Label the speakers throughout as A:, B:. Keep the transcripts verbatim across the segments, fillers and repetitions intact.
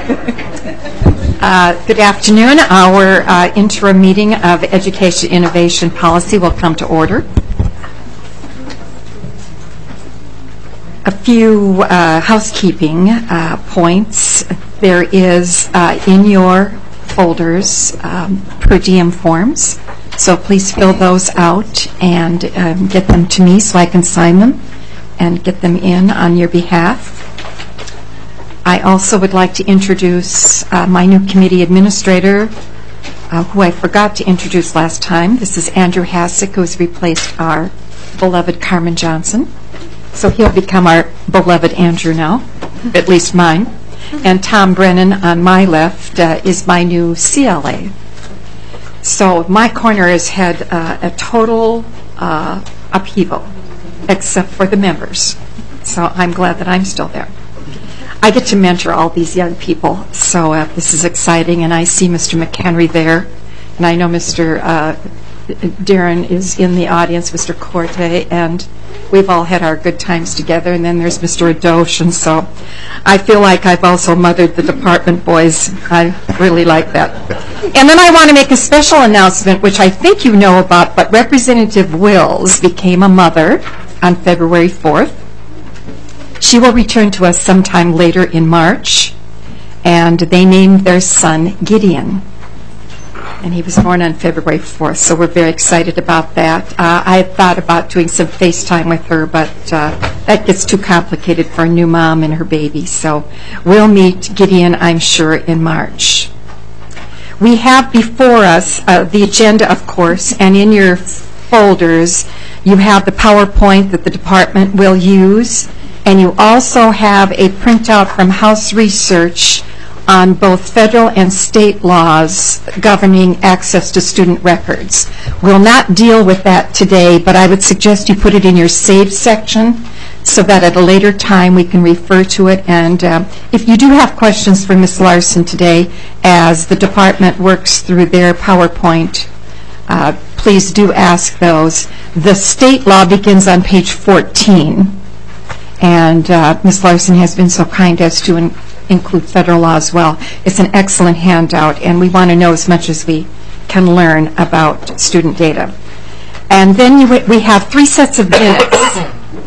A: Uh, good afternoon. Our uh, interim meeting of Education Innovation Policy will come to order. A few uh, housekeeping uh, points. There is uh, in your folders um, per diem forms, so please fill those out and um, get them to me so I can sign them and get them in on your behalf. I also would like to introduce uh, my new committee administrator, uh, who I forgot to introduce last time. This is Andrew Hassick, who has replaced our beloved Carmen Johnson. So he'll become our beloved Andrew now, at least mine. And Tom Brennan on my left uh, is my new C L A. So my corner has had uh, a total uh, upheaval, except for the members. So I'm glad that I'm still there. I get to mentor all these young people, so uh, this is exciting, and I see Mister McHenry there, and I know Mister Uh, Darren is in the audience, Mister Corte, and we've all had our good times together, and then there's Mister Adosh, and so I feel like I've also mothered the department boys. I really like that. And then I want to make a special announcement, which I think you know about, but Representative Wills became a mother on February fourth. She will return to us sometime later in March, and they named their son Gideon. And he was born on February fourth, so we're very excited about that. Uh, I had thought about doing some FaceTime with her, but uh, that gets too complicated for a new mom and her baby. So we'll meet Gideon, I'm sure, in March. We have before us uh, the agenda, of course, and in your folders you have the PowerPoint that the department will use. And you also have a printout from House Research on both federal and state laws governing access to student records. We'll not deal with that today, but I would suggest you put it in your Saved section so that at a later time we can refer to it. And um, if you do have questions for Miz Larson today as the department works through their PowerPoint, uh, please do ask those. The state law begins on page fourteen. And uh, Miz Larson has been so kind as to in- include federal law as well. It's an excellent handout, and we want to know as much as we can learn about student data. And then you w- we have three sets of minutes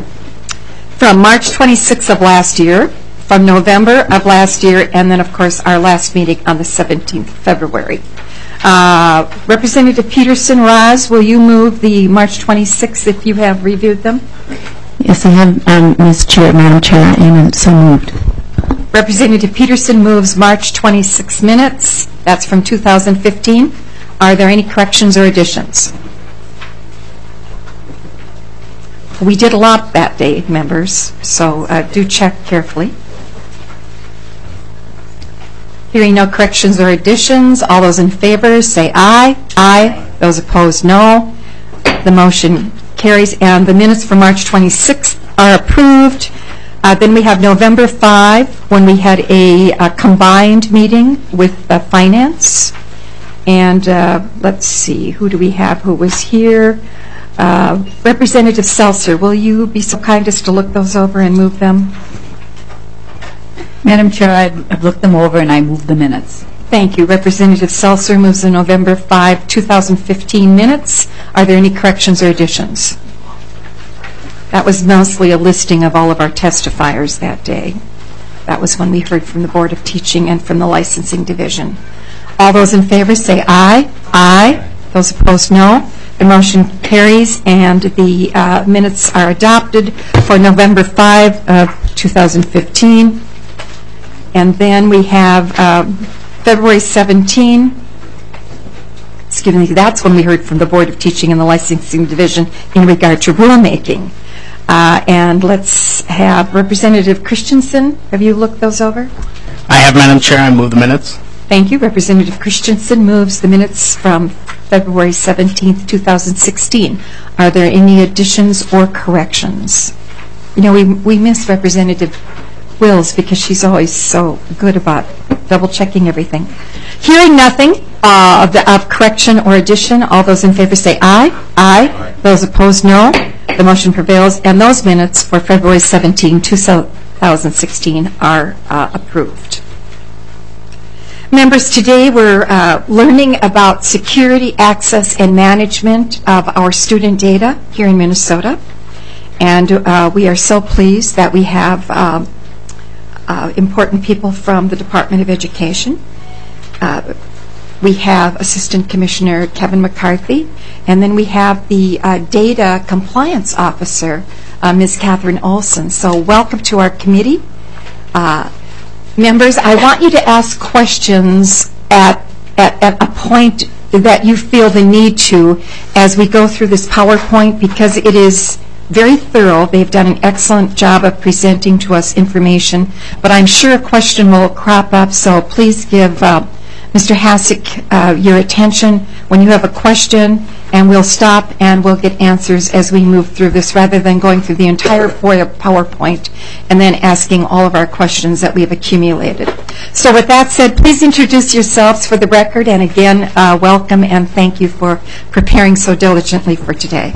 A: from March twenty-sixth of last year, from November of last year, and then, of course, our last meeting on the seventeenth of February. Uh, Representative Peterson, Roz, will you move the March twenty-sixth if you have reviewed them?
B: Yes, I have, um, Miz Chair, Madam Chair, I am so moved.
A: Representative Peterson moves March twenty-sixth minutes. That's from two thousand fifteen. Are there any corrections or additions? We did a lot that day, members, so uh, do check carefully. Hearing no corrections or additions, all those in favor say aye. Aye. Those opposed, no. The motion carries, and the minutes for March twenty-sixth are approved. Uh, then we have November fifth, when we had a, a combined meeting with uh, Finance. And uh, let's see, who do we have who was here? Uh, Representative Seltzer, will you be so kind as to look those over and move them?
C: Madam Chair, I've, I've looked them over and I moved the minutes.
A: Thank you. Representative Seltzer moves the November fifth, two thousand fifteen minutes. Are there any corrections or additions? That was mostly a listing of all of our testifiers that day. That was when we heard from the Board of Teaching and from the Licensing Division. All those in favor say aye. Aye. Those opposed, no. The motion carries, and the uh, minutes are adopted for November fifth of two thousand fifteen. And then we have um, February seventeenth. Excuse me, that's when we heard from the Board of Teaching and the Licensing Division in regard to rulemaking. Uh, and let's have Representative Christensen. Have you looked those over?
D: I have, Madam Chair. I move the minutes.
A: Thank you. Representative Christensen moves the minutes from February seventeenth, two thousand sixteen. Are there any additions or corrections? You know, we, we miss Representative Wills because she's always so good about double-checking everything. Hearing nothing uh, of, the, of correction or addition, all those in favor say aye. Aye. Aye. Those opposed, no. The motion prevails, and those minutes for February seventeenth, two thousand sixteen are uh, approved. Members, today we're uh, learning about security, access, and management of our student data here in Minnesota. And uh, we are so pleased that we have uh, uh, important people from the Department of Education. Uh, we have Assistant Commissioner Kevin McCarthy, and then we have the uh, Data Compliance Officer, uh, Miz Catherine Olson. So welcome to our committee. Uh, members, I want you to ask questions at, at, at a point that you feel the need to as we go through this PowerPoint, because it is very thorough. They've done an excellent job of presenting to us information, but I'm sure a question will crop up, so please give uh, Mister Hasek uh, your attention when you have a question, and we'll stop and we'll get answers as we move through this, rather than going through the entire PowerPoint and then asking all of our questions that we've accumulated. So with that said, please introduce yourselves for the record, and again, uh, welcome and thank you for preparing so diligently for today.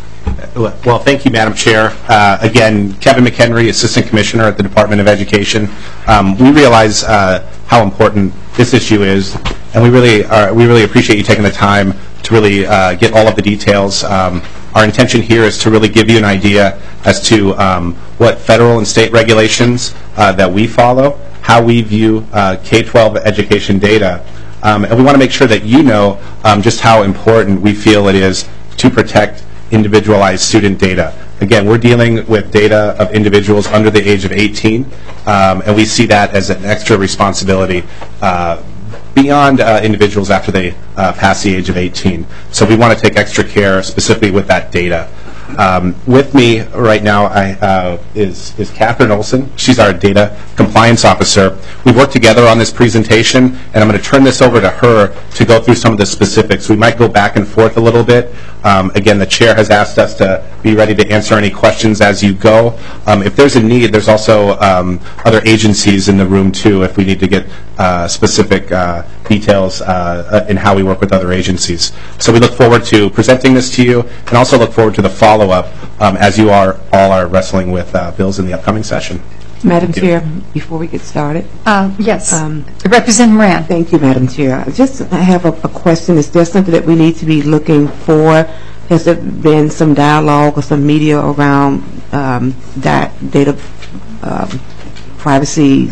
E: Well, thank you, Madam Chair. Uh, again, Kevin McHenry, Assistant Commissioner at the Department of Education. Um, we realize uh, how important this issue is, and we really are, we really appreciate you taking the time to really uh, get all of the details. Um, our intention here is to really give you an idea as to um, what federal and state regulations uh, that we follow, how we view uh, K twelve education data, um, and we want to make sure that you know um, just how important we feel it is to protect individualized student data. Again, we're dealing with data of individuals under the age of eighteen, um, and we see that as an extra responsibility uh, beyond uh, individuals after they uh, pass the age of eighteen. So we want to take extra care specifically with that data. Um, with me right now I, uh, is, is Catherine Olson. She's our Data Compliance Officer. We've worked together on this presentation, and I'm going to turn this over to her to go through some of the specifics. We might go back and forth a little bit. Um, again, the chair has asked us to be ready to answer any questions as you go. Um, if there's a need, there's also um, other agencies in the room too if we need to get uh, specific uh, details uh, in how we work with other agencies. So we look forward to presenting this to you, and also look forward to the follow-up um, as you are all are wrestling with uh, bills in the upcoming session.
F: Madam Chair, before we get started.
A: Uh, yes.
F: Um,
A: Representative Moran.
F: Thank you, Madam Chair. I just I have a, a question. Is there something that we need to be looking for? Has there been some dialogue or some media around um, that data um, privacy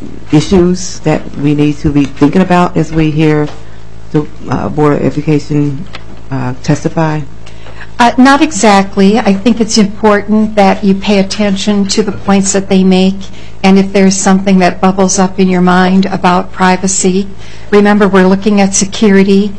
F: issues that we need to be thinking about as we hear the uh, Board of Education uh, testify?
A: Uh, not exactly. I think it's important that you pay attention to the points that they make, and if there's something that bubbles up in your mind about privacy. Remember, we're looking at security,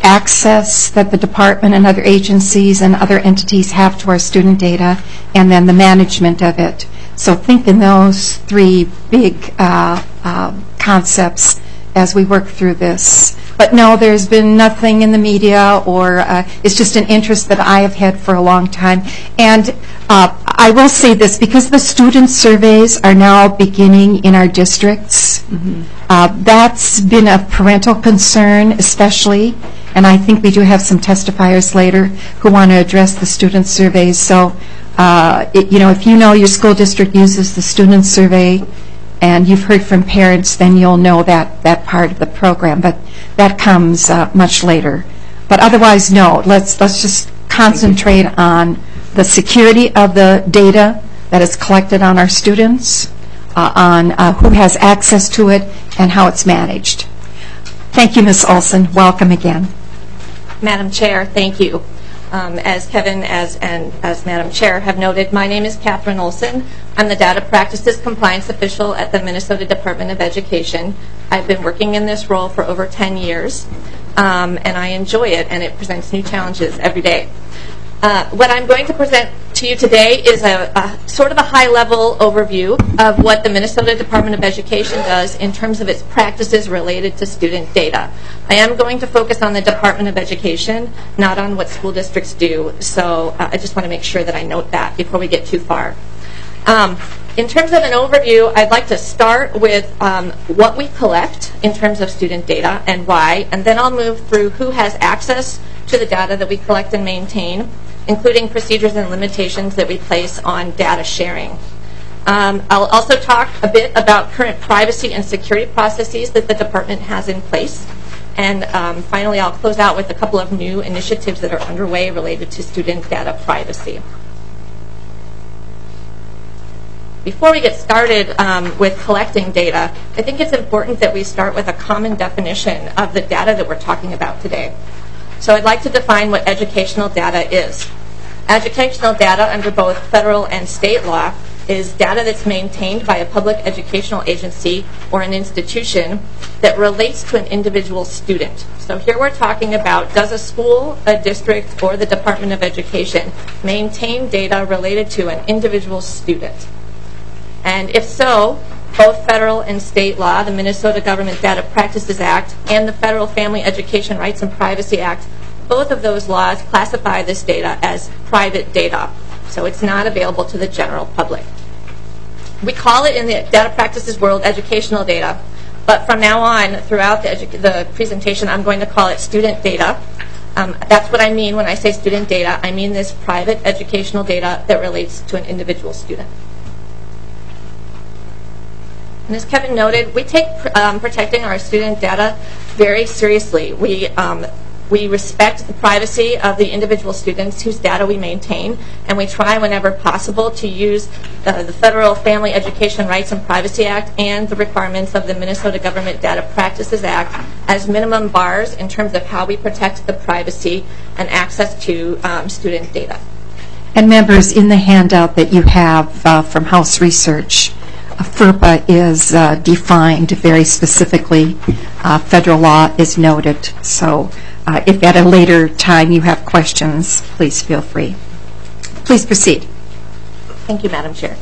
A: access that the department and other agencies and other entities have to our student data, and then the management of it. So think in those three big uh, uh, concepts as we work through this. But no, there's been nothing in the media, or uh, it's just an interest that I have had for a long time. And uh, I will say this, because the student surveys are now beginning in our districts, mm-hmm. uh, that's been a parental concern especially, and I think we do have some testifiers later who want to address the student surveys. So, uh, it, you know, if you know your school district uses the student survey, and you've heard from parents, then you'll know that, that part of the program. But that comes uh, much later. But otherwise, no. Let's, let's just concentrate on the security of the data that is collected on our students, uh, on uh, who has access to it, and how it's managed. Thank you, Miz Olson. Welcome again.
G: Madam Chair, thank you. Um, as Kevin as, and as Madam Chair have noted, my name is Catherine Olson. I'm the Data Practices Compliance Official at the Minnesota Department of Education. I've been working in this role for over ten years, um, and I enjoy it, and it presents new challenges every day. Uh, what I'm going to present to you today is a, a sort of a high-level overview of what the Minnesota Department of Education does in terms of its practices related to student data. I am going to focus on the Department of Education, not on what school districts do, so uh, I just want to make sure that I note that before we get too far. Um, in terms of an overview, I'd like to start with um, what we collect in terms of student data and why, and then I'll move through who has access to the data that we collect and maintain, including procedures and limitations that we place on data sharing. Um, I'll also talk a bit about current privacy and security processes that the department has in place. And um, finally, I'll close out with a couple of new initiatives that are underway related to student data privacy. Before we get started um, with collecting data, I think it's important that we start with a common definition of the data that we're talking about today. So I'd like to define what educational data is. Educational data under both federal and state law is data that's maintained by a public educational agency or an institution that relates to an individual student. So here we're talking about, does a school, a district, or the Department of Education maintain data related to an individual student? And if so, both federal and state law, the Minnesota Government Data Practices Act and the Federal Family Education Rights and Privacy Act, both of those laws classify this data as private data. So it's not available to the general public. We call it in the data practices world educational data, but from now on, throughout the, edu- the presentation, I'm going to call it student data. Um, that's what I mean when I say student data. I mean this private educational data that relates to an individual student. And as Kevin noted, we take um, protecting our student data very seriously. We um, We respect the privacy of the individual students whose data we maintain, and we try whenever possible to use uh, the Federal Family Education Rights and Privacy Act and the requirements of the Minnesota Government Data Practices Act as minimum bars in terms of how we protect the privacy and access to um, student data.
A: And members, in the handout that you have uh, from House Research, uh, FERPA is uh, defined very specifically. Uh, federal law is noted. So Uh, if at a later time you have questions, please feel free. Please proceed.
G: Thank you, Madam Chair.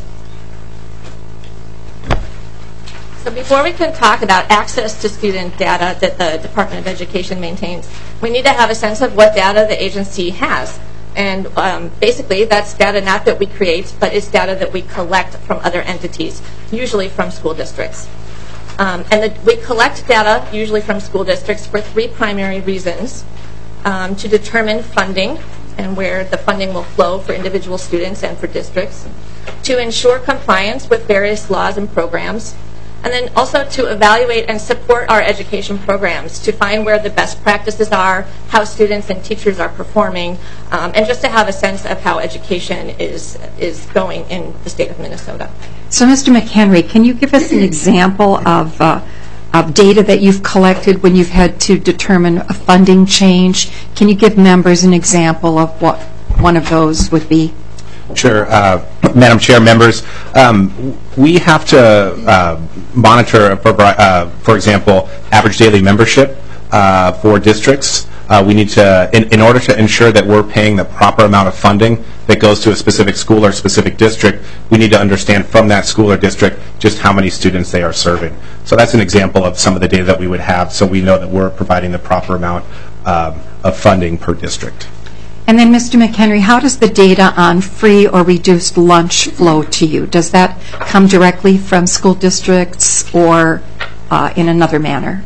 G: So before we can talk about access to student data that the Department of Education maintains, we need to have a sense of what data the agency has. And um, basically, that's data not that we create, but it's data that we collect from other entities, usually from school districts. Um, and the, we collect data, usually from school districts, for three primary reasons. Um, to determine funding and where the funding will flow for individual students and for districts. To ensure compliance with various laws and programs. And then also to evaluate and support our education programs, to find where the best practices are, how students and teachers are performing, um, and just to have a sense of how education is, is going in the state of Minnesota.
A: So, Mister McHenry, can you give us an example of, uh, of data that you've collected when you've had to determine a funding change? Can you give members an example of what one of those would be?
E: Sure. Uh, Madam Chair, members, um, we have to uh, monitor, for, uh, for example, average daily membership uh, for districts. Uh, we need to, in, in order to ensure that we're paying the proper amount of funding that goes to a specific school or specific district, we need to understand from that school or district just how many students they are serving. So that's an example of some of the data that we would have, so we know that we're providing the proper amount um, of funding per district.
A: And then, Mister McHenry, how does the data on free or reduced lunch flow to you? Does that come directly from school districts or uh, in another manner?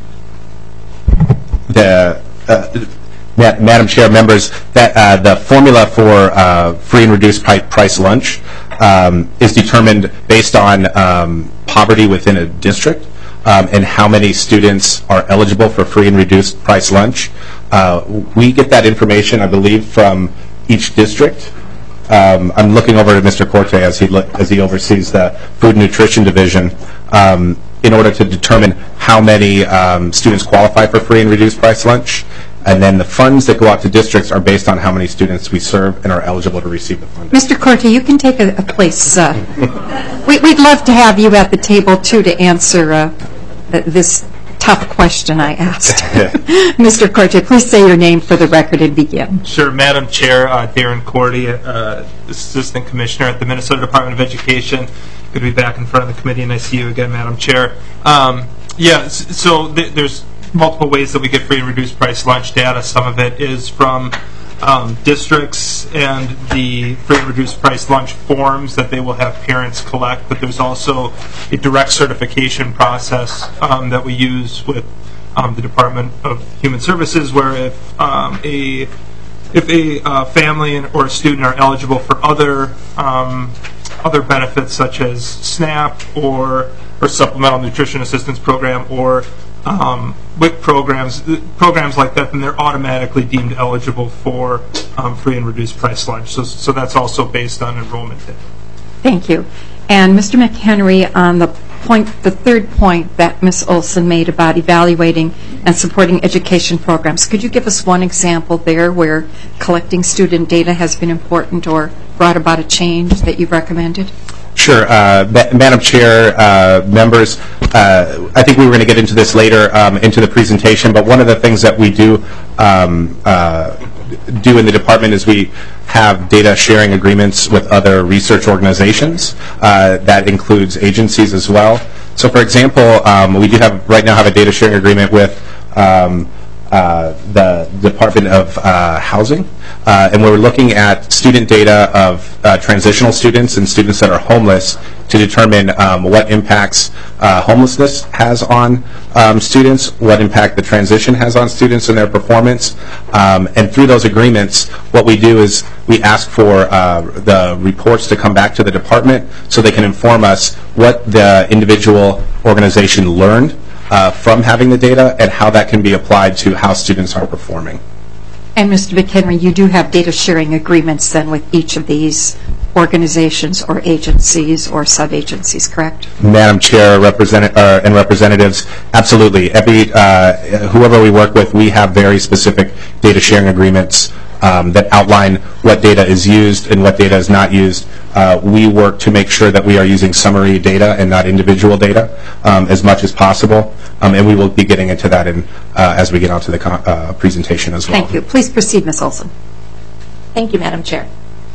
E: The, uh, Ma Madam Chair, members, that uh, the formula for uh, free and reduced pri price lunch um, is determined based on um, poverty within a district um, and how many students are eligible for free and reduced price lunch. Uh, we get that information, I believe, from each district. Um, I'm looking over to Mister Corte as he as he oversees the Food and Nutrition Division um, in order to determine how many um, students qualify for free and reduced price lunch. And then the funds that go out to districts are based on how many students we serve and are eligible to receive the funding.
A: Mister Corte, you can take a, a place. Uh, we, we'd love to have you at the table, too, to answer uh, this tough question I asked. Mister Corte, please say your name for the record and begin.
H: Sure. Madam Chair, uh, Darren Corte, uh, Assistant Commissioner at the Minnesota Department of Education. Good to be back in front of the committee, and I see you again, Madam Chair. Um, yeah, so th there's multiple ways that we get free and reduced price lunch data. Some of it is from um, districts and the free and reduced price lunch forms that they will have parents collect, but there's also a direct certification process um, that we use with um, the Department of Human Services, where if um, a if a uh, family or a student are eligible for other um, other benefits such as SNAP or, or Supplemental Nutrition Assistance Program or um, W I C programs, programs like that, then they're automatically deemed eligible for um, free and reduced price lunch. So, so that's also based on enrollment data.
A: Thank you. And Mister McHenry, on the point, the third point that Miz Olson made about evaluating and supporting education programs, could you give us one example there where collecting student data has been important or brought about a change that you've recommended?
E: Sure. Uh, Ma- Madam Chair, uh, members, uh, I think we were going to get into this later um, into the presentation, but one of the things that we do um, uh, do in the department is we have data sharing agreements with other research organizations. Uh, that includes agencies as well. So, for example, um, we do have right now have a data sharing agreement with um, uh, the Department of uh, Housing, uh, and we're looking at student data of uh, transitional students and students that are homeless to determine um, what impacts uh, homelessness has on um, students, what impact the transition has on students and their performance. Um, and through those agreements, what we do is we ask for uh, the reports to come back to the department so they can inform us what the individual organization learned uh, from having the data and how that can be applied to how students are performing.
A: And Mister McHenry, you do have data sharing agreements then with each of these organizations or agencies or sub-agencies, correct?
E: Madam Chair, represent, uh, and representatives, absolutely. Every, uh, whoever we work with, we have very specific data sharing agreements um, that outline what data is used and what data is not used. Uh, we work to make sure that we are using summary data and not individual data um, as much as possible, um, and we will be getting into that in, uh, as we get onto the co- uh, presentation as well.
A: Thank you. Please proceed, Miz Olson.
G: Thank you, Madam Chair.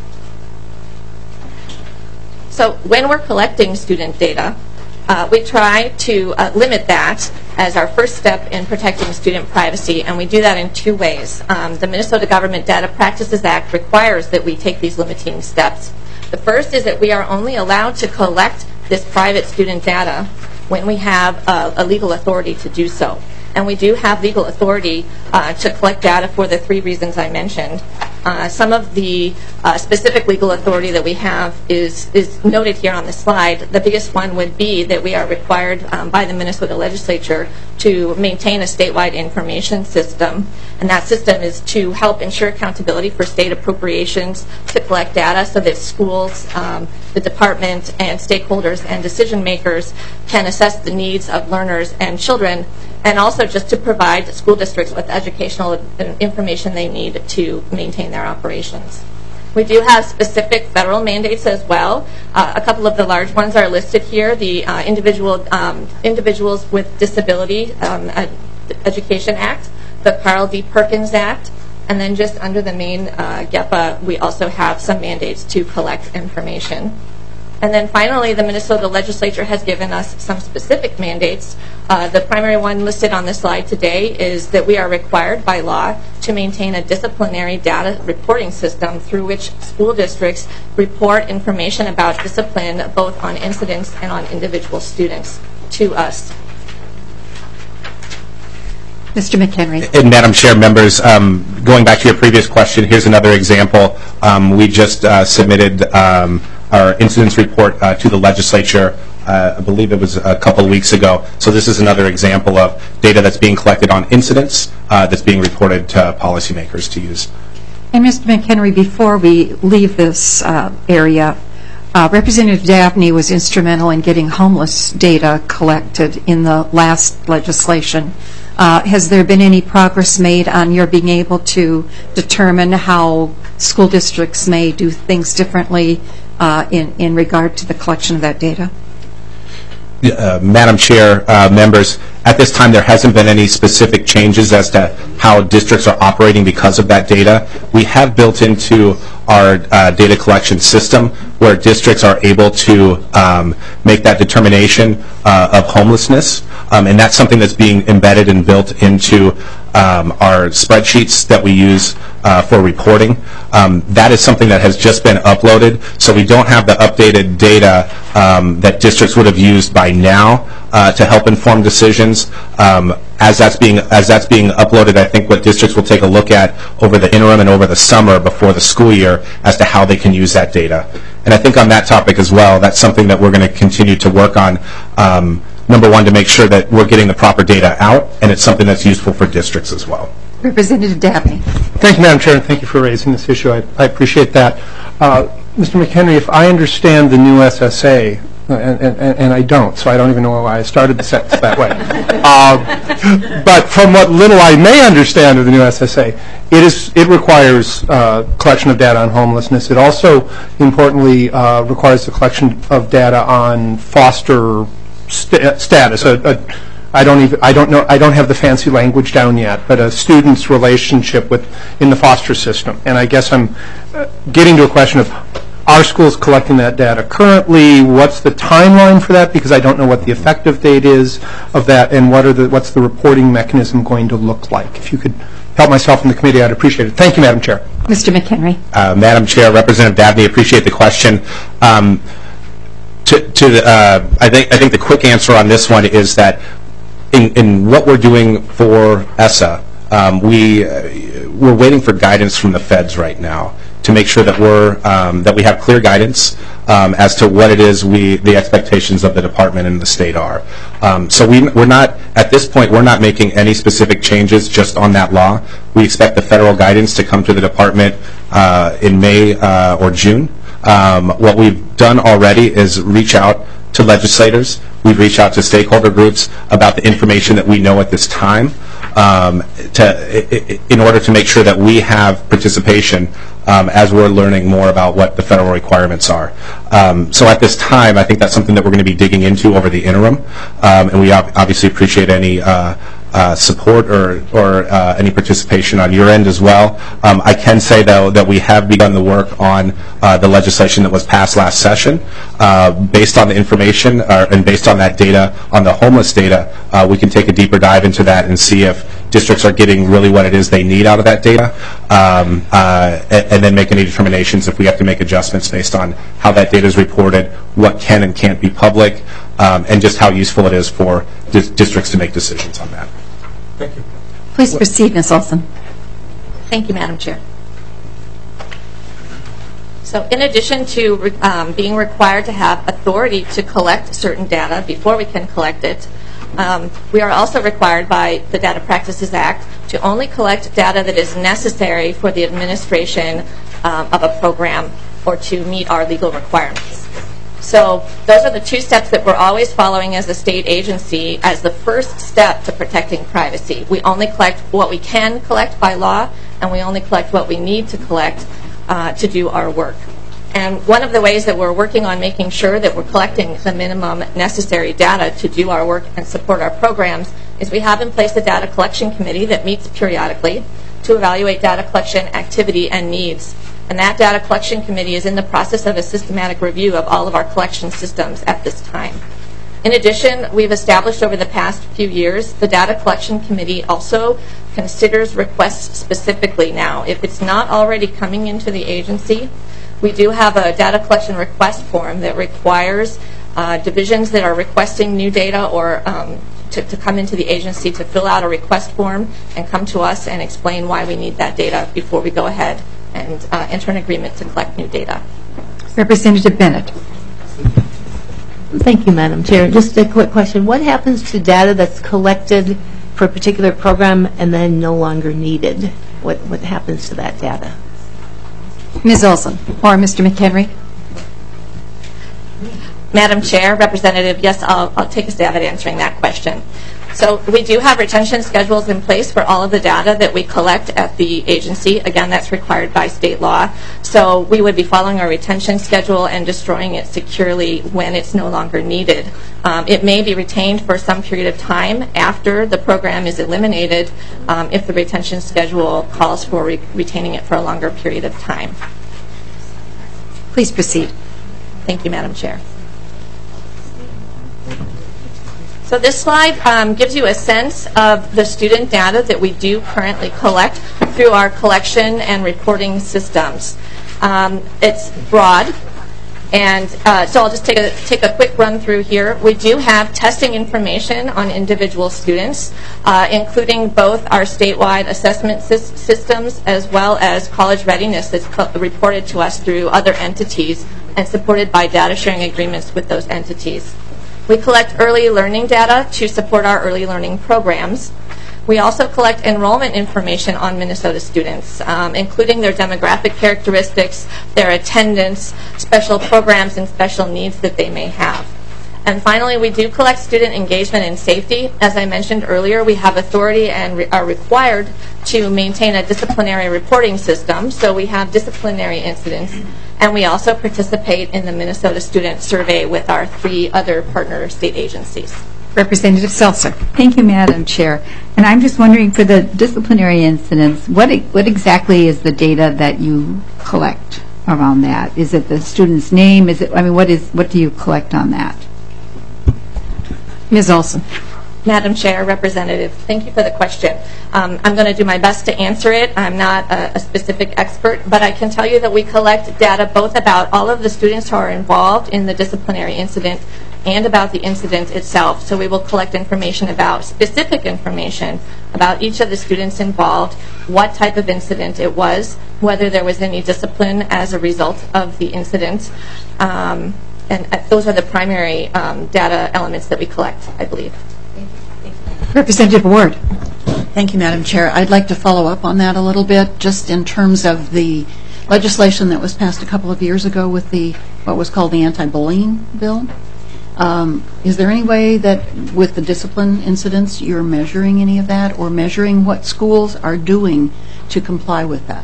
G: So when we're collecting student data, uh, we try to uh, limit that as our first step in protecting student privacy, and we do that in two ways. Um, the Minnesota Government Data Practices Act requires that we take these limiting steps. The first is that we are only allowed to collect this private student data when we have uh, a legal authority to do so. And we do have legal authority uh, to collect data for the three reasons I mentioned. Uh, some of the uh, specific legal authority that we have is, is noted here on the slide. The biggest one would be that we are required um, by the Minnesota legislature to maintain a statewide information system. And that system is to help ensure accountability for state appropriations to collect data so that schools, um, the department, and stakeholders and decision makers can assess the needs of learners and children, and also just to provide school districts with educational information they need to maintain their operations. We do have specific federal mandates as well. Uh, a couple of the large ones are listed here. The uh, individual um, Individuals with Disability um, Ed- Education Act, the Carl D. Perkins Act, and then just under the main uh, GEPA, we also have some mandates to collect information. And then finally, the Minnesota legislature has given us some specific mandates. Uh, the primary one listed on this slide today is that we are required by law to maintain a disciplinary data reporting system through which school districts report information about discipline both on incidents and on individual students to us.
A: Mister McHenry.
E: And Madam Chair, members, um, going back to your previous question, here's another example. Um, we just uh, submitted um, our incidents report uh, to the legislature. Uh, I believe it was a couple of weeks ago. So this is another example of data that's being collected on incidents uh, that's being reported to policymakers to use.
A: And Mister McHenry, before we leave this uh, area, uh, Representative Dabney was instrumental in getting homeless data collected in the last legislation. Uh, has there been any progress made on your being able to determine how school districts may do things differently uh, in, in regard to the collection of that data?
E: Uh, Madam Chair, uh, members, at this time there hasn't been any specific changes as to how districts are operating because of that data. We have built into our uh, data collection system where districts are able to um, make that determination uh, of homelessness, um, and that's something that's being embedded and built into um, our spreadsheets that we use uh, for reporting. Um, that is something that has just been uploaded, so we don't have the updated data um, that districts would have used by now uh, to help inform decisions. Um, as that's being as that's being uploaded, I think what districts will take a look at over the interim and over the summer before the school year as to how they can use that data. And I think on that topic as well, that's something that we're going to continue to work on. Um, number one, to make sure that we're getting the proper data out, and it's something that's useful for districts as well.
A: Representative Dabney.
I: Thank you, Madam Chair, and thank you for raising this issue. I, I appreciate that. Uh, Mister McHenry, if I understand the new S S A, and, and, and I don't, so I don't even know why I started the sentence that way. Uh, but from what little I may understand of the new S S A, it is it requires uh, collection of data on homelessness. It also, importantly, uh, requires the collection of data on foster st status. A, a, I don't even I don't know I don't have the fancy language down yet, but a student's relationship with in the foster system. And I guess I'm uh, getting to a question of, are schools collecting that data currently? What's the timeline for that? Because I don't know what the effective date is of that, and what are the what's the reporting mechanism going to look like? If you could help myself and the committee, I'd appreciate it. Thank you, Madam Chair.
A: Mister McHenry.
E: Uh, Madam Chair, Representative Dabney, appreciate the question. Um, to, to the, uh, I think I think the quick answer on this one is that in, in what we're doing for E S S A, um, we uh, we're waiting for guidance from the feds right now to make sure that we're um, that we have clear guidance um, as to what it is we the expectations of the department and the state are. Um, so we we're not at this point we're not making any specific changes just on that law. We expect the federal guidance to come to the department uh, in May uh, or June. Um, what we've done already is reach out to legislators. We've reached out to stakeholder groups about the information that we know at this time, um, to, in order to make sure that we have participation um, as we're learning more about what the federal requirements are. Um, so at this time, I think that's something that we're going to be digging into over the interim, um, and we ob obviously appreciate any uh, uh, support or, or uh, any participation on your end as well. Um, I can say, though, that we have begun the work on uh, the legislation that was passed last session. Uh, based on the information uh, and based on that data, on the homeless data, uh, we can take a deeper dive into that and see if districts are getting really what it is they need out of that data, um, uh, and, and then make any determinations if we have to make adjustments based on how that data is reported, what can and can't be public, um, and just how useful it is for dis districts to make decisions on that.
H: Thank you.
A: Please proceed, Miz Olson.
G: Thank you, Madam Chair. So in addition to um, being required to have authority to collect certain data before we can collect it, um, we are also required by the Data Practices Act to only collect data that is necessary for the administration um, of a program or to meet our legal requirements. So those are the two steps that we're always following as a state agency as the first step to protecting privacy. We only collect what we can collect by law, and we only collect what we need to collect uh, to do our work. And one of the ways that we're working on making sure that we're collecting the minimum necessary data to do our work and support our programs is we have in place a data collection committee that meets periodically to evaluate data collection activity and needs. And that data collection committee is in the process of a systematic review of all of our collection systems at this time. In addition, we've established over the past few years, the data collection committee also considers requests specifically now. If it's not already coming into the agency, we do have a data collection request form that requires uh, divisions that are requesting new data or um, to, to come into the agency to fill out a request form and come to us and explain why we need that data before we go ahead and uh, enter an agreement to collect new data.
A: Representative Bennett.
B: Thank you, Madam Chair. Just a quick question. What happens to data that's collected for a particular program and then no longer needed? What, what happens to that data?
A: Miz Olson or Mister McHenry.
G: Madam Chair, Representative, yes, I'll, I'll take a stab at answering that question. So we do have retention schedules in place for all of the data that we collect at the agency. Again, that's required by state law. So we would be following our retention schedule and destroying it securely when it's no longer needed. Um, it may be retained for some period of time after the program is eliminated um, if the retention schedule calls for re retaining it for a longer period of time.
A: Please proceed.
G: Thank you, Madam Chair. So this slide um, gives you a sense of the student data that we do currently collect through our collection and reporting systems. Um, it's broad, and uh, so I'll just take a, take a quick run through here. We do have testing information on individual students, uh, including both our statewide assessment sy systems as well as college readiness that's reported to us through other entities and supported by data sharing agreements with those entities. We collect early learning data to support our early learning programs. We also collect enrollment information on Minnesota students, um, including their demographic characteristics, their attendance, special programs, and special needs that they may have. And finally, we do collect student engagement and safety. As I mentioned earlier, we have authority and re- are required to maintain a disciplinary reporting system, so we have disciplinary incidents. And we also participate in the Minnesota Student Survey with our three other partner state agencies.
A: Representative Seltzer.
C: Thank you, Madam Chair. And I'm just wondering, for the disciplinary incidents, what e- what exactly is the data that you collect around that? Is it the student's name? Is it? I mean, what is what do you collect on that?
A: Miz Olson.
G: Madam Chair, Representative, thank you for the question. Um, I'm going to do my best to answer it. I'm not a, a specific expert, but I can tell you that we collect data both about all of the students who are involved in the disciplinary incident and about the incident itself. So we will collect information about, specific information about each of the students involved, what type of incident it was, whether there was any discipline as a result of the incident. Um, and uh, those are the primary um, data elements that we collect, I believe.
A: Representative Ward.
J: Thank you, Madam Chair. I'd like to follow up on that a little bit, just in terms of the legislation that was passed a couple of years ago with the what was called the anti-bullying bill. Um, is there any way that with the discipline incidents you're measuring any of that, or measuring what schools are doing to comply with that?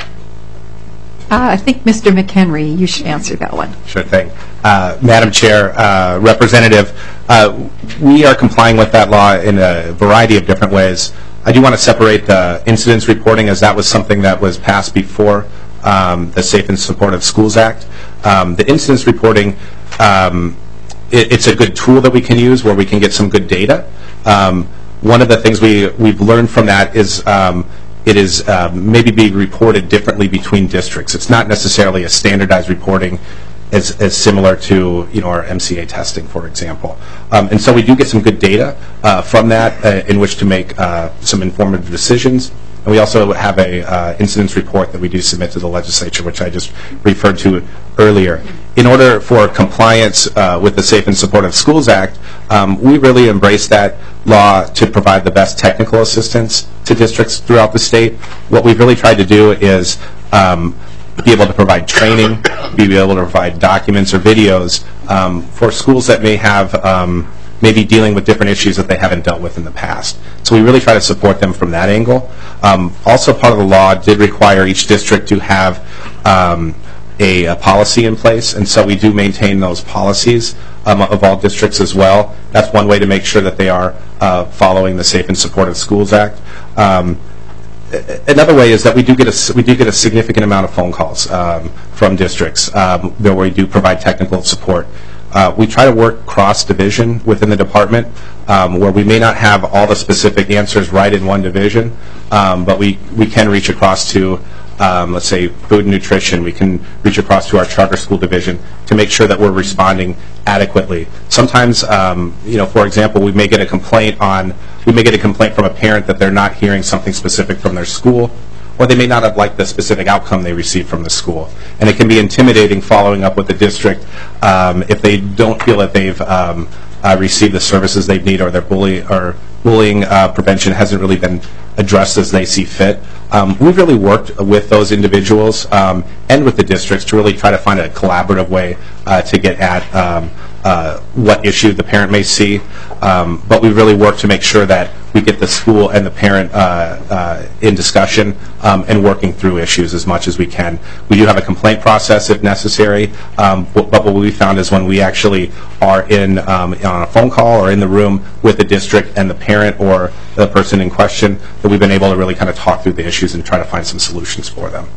A: Uh, I think Mister McHenry, you should answer that one.
E: Sure thing. Uh, Madam Chair, uh, Representative, uh, we are complying with that law in a variety of different ways. I do want to separate the incidents reporting, as that was something that was passed before um, the Safe and Supportive Schools Act. Um, the incidents reporting, um, it, it's a good tool that we can use where we can get some good data. Um, one of the things we, we've learned from that is um, it is uh, maybe being reported differently between districts. It's not necessarily a standardized reporting as, as similar to, you know, our M C A testing, for example. Um, and so we do get some good data uh, from that uh, in which to make uh, some informative decisions. And we also have a uh, incidents report that we do submit to the legislature, which I just referred to earlier. In order for compliance uh, with the Safe and Supportive Schools Act, um, we really embrace that law to provide the best technical assistance to districts throughout the state. What we've really tried to do is um, be able to provide training, be able to provide documents or videos um, for schools that may have um, maybe dealing with different issues that they haven't dealt with in the past. So we really try to support them from that angle. Um, also, part of the law did require each district to have um, a, a policy in place, and so we do maintain those policies um, of all districts as well. That's one way to make sure that they are uh, following the Safe and Supportive Schools Act. Um, Another way is that we do get a we do get a significant amount of phone calls um, from districts um, where we do provide technical support. Uh, we try to work cross-division within the department, um, where we may not have all the specific answers right in one division, um, but we we can reach across to, um, let's say, food and nutrition. We can reach across to our charter school division to make sure that we're responding adequately. Sometimes, um, you know, for example, we may get a complaint on. We may get a complaint from a parent that they're not hearing something specific from their school, or they may not have liked the specific outcome they received from the school. And it can be intimidating following up with the district um, if they don't feel that they've um, uh, received the services they need, or their bully or bullying uh, prevention hasn't really been addressed as they see fit. Um, we've really worked with those individuals um, and with the districts to really try to find a collaborative way uh, to get at um, uh, what issue the parent may see. Um, but we really work to make sure that we get the school and the parent uh, uh, in discussion um, and working through issues as much as we can. We do have a complaint process if necessary, um, but what we found is when we actually are in um, on a phone call or in the room with the district and the parent or the person in question, that we've been able to really kind of talk through the issues and try to find some solutions for them.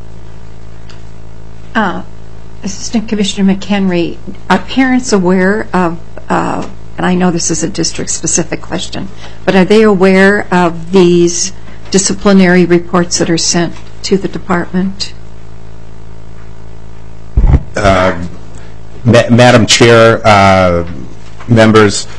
A: Uh, Assistant Commissioner McHenry, are parents aware of, uh, and I know this is a district-specific question, but are they aware of these disciplinary reports that are sent to the department?
E: Uh, Ma- Madam Chair, uh, members,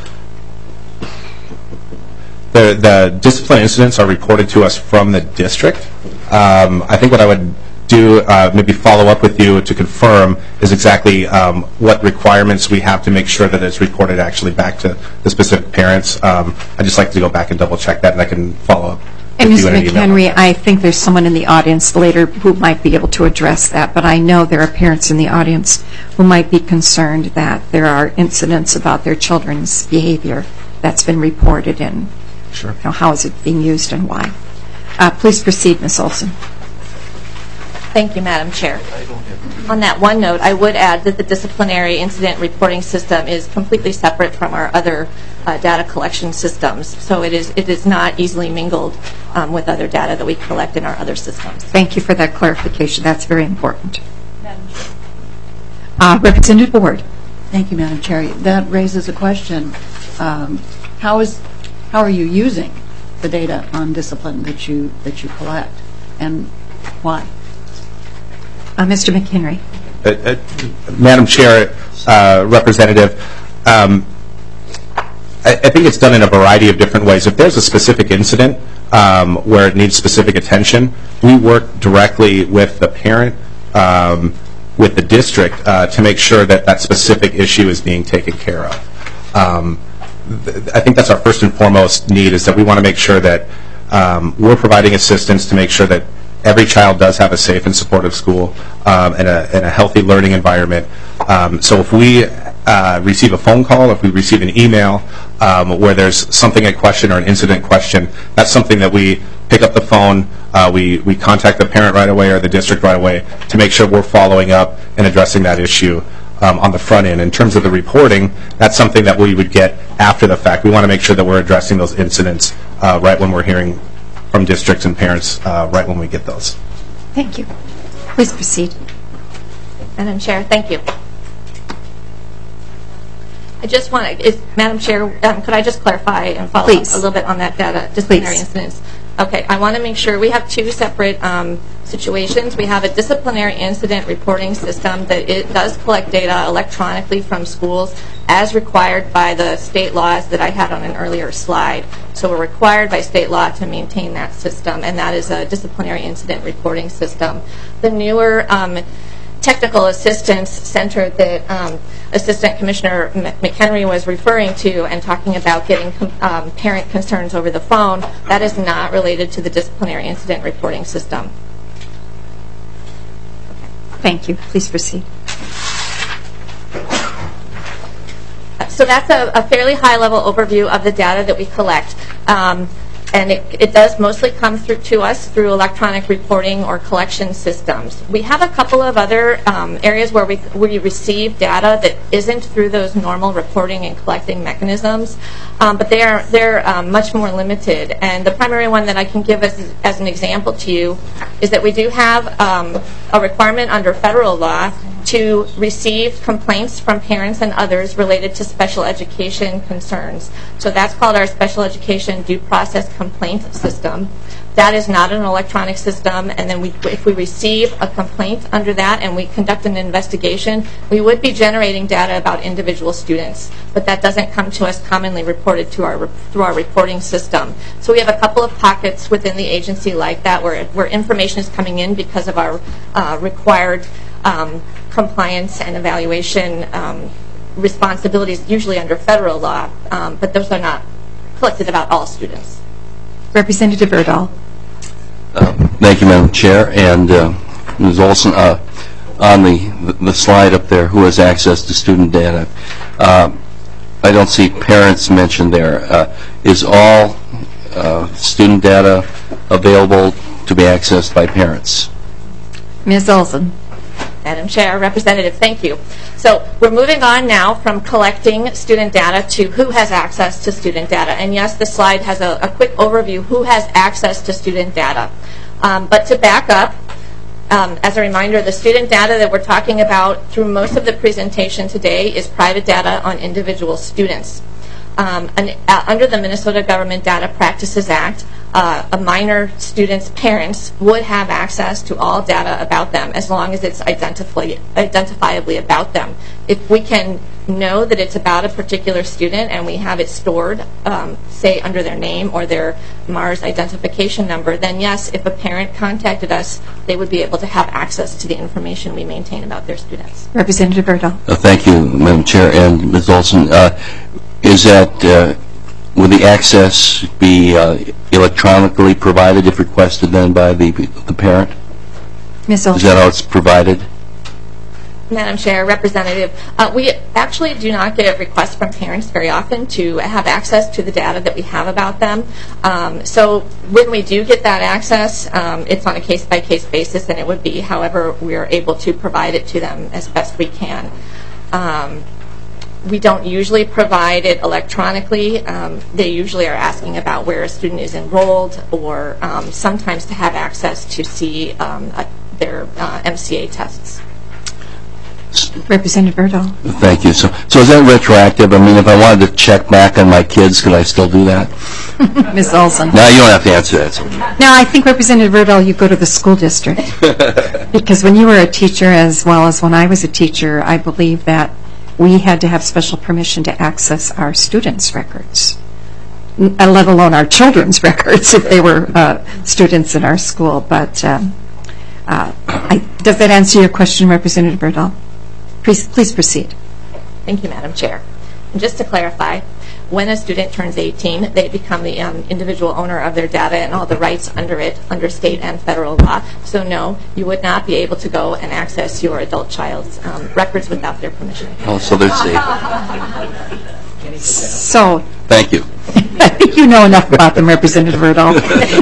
E: the, the discipline incidents are reported to us from the district. Um, I think what I would do uh, maybe follow up with you to confirm is exactly um, what requirements we have to make sure that it's reported actually back to the specific parents. Um, I'd just like to go back and double check that, and I can follow up.
A: And Mister McHenry, I think there's someone in the audience later who might be able to address that, but I know there are parents in the audience who might be concerned that there are incidents about their children's behavior that's been reported, and
E: sure.
A: you know, how is it being used and why. Uh, please proceed, Miz Olson.
G: Thank you, Madam Chair. On that one note, I would add that the disciplinary incident reporting system is completely separate from our other uh, data collection systems. So it is it is not easily mingled um, with other data that we collect in our other systems.
A: Thank you for that clarification. That's very important. Uh, Representative Ward.
J: Thank you, Madam Chair. That raises a question. Um, how is how are you using the data on discipline that you that you collect, and why?
A: Uh, Mister McHenry.
E: Uh, uh, Madam Chair, uh, Representative, um, I, I think it's done in a variety of different ways. If there's a specific incident um, where it needs specific attention, we work directly with the parent, um, with the district, uh, to make sure that that specific issue is being taken care of. Um, th- I think that's our first and foremost need, is that we want to make sure that um, we're providing assistance to make sure that every child does have a safe and supportive school um, and, a, and a healthy learning environment. Um, so if we uh, receive a phone call, if we receive an email um, where there's something at question or an incident question, that's something that we pick up the phone, uh, we, we contact the parent right away or the district right away to make sure we're following up and addressing that issue um, on the front end. In terms of the reporting, that's something that we would get after the fact. We want to make sure that we're addressing those incidents uh, right when we're hearing from districts and parents uh, right when we get those.
A: Thank you. Please proceed.
G: Madam Chair, thank you. I just want to, is, Madam Chair, um, could I just clarify and follow
A: Please.
G: up a little bit on that data, disciplinary
A: Please.
G: incidents? Okay, I want to make sure we have two separate um, situations. We have a disciplinary incident reporting system that it does collect data electronically from schools as required by the state laws that I had on an earlier slide. So we're required by state law to maintain that system, and that is a disciplinary incident reporting system. The newer um, technical assistance center that um, Assistant Commissioner McHenry was referring to and talking about getting um, parent concerns over the phone, that is not related to the disciplinary incident reporting system.
A: Thank you. Please proceed.
G: So that's a, a fairly high-level overview of the data that we collect. Um, and it, it does mostly come through to us through electronic reporting or collection systems. We have a couple of other um, areas where we, we receive data that isn't through those normal reporting and collecting mechanisms, um, but they are, they're um, much more limited. And the primary one that I can give as, as an example to you is that we do have um, a requirement under federal law to receive complaints from parents and others related to special education concerns. So that's called our special education due process complaint system. That is not an electronic system, and then we, if we receive a complaint under that and we conduct an investigation, we would be generating data about individual students, but that doesn't come to us commonly reported to our, through our reporting system. So we have a couple of pockets within the agency like that where, where information is coming in because of our uh, required um, compliance and evaluation um, responsibilities, usually under federal law, um, but those are not collected about all students.
A: Representative Erdahl.
K: Uh, thank you, Madam Chair. And uh, Miz Olson, uh, on the, the slide up there, who has access to student data, uh, I don't see parents mentioned there. Uh, is all uh, student data available to be accessed by parents?
A: Miz Olson.
G: Madam Chair, Representative, thank you. So we're moving on now from collecting student data to who has access to student data. And yes, the slide has a, a quick overview who has access to student data. Um, but to back up, um, as a reminder, the student data that we're talking about through most of the presentation today is private data on individual students. Um, and, uh, under the Minnesota Government Data Practices Act, uh, a minor student's parents would have access to all data about them as long as it's identifi- identifiably about them. If we can know that it's about a particular student and we have it stored, um, say, under their name or their MARS identification number, then yes, if a parent contacted us, they would be able to have access to the information we maintain about their students.
A: Representative Berdahl.
K: Uh, thank you, Madam Chair. And Miz Olson, uh, is that, uh, will the access be uh, electronically provided if requested then by the, the parent?
A: Miz Olson.
K: Is that how it's provided?
G: Madam Chair, Representative, uh, we actually do not get requests from parents very often to have access to the data that we have about them. Um, so when we do get that access, um, it's on a case-by-case basis, and it would be however we are able to provide it to them as best we can. Um, we don't usually provide it electronically. Um, they usually are asking about where a student is enrolled, or um, sometimes to have access to see um, uh, their uh, M C A tests.
A: Representative Berdahl.
K: Thank you. So, so is that retroactive? I mean, if I wanted to check back on my kids, could I still do that?
A: Miz Olson.
K: No, you don't have to answer that.
A: No, I think, Representative Berdahl, you go to the school district. Because when you were a teacher, as well as when I was a teacher, I believe that we had to have special permission to access our students' records, n- let alone our children's records if they were uh, students in our school. But um, uh, I, does that answer your question, Representative Berdahl? Please, please proceed.
G: Thank you, Madam Chair. And just to clarify, when a student turns eighteen, they become the um, individual owner of their data and all the rights under it, under state and federal law. So no, you would not be able to go and access your adult child's um, records without their permission.
K: Oh, so they're safe.
A: So,
K: Thank you.
A: I think you know enough about them, Representative Berdahl.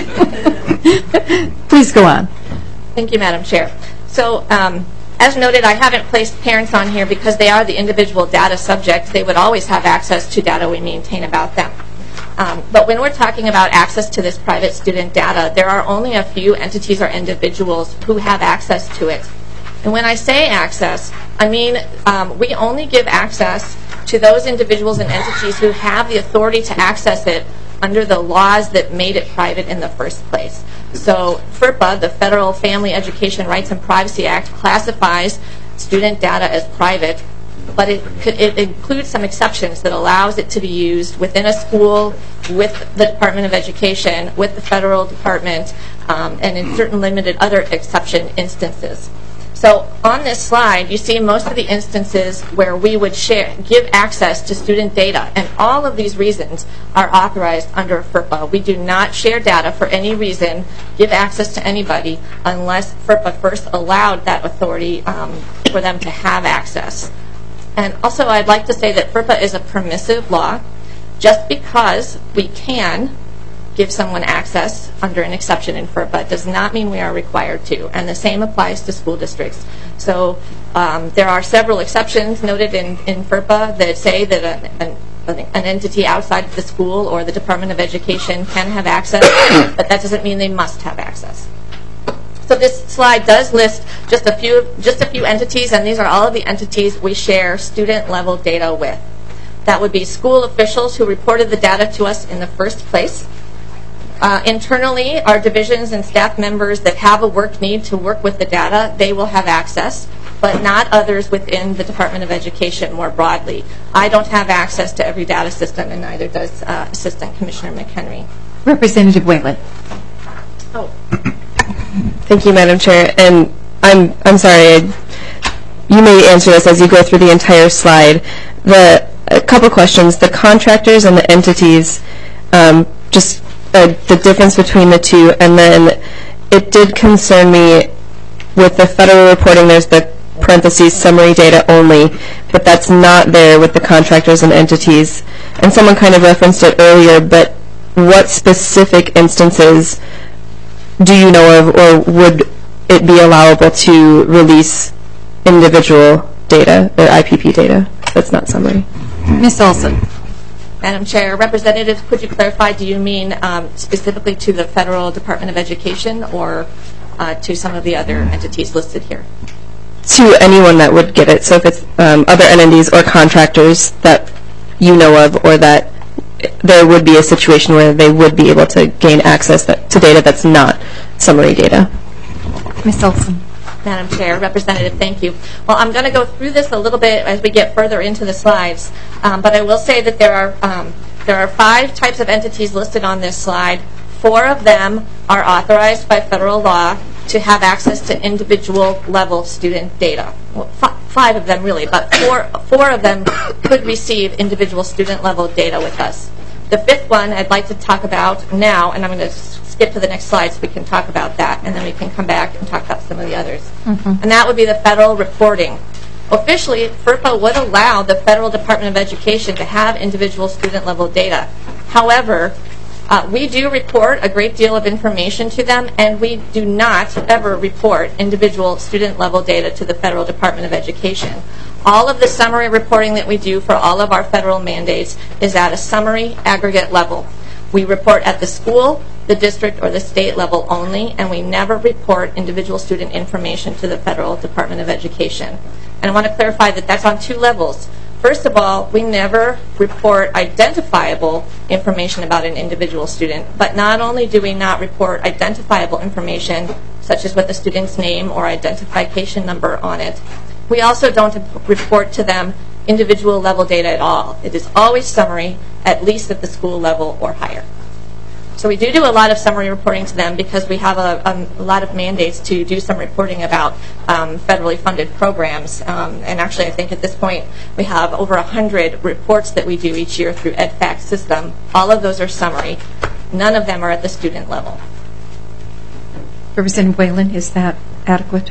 A: Please go on.
G: Thank you, Madam Chair. So, um, as noted, I haven't placed parents on here because they are the individual data subjects. They would always have access to data we maintain about them. Um, but when we're talking about access to this private student data, there are only a few entities or individuals who have access to it. And when I say access, I mean um, we only give access to those individuals and entities who have the authority to access it under the laws that made it private in the first place. So FERPA, the Federal Family Education Rights and Privacy Act, classifies student data as private, but it, it includes some exceptions that allows it to be used within a school, with the Department of Education, with the federal department, um, and in certain limited other exception instances. So on this slide, you see most of the instances where we would share, give access to student data, and all of these reasons are authorized under FERPA. We do not share data for any reason, give access to anybody, unless FERPA first allowed that authority um, for them to have access. And also, I'd like to say that FERPA is a permissive law. Just because we can give someone access under an exception in FERPA does not mean we are required to, and the same applies to school districts. So um, there are several exceptions noted in, in FERPA that say that a, an, an entity outside of the school or the Department of Education can have access, but that doesn't mean they must have access. So this slide does list just a few, just a few entities, and these are all of the entities we share student-level data with. That would be school officials who reported the data to us in the first place. Uh, internally, our divisions and staff members that have a work need to work with the data, they will have access, but not others within the Department of Education more broadly. I don't have access to every data system, and neither does uh, Assistant Commissioner McHenry.
A: Representative Whalen.
G: Oh.
L: Thank you, Madam Chair. And I'm I'm sorry, I, you may answer this as you go through the entire slide. The a couple questions. The contractors and the entities, um, just uh, the difference between the two, and then it did concern me with the federal reporting. There's the parentheses summary data only, but that's not there with the contractors and entities. And someone kind of referenced it earlier, but what specific instances do you know of, or would it be allowable to release individual data or I P P data that's not summary?
A: Miz Olson.
G: Madam Chair, Representative, could you clarify, do you mean um, specifically to the Federal Department of Education or uh, to some of the other entities listed here?
L: To anyone that would get it. So if it's um, other entities or contractors that you know of or that there would be a situation where they would be able to gain access that, to data that's not summary data.
A: Miz Olson.
G: Madam Chair, Representative, thank you. Well, I'm going to go through this a little bit as we get further into the slides, um, but I will say that there are um, there are five types of entities listed on this slide. Four of them are authorized by federal law to have access to individual level student data. Well, f- five of them really, but four four of them could receive individual student level data with us. The fifth one I'd like to talk about now, and I'm going to skip to the next slide so we can talk about that, and then we can come back and talk about some of the others. Mm-hmm. And that would be the federal reporting. Officially, FERPA would allow the Federal Department of Education to have individual student-level data. However, uh, we do report a great deal of information to them, and we do not ever report individual student-level data to the Federal Department of Education. All of the summary reporting that we do for all of our federal mandates is at a summary aggregate level. We report at the school, the district, or the state level only, and we never report individual student information to the Federal Department of Education. And I want to clarify that that's on two levels. First of all, we never report identifiable information about an individual student, but not only do we not report identifiable information, such as with the student's name or identification number on it, we also don't report to them individual level data at all. It is always summary, at least at the school level or higher. So we do do a lot of summary reporting to them because we have a, a, a lot of mandates to do some reporting about um, federally funded programs. Um, and actually, I think at this point, we have over one hundred reports that we do each year through EdFact system. All of those are summary. None of them are at the student level.
A: Representative Whalen, is that adequate?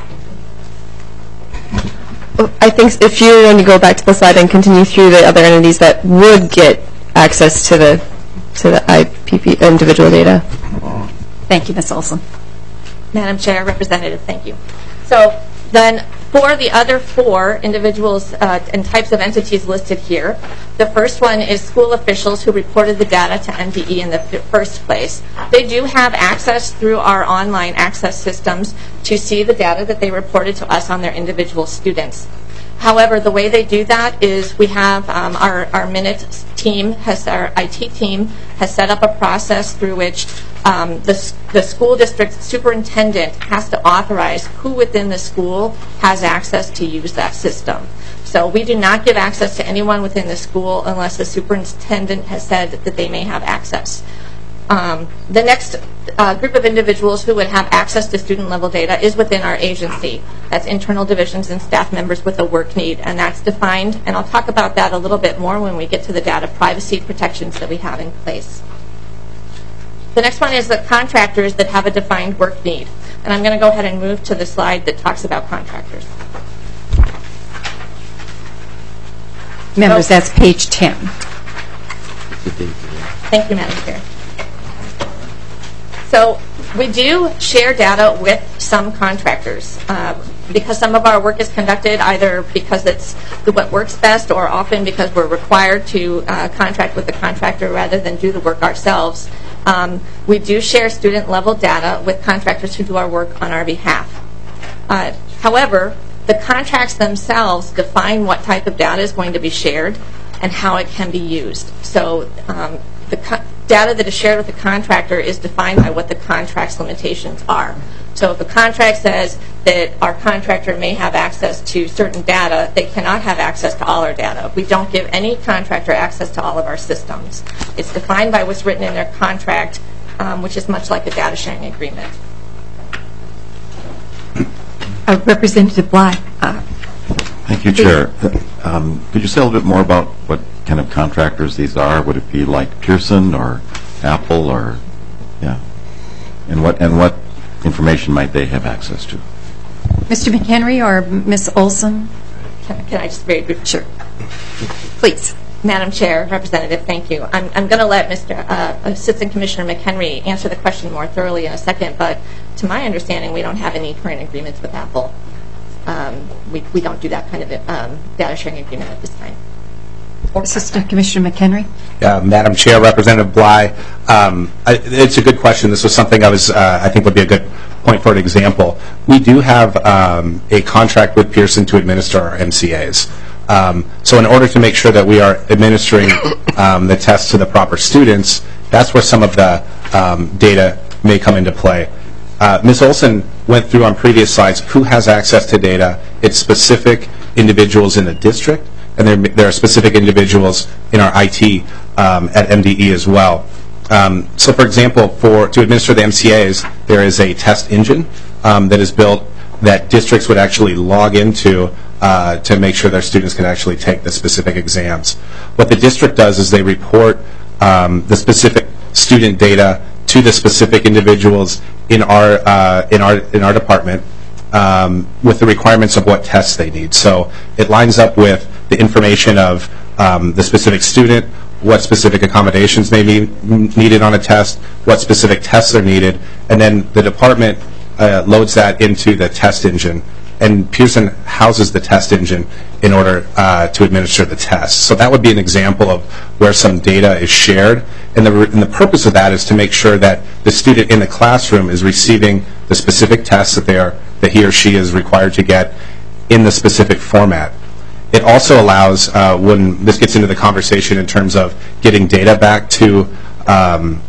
L: I think if you want to go back to the slide and continue through the other entities that would get access to the to the I P P individual data.
A: Thank you, Miz Olson.
G: Madam Chair, Representative, thank you. So then for the other four individuals uh, and types of entities listed here, the first one is school officials who reported the data to N D E in the f- first place. They do have access through our online access systems to see the data that they reported to us on their individual students. However, the way they do that is we have um, our, our Minute team, has our I T team, has set up a process through which um, the, the school district superintendent has to authorize who within the school has access to use that system. So we do not give access to anyone within the school unless the superintendent has said that they may have access. Um, the next uh, group of individuals who would have access to student-level data is within our agency. That's internal divisions and staff members with a work need, and that's defined, and I'll talk about that a little bit more when we get to the data privacy protections that we have in place. The next one is the contractors that have a defined work need, and I'm going to go ahead and move to the slide that talks about contractors.
A: Members, that's page ten.
G: Thank you, Madam Chair. So we do share data with some contractors uh, because some of our work is conducted either because it's what works best or often because we're required to uh, contract with the contractor rather than do the work ourselves. Um, we do share student level data with contractors who do our work on our behalf. Uh, however, the contracts themselves define what type of data is going to be shared and how it can be used. So um, the co- data that is shared with the contractor is defined by what the contract's limitations are. So if a contract says that our contractor may have access to certain data, they cannot have access to all our data. We don't give any contractor access to all of our systems. It's defined by what's written in their contract, um, which is much like a data sharing agreement.
A: Uh, Representative Bly. Uh,
M: Thank you, Chair. Um, could you say a little bit more about what kind of contractors these are? Would it be like Pearson or Apple or, yeah? And what and what information might they have access to?
A: Mister McHenry or Miz Olson?
G: Can, can I just very briefly?
A: Sure. Please.
G: Madam Chair, Representative, thank you. I'm, I'm going to let Mister Uh, Assistant Commissioner McHenry answer the question more thoroughly in a second, but to my understanding, we don't have any current agreements with Apple. Um, we, we don't do that kind of um, data sharing agreement at this time. Or
A: Assistant Commissioner McHenry.
E: Uh, Madam Chair, Representative Bly, um, I, it's a good question. This was something I was, uh, I think would be a good point for an example. We do have um, a contract with Pearson to administer our M C As. Um, so in order to make sure that we are administering um, the tests to the proper students, that's where some of the um, data may come into play. Uh, Miz Olson went through on previous slides who has access to data. It's specific individuals in the district, and there, there are specific individuals in our I T um, at M D E as well. Um, so for example, for to administer the M C As, there is a test engine um, that is built that districts would actually log into uh, to make sure their students can actually take the specific exams. What the district does is they report um, the specific student data to the specific individuals in our uh, in our in our department um, with the requirements of what tests they need. So it lines up with the information of um, the specific student, what specific accommodations may be needed on a test, what specific tests are needed, and then the department uh, loads that into the test engine, and Pearson houses the test engine in order uh, to administer the test. So that would be an example of where some data is shared, and the, and the purpose of that is to make sure that the student in the classroom is receiving the specific tests that they are that he or she is required to get in the specific format. It also allows, uh, when this gets into the conversation in terms of getting data back to um,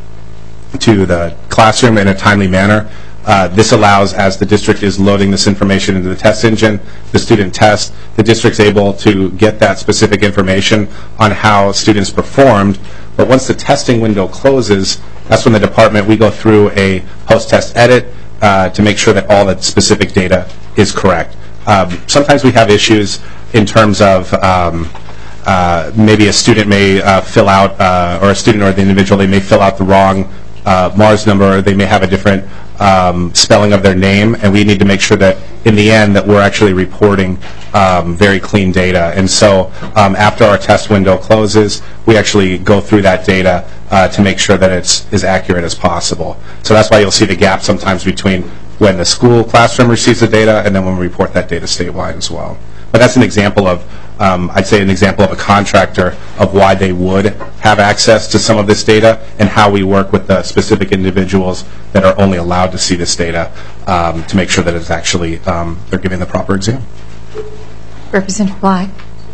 E: to the classroom in a timely manner, uh, this allows, as the district is loading this information into the test engine, the student test, the district's able to get that specific information on how students performed. But once the testing window closes, that's when the department, we go through a post-test edit uh, to make sure that all the specific data is correct. Um, sometimes we have issues in terms of um, uh, maybe a student may uh, fill out, uh, or a student or the individual, they may fill out the wrong uh, Mars number, or they may have a different um, spelling of their name, and we need to make sure that in the end that we're actually reporting um, very clean data. And so um, after our test window closes, we actually go through that data uh, to make sure that it's as accurate as possible. So that's why you'll see the gap sometimes between when the school classroom receives the data and then when we report that data statewide as well. But that's an example of, um, I'd say an example of a contractor of why they would have access to some of this data and how we work with the specific individuals that are only allowed to see this data um, to make sure that it's actually, um, they're giving the proper exam.
A: Representative Bly.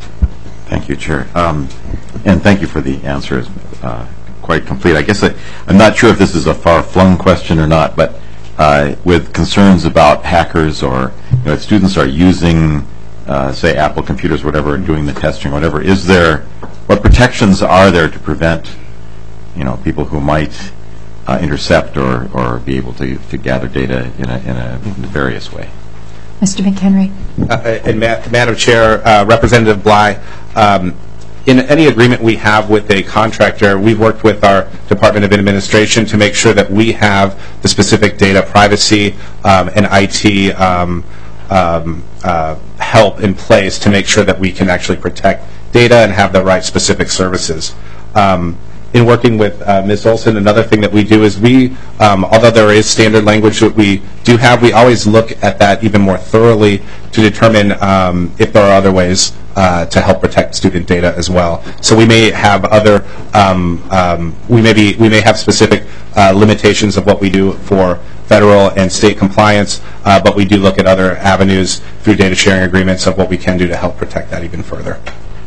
M: Thank you, Chair. Um, and thank you for the answer. It's uh, quite complete. I guess I, I'm not sure if this is a far-flung question or not, but uh, with concerns about hackers or you know, if students are using Uh, say Apple computers, whatever, doing the testing, whatever, is there, what protections are there to prevent, you know, people who might uh, intercept or, or be able to, to gather data in a, in a various way?
A: Mister McHenry.
E: Uh, and Ma Madam Chair, uh, Representative Bly, um, in any agreement we have with a contractor, we've worked with our Department of Administration to make sure that we have the specific data privacy um, and I T um, Um, uh, help in place to make sure that we can actually protect data and have the right specific services. Um, in working with uh, Miz Olson, another thing that we do is we, um, although there is standard language that we do have, we always look at that even more thoroughly to determine um, if there are other ways uh, to help protect student data as well. So we may have other, um, um, we may be, we may have specific uh, limitations of what we do for federal and state compliance, uh, but we do look at other avenues through data sharing agreements of what we can do to help protect that even further.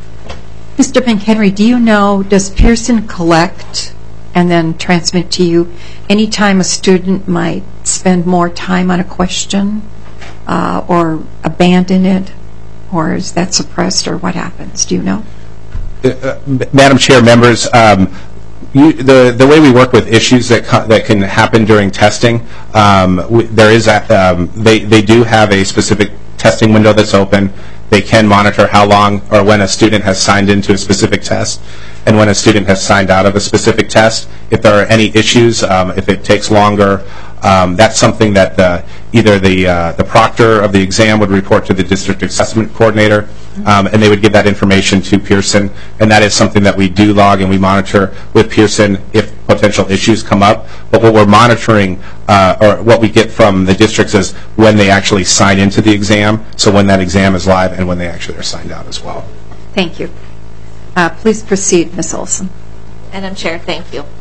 A: Mister McHenry, do you know, does Pearson collect and then transmit to you any time a student might spend more time on a question uh, or abandon it, or is that suppressed, or what happens? Do you know?
E: Uh, uh, Madam Chair, members, um, You, the the way we work with issues that co that can happen during testing, um, we, there is a, um, they they do have a specific testing window that's open. They can monitor how long or when a student has signed into a specific test, and when a student has signed out of a specific test. If there are any issues, um, if it takes longer, um, that's something that the, either the uh, the proctor of the exam would report to the district assessment coordinator, um, and they would give that information to Pearson, and that is something that we do log and we monitor with Pearson if potential issues come up. But what we're monitoring, uh, or what we get from the districts, is when they actually sign into the exam, so when that exam is live and when they actually are signed out as well.
A: Thank you. Uh, please proceed, Miz Olson.
G: Madam Chair, thank you.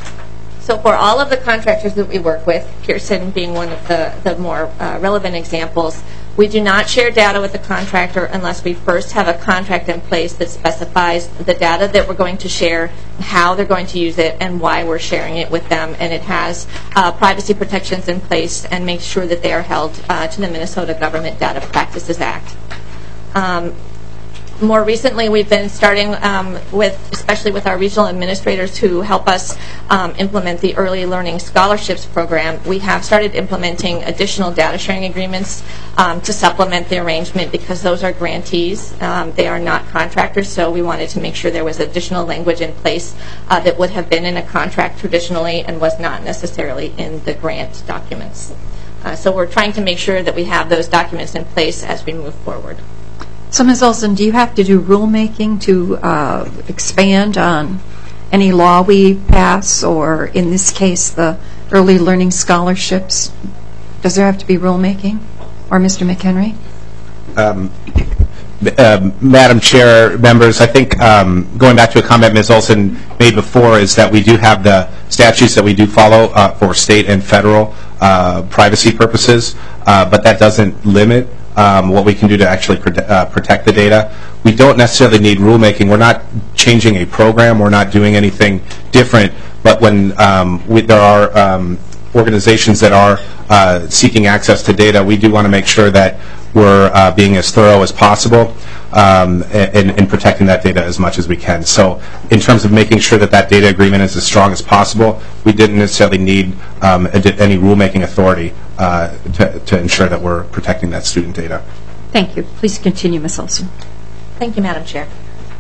G: So for all of the contractors that we work with, Pearson being one of the, the more uh, relevant examples, We do not share data with the contractor unless we first have a contract in place that specifies the data that we're going to share, how they're going to use it, and why we're sharing it with them. And it has uh, privacy protections in place and makes sure that they are held uh, to the Minnesota Government Data Practices Act. Um, More recently, we've been starting um, with, especially with our regional administrators who help us um, implement the Early Learning Scholarships Program. We have started implementing additional data sharing agreements um, to supplement the arrangement because those are grantees. Um, they are not contractors, so we wanted to make sure there was additional language in place uh, that would have been in a contract traditionally and was not necessarily in the grant documents. Uh, so we're trying to make sure that we have those documents in place as we move forward.
A: So, Miz Olson, do you have to do rulemaking to uh, expand on any law we pass, or in this case, the early learning scholarships? Does there have to be rulemaking? Or Mister McHenry?
E: Um, uh, Madam Chair, members, I think um, going back to a comment Miz Olson made before is that we do have the statutes that we do follow uh, for state and federal uh, privacy purposes, uh, but that doesn't limit Um, what we can do to actually prote uh, protect the data. We don't necessarily need rulemaking. We're not changing a program. We're not doing anything different. But when um, we, there are um, organizations that are uh, seeking access to data, we do want to make sure that we're uh, being as thorough as possible um, in, in protecting that data as much as we can. So in terms of making sure that that data agreement is as strong as possible, we didn't necessarily need um, any rulemaking authority uh, to, to ensure that we're protecting that student data.
A: Thank you. Please continue, Miz Olson.
G: Thank you, Madam Chair.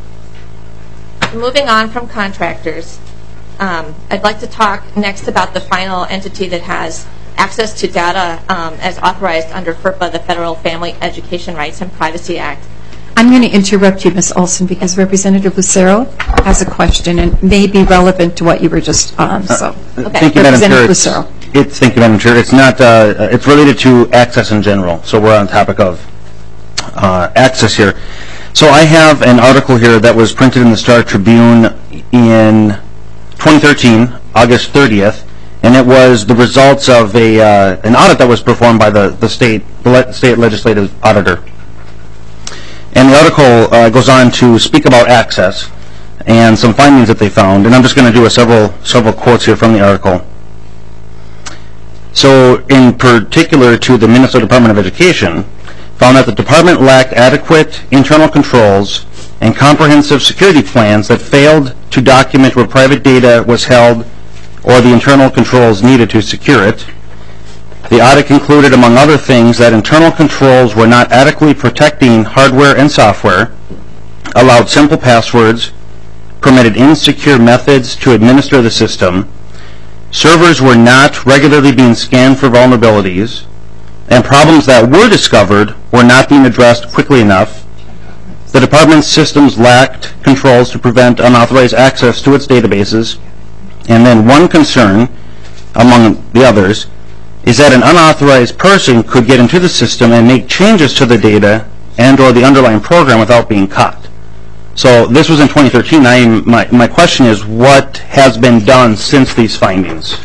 G: Moving on from contractors, um, I'd like to talk next about the final entity that has access to data um, as authorized under FERPA, the Federal Family Education Rights and Privacy Act.
A: I'm going to interrupt you, Miz Olson, because Representative Lucero has a question and may be relevant to what you were just on. So,
N: okay. Thank you, Madam Chair.
A: Lucero.
N: It's, thank you, Madam Chair. It's not. Uh, it's related to access in general. So we're on topic of uh, access here. So I have an article here that was printed in the Star Tribune in twenty thirteen, August thirtieth, and it was the results of a uh, an audit that was performed by the the state the le state legislative auditor. And the article uh, goes on to speak about access and some findings that they found. And I'm just going to do a several several quotes here from the article. So, in particular, to the Minnesota Department of Education, found that the department lacked adequate internal controls and comprehensive security plans that failed to document where private data was held or the internal controls needed to secure it. The audit concluded, among other things, that internal controls were not adequately protecting hardware and software, allowed simple passwords, permitted insecure methods to administer the system, servers were not regularly being scanned for vulnerabilities, and problems that were discovered were not being addressed quickly enough. The department's systems lacked controls to prevent unauthorized access to its databases. And then one concern, among the others, is that an unauthorized person could get into the system and make changes to the data and or the underlying program without being caught. So this was in twenty thirteen. I, my, my question is, what has been done since these findings?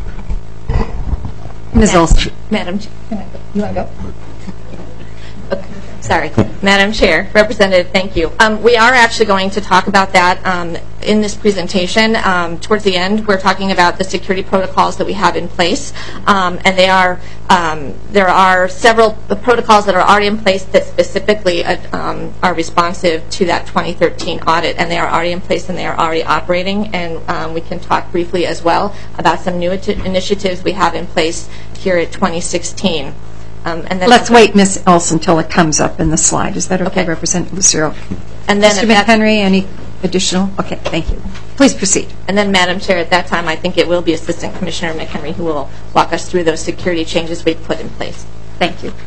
A: Miz Olson.
G: Madam Chair, can I go? You want to go? Okay. Sorry. Madam Chair, Representative, thank you. Um, we are actually going to talk about that um, in this presentation. Um, towards the end, we're talking about the security protocols that we have in place, um, and they are um, there are several protocols that are already in place that specifically uh, um, are responsive to that twenty thirteen audit, and they are already in place and they are already operating. And um, we can talk briefly as well about some new initiatives we have in place here at twenty sixteen. Um, and then
A: Let's wait, Miz Olson, until it comes up in the slide. Is that okay,
G: okay.
A: Representative Lucero?
G: And then
A: Mister McHenry, any additional? Okay, thank you. Please proceed.
G: And then, Madam Chair, at that time, I think it will be Assistant Commissioner McHenry who will walk us through those security changes we've put in place. Thank you.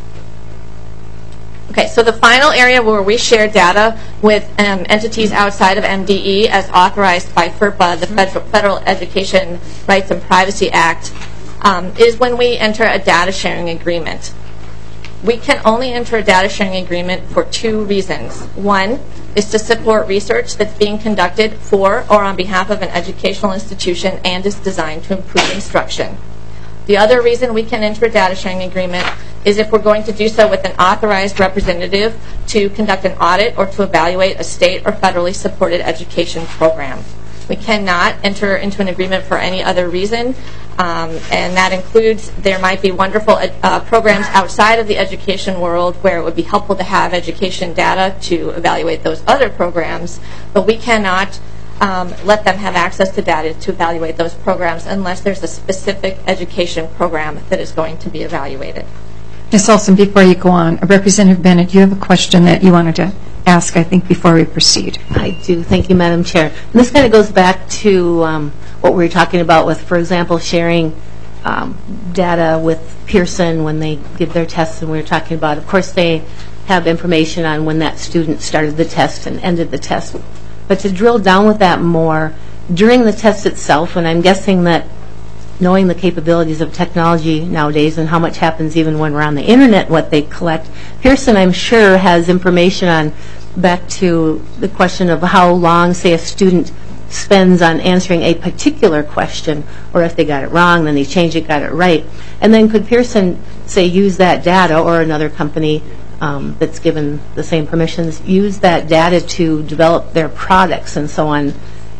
G: Okay, so the final area where we share data with um, entities outside of M D E as authorized by FERPA, the Federal, Federal Education Rights and Privacy Act, Um, is when we enter a data sharing agreement. We can only enter a data sharing agreement for two reasons. One is to support research that's being conducted for or on behalf of an educational institution and is designed to improve instruction. The other reason we can enter a data sharing agreement is if we're going to do so with an authorized representative to conduct an audit or to evaluate a state or federally supported education program. We cannot enter into an agreement for any other reason, um, and that includes there might be wonderful uh, programs outside of the education world where it would be helpful to have education data to evaluate those other programs, but we cannot um, let them have access to data to evaluate those programs unless there's a specific education program that is going to be evaluated.
A: Miz Olson, before you go on, Representative Bennett, you have a question that you wanted to ask, I think, before we proceed.
B: I do. Thank you, Madam Chair. And this kind of goes back to um, what we were talking about with, for example, sharing um, data with Pearson when they give their tests, and we were talking about, of course, they have information on when that student started the test and ended the test. But to drill down with that more, during the test itself, and I'm guessing that knowing the capabilities of technology nowadays and how much happens even when we're on the internet, what they collect, Pearson, I'm sure, has information on, back to the question of how long, say, a student spends on answering a particular question, or if they got it wrong, then they change it, got it right. And then could Pearson, say, use that data, or another company um, that's given the same permissions, use that data to develop their products and so on?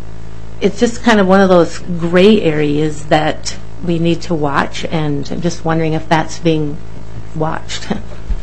B: It's just kind of one of those gray areas that we need to watch, and I'm just wondering if that's being watched.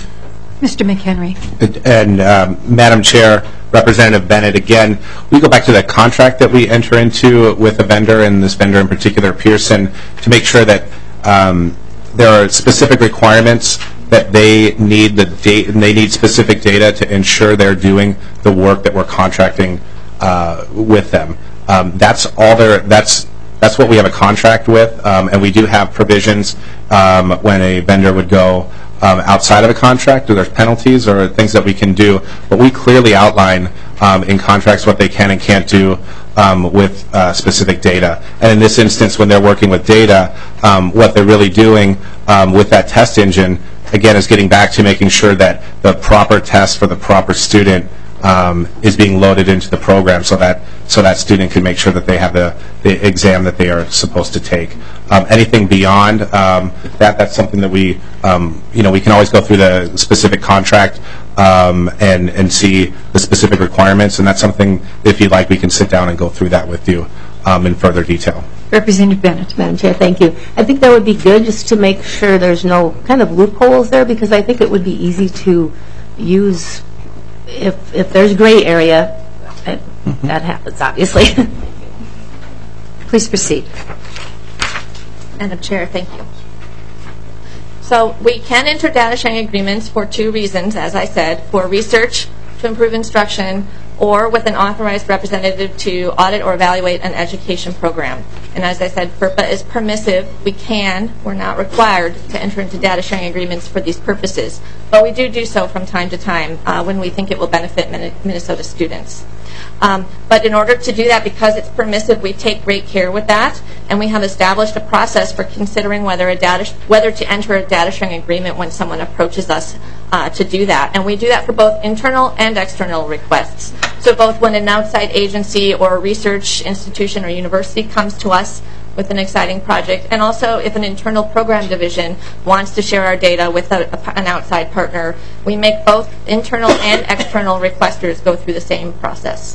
A: Mister McHenry.
E: And um, Madam Chair, Representative Bennett, again, we go back to that contract that we enter into with a vendor, and this vendor in particular, Pearson, to make sure that um, there are specific requirements that they need the data, and they need specific data to ensure they're doing the work that we're contracting uh, with them. Um, that's all there. That's that's what we have a contract with, um, and we do have provisions um, when a vendor would go um, outside of a contract, or there's penalties or things that we can do. But we clearly outline um, in contracts what they can and can't do um, with uh, specific data. And in this instance, when they're working with data, um, what they're really doing um, with that test engine, again, is getting back to making sure that the proper test for the proper student Um, is being loaded into the program, so that so that student can make sure that they have the, the exam that they are supposed to take. Um, anything beyond um, that, that's something that we, um, you know, we can always go through the specific contract um, and and see the specific requirements, and that's something, if you'd like, we can sit down and go through that with you um, in further detail.
A: Representative Bennett.
B: Madam Chair, thank you. I think that would be good, just to make sure there's no kind of loopholes there, because I think it would be easy to use. If if there's gray area, it, mm-hmm. that happens, obviously.
A: Please proceed.
G: Madam Chair, thank you. So we can enter data sharing agreements for two reasons, as I said, for research to improve instruction, or with an authorized representative to audit or evaluate an education program. And as I said, FERPA is permissive. We can, we're not required to enter into data sharing agreements for these purposes. But we do do so from time to time uh, when we think it will benefit Minnesota students. Um, but in order to do that, because it's permissive, we take great care with that, and we have established a process for considering whether a data sh- whether to enter a data sharing agreement when someone approaches us uh, to do that. And we do that for both internal and external requests. So both when an outside agency or a research institution or university comes to us with an exciting project, and also if an internal program division wants to share our data with a, a, an outside partner, we make both internal and external requesters go through the same process.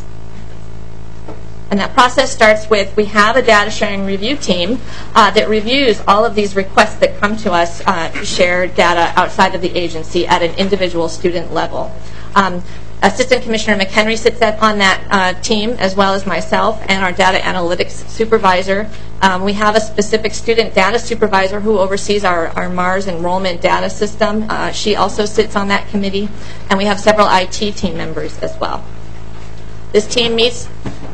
G: And that process starts with, we have a data sharing review team uh, that reviews all of these requests that come to us uh, to share data outside of the agency at an individual student level. Um, Assistant Commissioner McHenry sits at, on that uh, team, as well as myself and our data analytics supervisor. Um, we have a specific student data supervisor who oversees our, our MARS enrollment data system. Uh, she also sits on that committee. And we have several I T team members as well. This team meets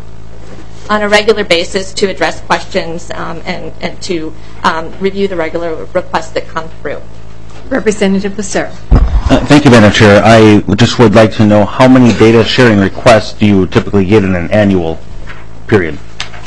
G: on a regular basis to address questions um, and, and to um, review the regular requests that come through.
A: Representative Lucero.
N: Uh, thank you, Madam Chair. I just would like to know how many data sharing requests do you typically get in an annual period?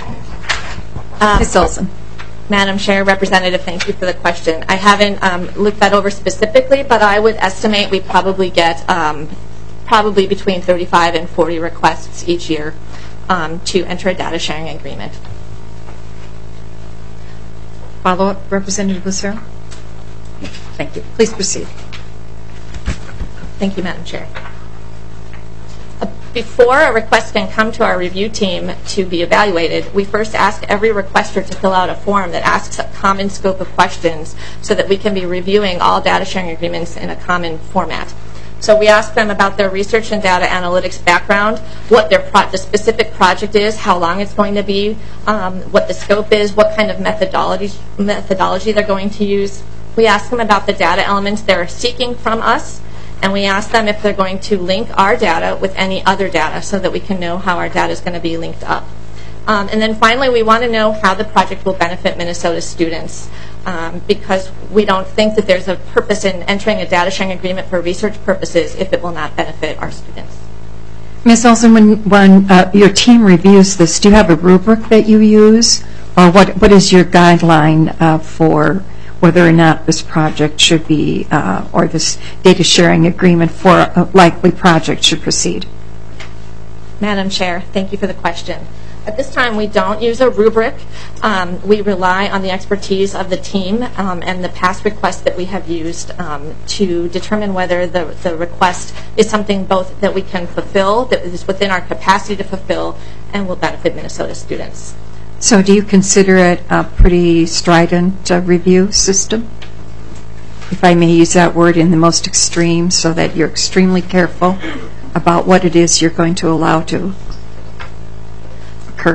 G: Uh,
A: Miz Olson.
G: Madam Chair, Representative, thank you for the question. I haven't um, looked that over specifically, but I would estimate we probably get um, probably between thirty-five and forty requests each year um, to enter a data sharing agreement.
A: Follow-up, Representative Lucero. Thank you. Please proceed.
G: Thank you, Madam Chair. Before a request can come to our review team to be evaluated, we first ask every requester to fill out a form that asks a common scope of questions so that we can be reviewing all data sharing agreements in a common format. So we ask them about their research and data analytics background, what their pro- the specific project is, how long it's going to be, um, what the scope is, what kind of methodology, methodology they're going to use. We ask them about the data elements they're seeking from us, and we ask them if they're going to link our data with any other data so that we can know how our data is going to be linked up. Um, and then finally, we want to know how the project will benefit Minnesota students, um, because we don't think that there's a purpose in entering a data sharing agreement for research purposes if it will not benefit our students.
A: Miz Olson, when, when uh, your team reviews this, do you have a rubric that you use? Or what, what is your guideline uh, for whether or not this project should be, uh, or this data sharing agreement for a likely project should proceed?
G: Madam Chair, thank you for the question. At this time, we don't use a rubric. Um, we rely on the expertise of the team um, and the past requests that we have used um, to determine whether the, the request is something both that we can fulfill, that is within our capacity to fulfill, and will benefit Minnesota students.
A: So do you consider it a pretty strident uh, review system? If I may use that word in the most extreme, so that you're extremely careful about what it is you're going to allow to occur.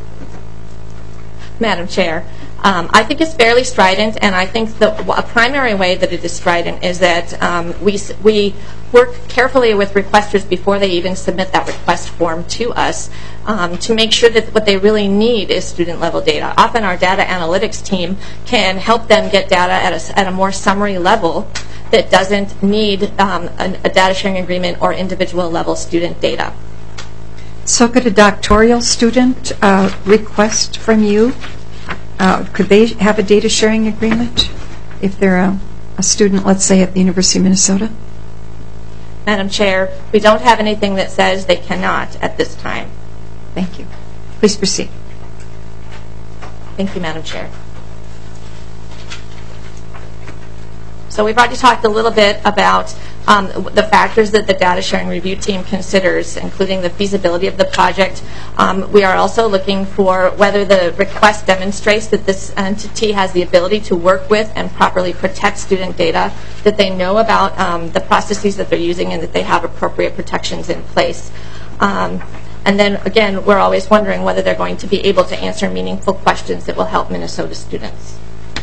G: Madam Chair, um, I think it's fairly strident, and I think the a primary way that it is strident is that um, we we work carefully with requesters before they even submit that request form to us um, to make sure that what they really need is student-level data. Often our data analytics team can help them get data at a, at a more summary level that doesn't need um, a, a data sharing agreement or individual-level student data.
A: So could a doctoral student uh, request from you? Uh, could they have a data sharing agreement if they're a, a student, let's say, at the University of Minnesota?
G: Madam Chair, we don't have anything that says they cannot at this time.
A: Thank you. Please proceed.
G: Thank you, Madam Chair. So we've already talked a little bit about um, the factors that the data sharing review team considers, including the feasibility of the project. Um, we are also looking for whether the request demonstrates that this entity has the ability to work with and properly protect student data, that they know about um, the processes that they're using, and that they have appropriate protections in place. Um, and then, again, we're always wondering whether they're going to be able to answer meaningful questions that will help Minnesota students.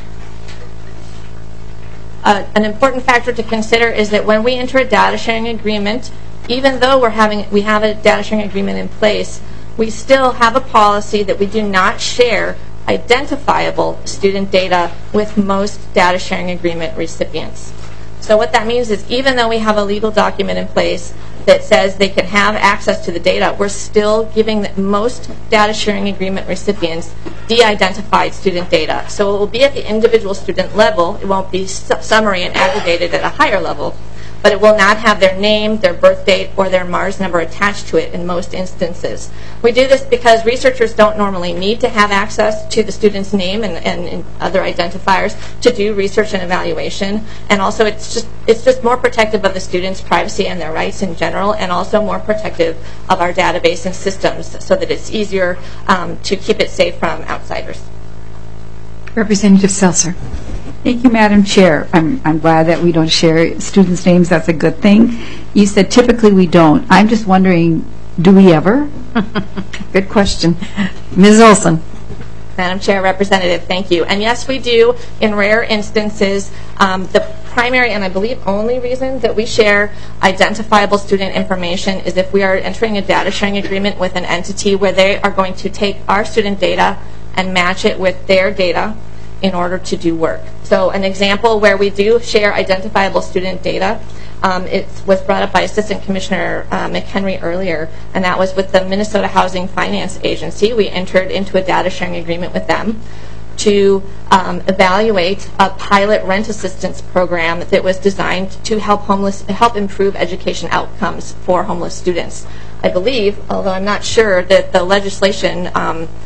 G: Uh, an important factor to consider is that when we enter a data sharing agreement, even though we're having, we have a data sharing agreement in place, we still have a policy that we do not share identifiable student data with most data sharing agreement recipients. So what that means is even though we have a legal document in place that says they can have access to the data, we're still giving most data sharing agreement recipients de-identified student data. So it will be at the individual student level. It won't be su- summary and aggregated at a higher level, but it will not have their name, their birth date, or their MARS number attached to it in most instances. We do this because researchers don't normally need to have access to the student's name and, and, and other identifiers to do research and evaluation. And also it's just it's just more protective of the student's privacy and their rights in general, and also more protective of our database and systems so that it's easier um, to keep it safe from outsiders.
A: Representative Seltzer.
C: Thank you, Madam Chair. I'm, I'm glad that we don't share students' names. That's a good thing. You said typically we don't. I'm just wondering, do we ever?
A: Good question. Miz Olson.
G: Madam Chair, Representative, thank you. And yes, we do in rare instances. Um, the primary and I believe only reason that we share identifiable student information is if we are entering a data sharing agreement with an entity where they are going to take our student data and match it with their data in order to do work. So an example where we do share identifiable student data, um, it was brought up by Assistant Commissioner uh, McHenry earlier, and that was with the Minnesota Housing Finance Agency. We entered into a data sharing agreement with them to um, evaluate a pilot rent assistance program that was designed to help homeless, help improve education outcomes for homeless students. I believe, although I'm not sure, that the legislation um,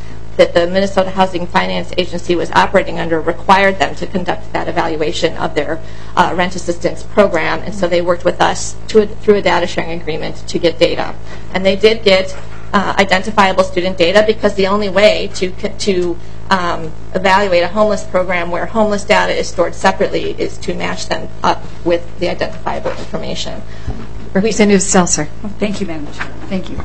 G: that the Minnesota Housing Finance Agency was operating under required them to conduct that evaluation of their uh, rent assistance program, and so they worked with us to, through a data sharing agreement to get data. And they did get uh, identifiable student data, because the only way to, to um, evaluate a homeless program where homeless data is stored separately is to match them up with the identifiable information.
A: Representative Seltzer.
C: Thank you, Madam Chair. Thank you.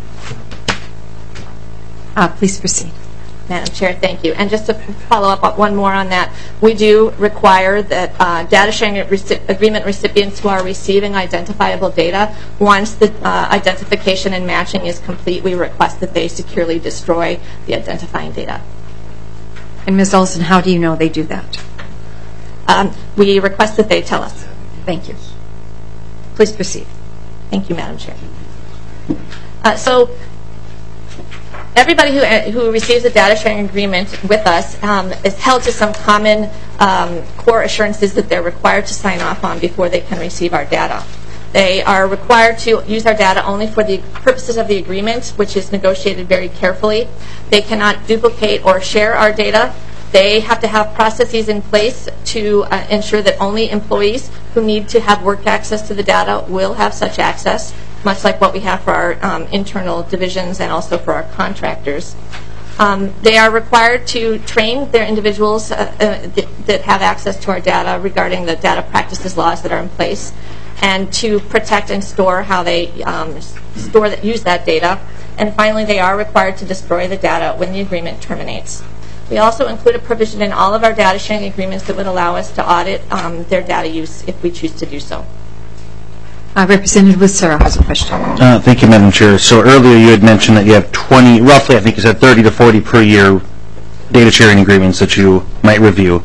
A: Uh, please proceed.
G: Madam Chair, thank you. And just to follow up on one more on that, we do require that uh, data sharing reci- agreement recipients who are receiving identifiable data, once the uh, identification and matching is complete, we request that they securely destroy the identifying data.
A: And Miz Olson, how do you know they do that?
G: Um, we request that they tell us.
A: Thank you. Please proceed.
G: Thank you, Madam Chair. Uh, so, everybody who, who receives a data sharing agreement with us um, is held to some common um, core assurances that they're required to sign off on before they can receive our data. They are required to use our data only for the purposes of the agreement, which is negotiated very carefully. They cannot duplicate or share our data. They have to have processes in place to uh, ensure that only employees who need to have work access to the data will have such access, much like what we have for our um, internal divisions and also for our contractors. Um, they are required to train their individuals uh, uh, th- that have access to our data regarding the data practices laws that are in place, and to protect and store how they um, store that, use that data. And finally, they are required to destroy the data when the agreement terminates. We also include a provision in all of our data sharing agreements that would allow us to audit um, their data use if we choose to do so.
A: Uh, Representative Lucero has a question.
N: Uh, thank you, Madam Chair. So earlier you had mentioned that you have twenty, roughly I think you said thirty to forty per year data sharing agreements that you might review.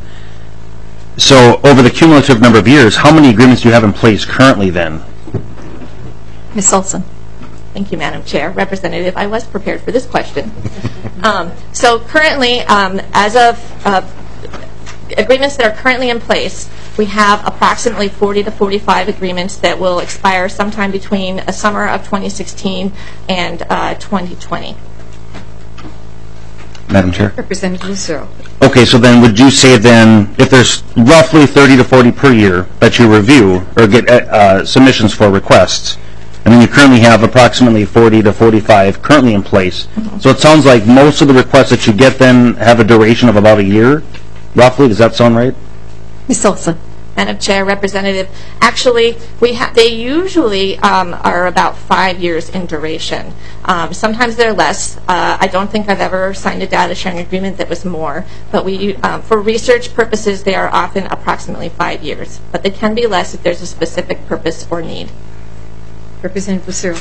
N: So over the cumulative number of years, how many agreements do you have in place currently then?
A: Miz Olson.
G: Thank you, Madam Chair. Representative, I was prepared for this question. um, so currently, um, as of uh, agreements that are currently in place, we have approximately forty to forty-five agreements that will expire sometime between a summer of twenty sixteen and uh, twenty twenty.
N: Madam Chair?
A: Representative Lucero.
N: Okay, so then would you say then, if there's roughly thirty to forty per year that you review or get uh, submissions for requests, and then you currently have approximately forty to forty-five currently in place, mm-hmm. So it sounds like most of the requests that you get then have a duration of about a year, roughly? Does that sound right?
A: Miz Olson.
G: Madam Chair, Representative, actually, we ha- they usually um, are about five years in duration. Um, sometimes they're less. Uh, I don't think I've ever signed a data sharing agreement that was more, but we, um, for research purposes, they are often approximately five years. But they can be less if there's a specific purpose or need.
A: Representative Lucero.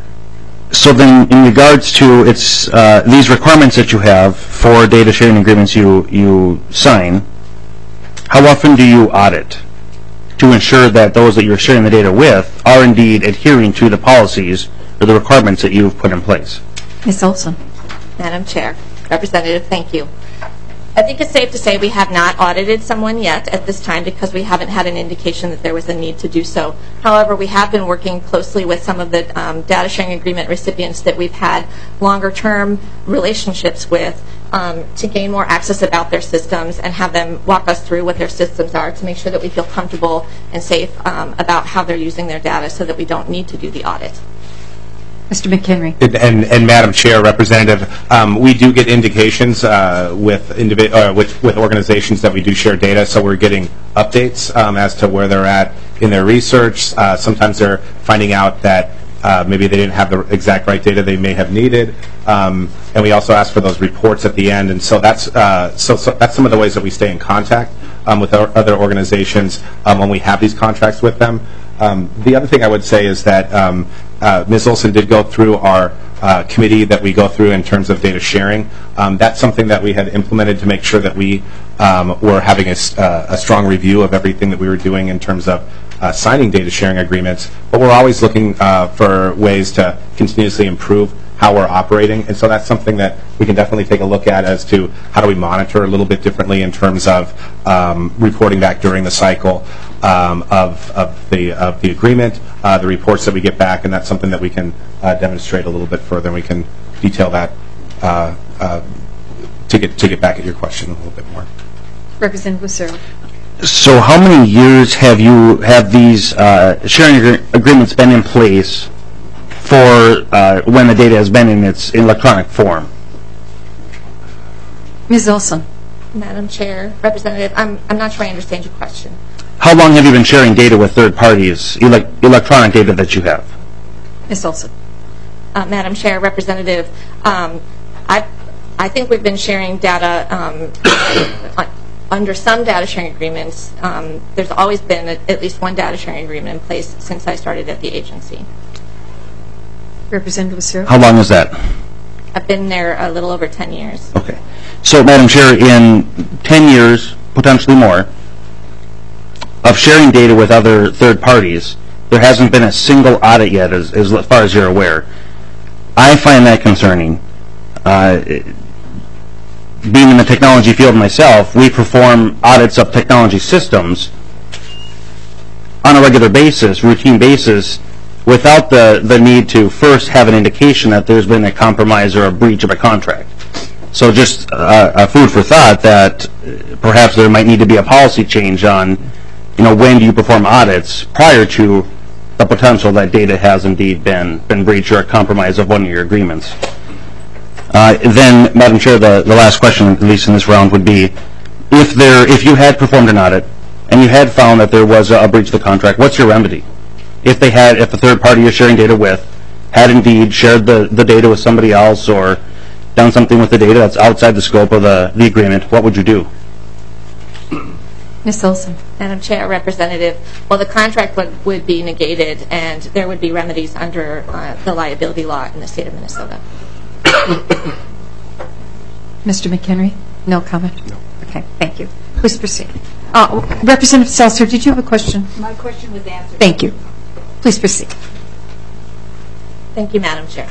N: So then, in regards to its uh, these requirements that you have for data sharing agreements you you sign, how often do you audit to ensure that those that you're sharing the data with are indeed adhering to the policies or the requirements that you've put in place?
A: Miz Olson.
G: Madam Chair, Representative, thank you. I think it's safe to say we have not audited someone yet at this time because we haven't had an indication that there was a need to do so. However, we have been working closely with some of the um, data sharing agreement recipients that we've had longer-term relationships with um, to gain more access about their systems and have them walk us through what their systems are to make sure that we feel comfortable and safe um, about how they're using their data so that we don't need to do the audit.
A: Mister McHenry.
E: And, and, and Madam Chair, Representative, um, we do get indications uh, with, indivi- uh, with with organizations that we do share data, so we're getting updates um, as to where they're at in their research. Uh, sometimes they're finding out that uh, maybe they didn't have the exact right data they may have needed, um, and we also ask for those reports at the end. And so that's uh, so, so that's some of the ways that we stay in contact um, with our other organizations um, when we have these contracts with them. Um, the other thing I would say is that um, uh, Miz Olson did go through our uh, committee that we go through in terms of data sharing. Um, that's something that we had implemented to make sure that we um, were having a, uh, a strong review of everything that we were doing in terms of uh, signing data sharing agreements. But we're always looking uh, for ways to continuously improve how we're operating, and so that's something that we can definitely take a look at as to how do we monitor a little bit differently in terms of um, reporting back during the cycle um, of, of the of the agreement, uh, the reports that we get back, and that's something that we can uh, demonstrate a little bit further, and we can detail that uh, uh, to get to get back at your question a little bit more.
A: Representative Lucero.
N: So how many years have you have these uh, sharing agre- agreements been in place for uh, when the data has been in its electronic form?
A: Miz Olson.
G: Madam Chair, Representative, I'm, I'm not sure I understand your question.
N: How long have you been sharing data with third parties, ele- electronic data that you have?
A: Miz Olson.
G: Uh, Madam Chair, Representative, um, I I think we've been sharing data um, under some data sharing agreements. Um, there's always been a, at least one data sharing agreement in place since I started at the agency.
A: Representative Lucero.
N: How long is that?
G: I've been there a little over ten years.
N: Okay. So, Madam Chair, in ten years, potentially more, of sharing data with other third parties, there hasn't been a single audit yet, as, as far as you're aware. I find that concerning. Uh, being in the technology field myself, we perform audits of technology systems on a regular basis, routine basis, without the, the need to first have an indication that there's been a compromise or a breach of a contract. So just uh, a food for thought that perhaps there might need to be a policy change on, you know, when do you perform audits prior to the potential that data has indeed been, been breached or a compromise of one of your agreements. Uh, then, Madam Chair, the, the last question, at least in this round, would be, if there, if you had performed an audit and you had found that there was a, a breach of the contract, what's your remedy? If they had, if the third party you're sharing data with had indeed shared the, the data with somebody else or done something with the data that's outside the scope of the, the agreement, what would you do?
A: Miz Olson.
G: Madam Chair, Representative, well, the contract would, would be negated, and there would be remedies under uh, the liability law in the state of Minnesota.
A: Mister McHenry? No comment? No. Okay, thank you. Please proceed. Uh, Representative Seltzer, did you have a question?
J: My question was answered.
A: Thank you. Please proceed.
G: Thank you, Madam Chair.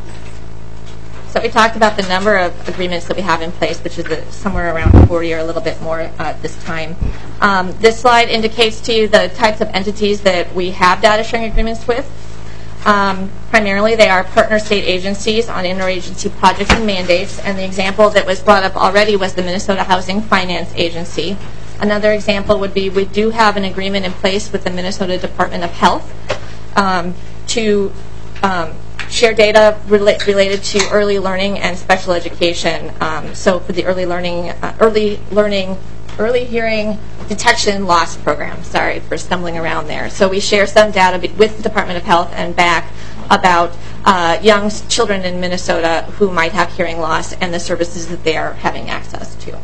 G: So we talked about the number of agreements that we have in place, which is a, somewhere around forty or a little bit more uh, this time. Um, this slide indicates to you the types of entities that we have data sharing agreements with. Um, primarily, they are partner state agencies on interagency projects and mandates, and the example that was brought up already was the Minnesota Housing Finance Agency. Another example would be we do have an agreement in place with the Minnesota Department of Health um, to um, share data rela- related to early learning and special education. Um, so for the early learning, uh, early learning, early hearing detection loss program. Sorry for stumbling around there. So we share some data be- with the Department of Health and back about uh, young children in Minnesota who might have hearing loss and the services that they are having access to.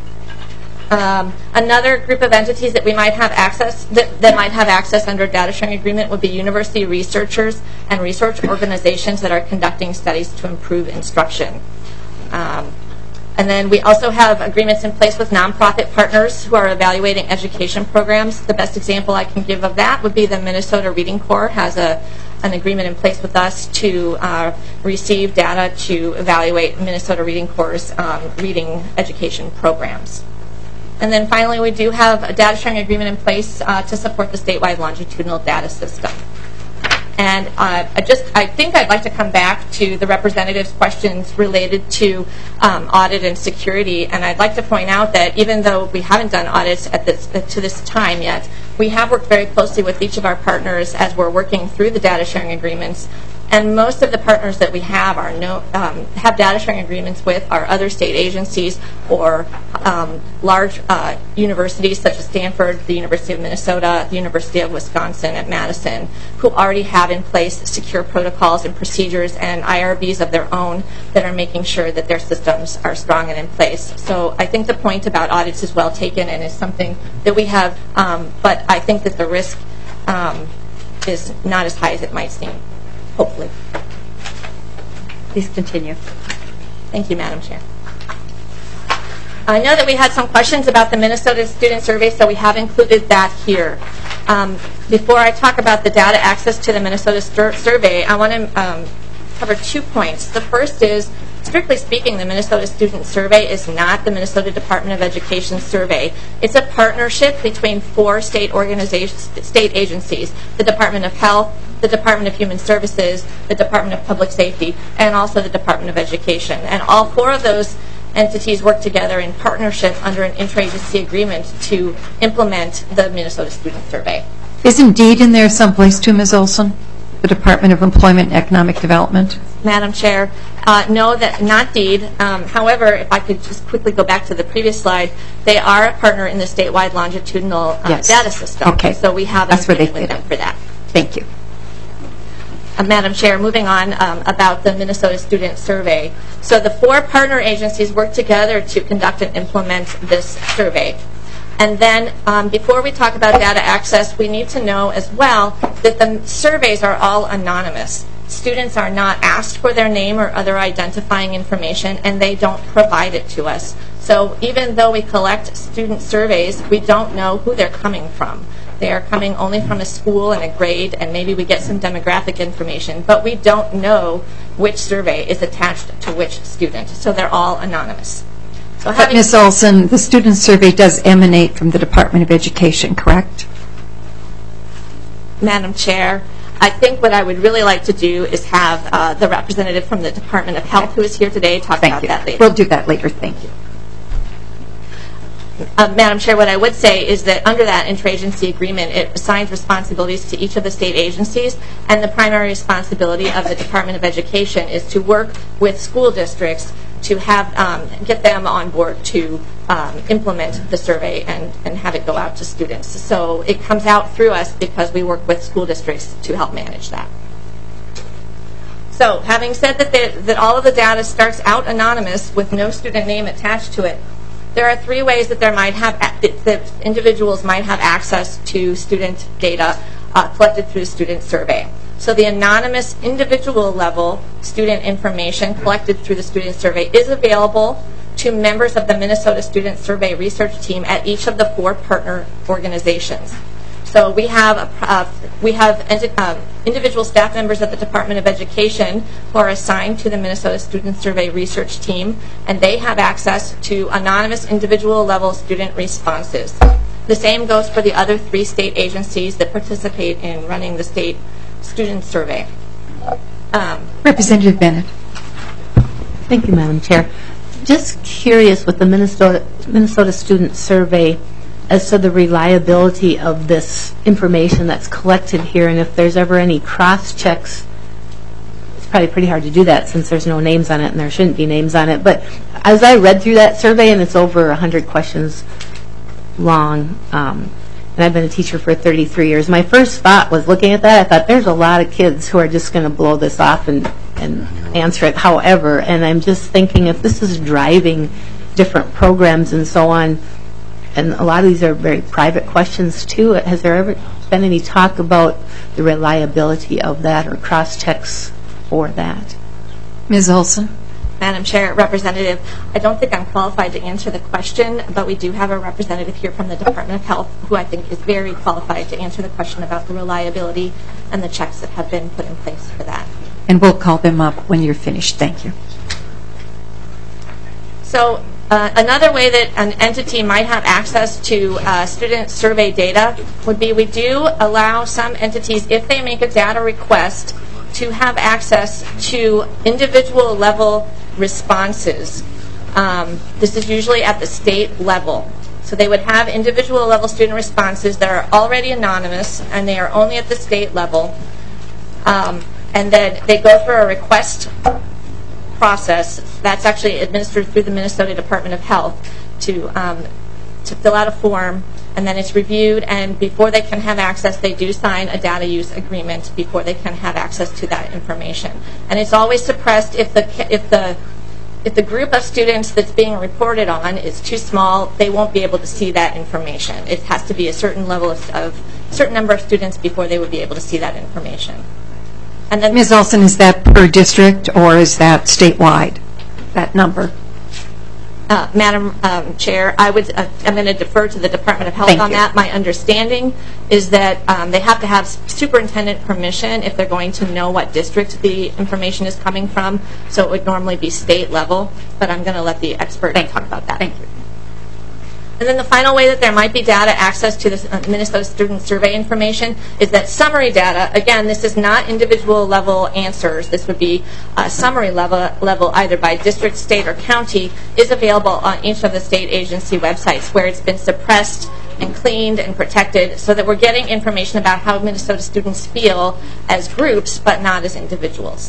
G: Um, another group of entities that we might have access that, that might have access under a data sharing agreement would be university researchers and research organizations that are conducting studies to improve instruction. Um, and then we also have agreements in place with nonprofit partners who are evaluating education programs. The best example I can give of that would be the Minnesota Reading Corps has a an agreement in place with us to uh, receive data to evaluate Minnesota Reading Corps' um, reading education programs. And then finally, we do have a data sharing agreement in place uh, to support the statewide longitudinal data system. And uh, I just, I think I'd like to come back to the representative's questions related to um, audit and security. And I'd like to point out that even though we haven't done audits at this, to this time yet, we have worked very closely with each of our partners as we're working through the data sharing agreements. And most of the partners that we have are no, um, have data sharing agreements with are other state agencies or um, large uh, universities such as Stanford, the University of Minnesota, the University of Wisconsin at Madison, who already have in place secure protocols and procedures and I R Bs of their own that are making sure that their systems are strong and in place. So I think the point about audits is well taken and is something that we have, um, but I think that the risk um, is not as high as it might seem. Hopefully.
A: Please continue.
G: Thank you, Madam Chair. I know that we had some questions about the Minnesota Student Survey, so we have included that here. Um, before I talk about the data access to the Minnesota Stur- Survey, I want to um, cover two points. The first is, strictly speaking, the Minnesota Student Survey is not the Minnesota Department of Education survey. It's a partnership between four state organizations, state agencies, the Department of Health, the Department of Human Services, the Department of Public Safety, and also the Department of Education. And all four of those entities work together in partnership under an interagency agreement to implement the Minnesota Student Survey.
A: Is Indeed in there someplace too, Miz Olson? The Department of Employment and Economic Development?
G: Madam Chair, uh, no, that not Indeed. Um, however, if I could just quickly go back to the previous slide, they are a partner in the statewide longitudinal uh,
A: yes.
G: data system.
A: Okay.
G: So we have an
A: That's where they
G: agreement with them for that.
A: Thank you.
G: Uh, Madam Chair, moving on um, about the Minnesota Student Survey. So the four partner agencies work together to conduct and implement this survey. And then um, before we talk about data access, we need to know as well that the surveys are all anonymous. Students are not asked for their name or other identifying information, and they don't provide it to us. So even though we collect student surveys, we don't know who they're coming from. They are coming only from a school and a grade, and maybe we get some demographic information, but we don't know which survey is attached to which student. So they're all anonymous. So
A: but Miz Olson, the student survey does emanate from the Department of Education, correct?
G: Madam Chair, I think what I would really like to do is have uh, the representative from the Department of Health who is here today talk
A: Thank
G: about
A: you.
G: that later.
A: We'll do that later. Thank you.
G: Uh, Madam Chair, what I would say is that under that interagency agreement, it assigns responsibilities to each of the state agencies, and the primary responsibility of the Department of Education is to work with school districts to have um, get them on board to um, implement the survey and, and have it go out to students. So it comes out through us because we work with school districts to help manage that. So having said that, the, that all of the data starts out anonymous with no student name attached to it, there are three ways that there might have that individuals might have access to student data uh, collected through the student survey. So the anonymous individual level student information collected through the student survey is available to members of the Minnesota Student Survey research team at each of the four partner organizations. So we have a, uh, we have uh, individual staff members at the Department of Education who are assigned to the Minnesota Student Survey research team, and they have access to anonymous individual level student responses. The same goes for the other three state agencies that participate in running the state student survey. Um,
A: Representative Bennett.
B: Thank you, Madam Chair. Just curious with the Minnesota Minnesota Student Survey as to the reliability of this information that's collected here, and if there's ever any cross-checks. It's probably pretty hard to do that since there's no names on it and there shouldn't be names on it, but as I read through that survey, and it's over one hundred questions long, um, and I've been a teacher for thirty-three years, my first thought was looking at that, I thought there's a lot of kids who are just going to blow this off and, and answer it however, and I'm just thinking if this is driving different programs and so on, and a lot of these are very private questions too, has there ever been any talk about the reliability of that or cross-checks for that?
A: Miz Olson.
G: Madam Chair, Representative, I don't think I'm qualified to answer the question, but we do have a representative here from the Department of Health who I think is very qualified to answer the question about the reliability and the checks that have been put in place for that.
A: And we'll call them up when you're finished. Thank you.
G: So uh, another way that an entity might have access to uh, student survey data would be we do allow some entities, if they make a data request, to have access to individual level responses. Um, this is usually at the state level. So they would have individual level student responses that are already anonymous and they are only at the state level. Um, and then they go through a request process that's actually administered through the Minnesota Department of Health to um, to fill out a form, and then it's reviewed, and before they can have access, they do sign a data use agreement before they can have access to that information. And it's always suppressed if the if the if the group of students that's being reported on is too small, they won't be able to see that information. It has to be a certain level of, of certain number of students before they would be able to see that information. And then,
A: Miz Olson, is that per district or is that statewide, that number?
G: Uh, Madam um, Chair, I would, uh, I'm going to defer to the Department of Health
A: Thank
G: on
A: you.
G: that. My understanding is that um, they have to have superintendent permission if they're going to know what district the information is coming from. So it would normally be state level, but I'm going to let the expert
A: Thank
G: talk
A: you.
G: about that.
A: Thank you.
G: And then the final way that there might be data access to the Minnesota Student Survey information is that summary data, again, this is not individual level answers. This would be uh, summary level, level either by district, state, or county, is available on each of the state agency websites where it's been suppressed and cleaned and protected so that we're getting information about how Minnesota students feel as groups but not as individuals.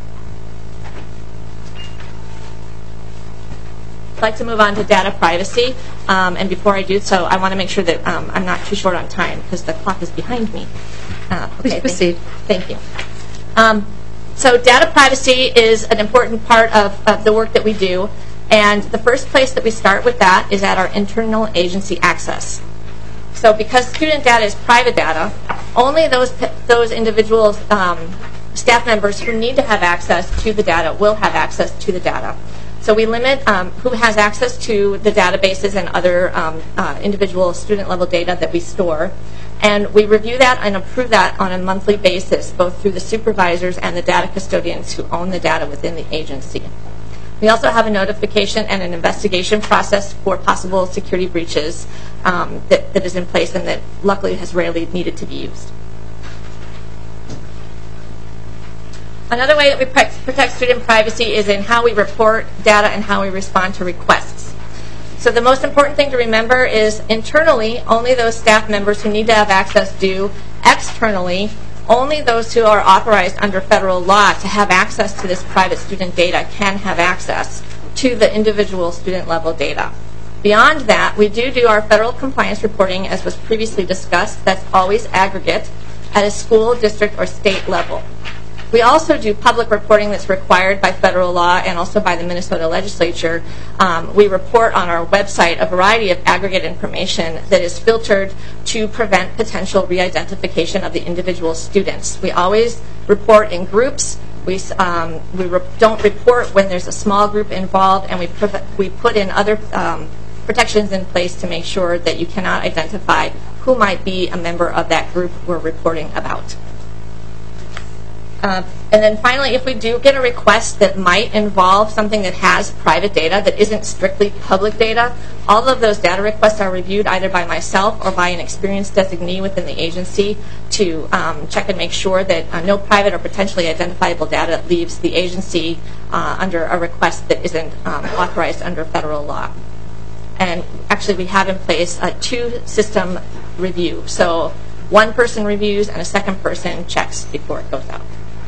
G: I'd like to move on to data privacy, um, and before I do so, I want to make sure that um, I'm not too short on time because the clock is behind me. Uh, okay,
A: Please proceed.
G: Thank you. Thank you. Um, so data privacy is an important part of, of the work that we do, and the first place that we start with that is at our internal agency access. So because student data is private data, only those, those individuals, um, staff members who need to have access to the data will have access to the data. So we limit um, who has access to the databases and other um, uh, individual student-level data that we store. And we review that and approve that on a monthly basis, both through the supervisors and the data custodians who own the data within the agency. We also have a notification and an investigation process for possible security breaches um, that, that is in place and that luckily has rarely needed to be used. Another way that we protect student privacy is in how we report data and how we respond to requests. So the most important thing to remember is internally, only those staff members who need to have access do. Externally, only those who are authorized under federal law to have access to this private student data can have access to the individual student level data. Beyond that, we do do our federal compliance reporting, as was previously discussed. That's always aggregate at a school, district, or state level. We also do public reporting that's required by federal law and also by the Minnesota legislature. Um, we report on our website a variety of aggregate information that is filtered to prevent potential re-identification of the individual students. We always report in groups. We, um, we re- don't report when there's a small group involved, and we, pre- we put in other um, protections in place to make sure that you cannot identify who might be a member of that group we're reporting about. Uh, and then finally, if we do get a request that might involve something that has private data that isn't strictly public data, all of those data requests are reviewed either by myself or by an experienced designee within the agency to um, check and make sure that uh, no private or potentially identifiable data leaves the agency uh, under a request that isn't um, authorized under federal law. And actually, we have in place a two-system review. So one person reviews and a second person checks before it goes out.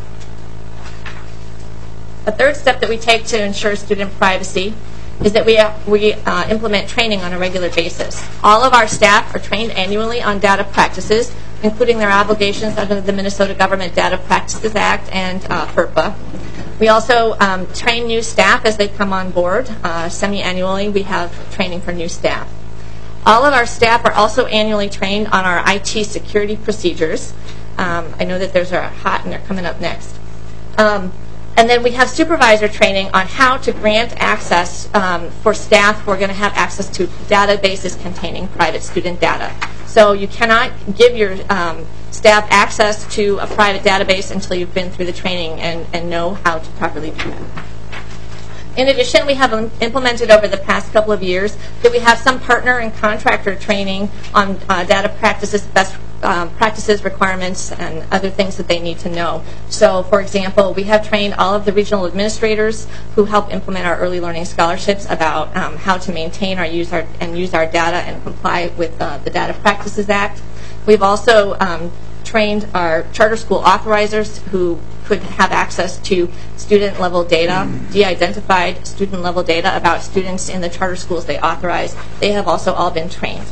G: A third step that we take to ensure student privacy is that we, uh, we uh, implement training on a regular basis. All of our staff are trained annually on data practices, including their obligations under the Minnesota Government Data Practices Act and uh, FERPA. We also um, train new staff as they come on board. Uh, semi-annually, we have training for new staff. All of our staff are also annually trained on our I T security procedures. Um, I know that those are hot and they're coming up next. Um, And then we have supervisor training on how to grant access um, for staff who are going to have access to databases containing private student data. So you cannot give your um, staff access to a private database until you've been through the training and, and know how to properly do that. In addition, we have implemented over the past couple of years that we have some partner and contractor training on uh, data practices, best um, practices, requirements, and other things that they need to know. So, for example, we have trained all of the regional administrators who help implement our early learning scholarships about um, how to maintain our use our and use our data and comply with uh, the Data Practices Act. We've also um, trained our charter school authorizers who could have access to student-level data, de-identified student-level data about students in the charter schools they authorize. They have also all been trained.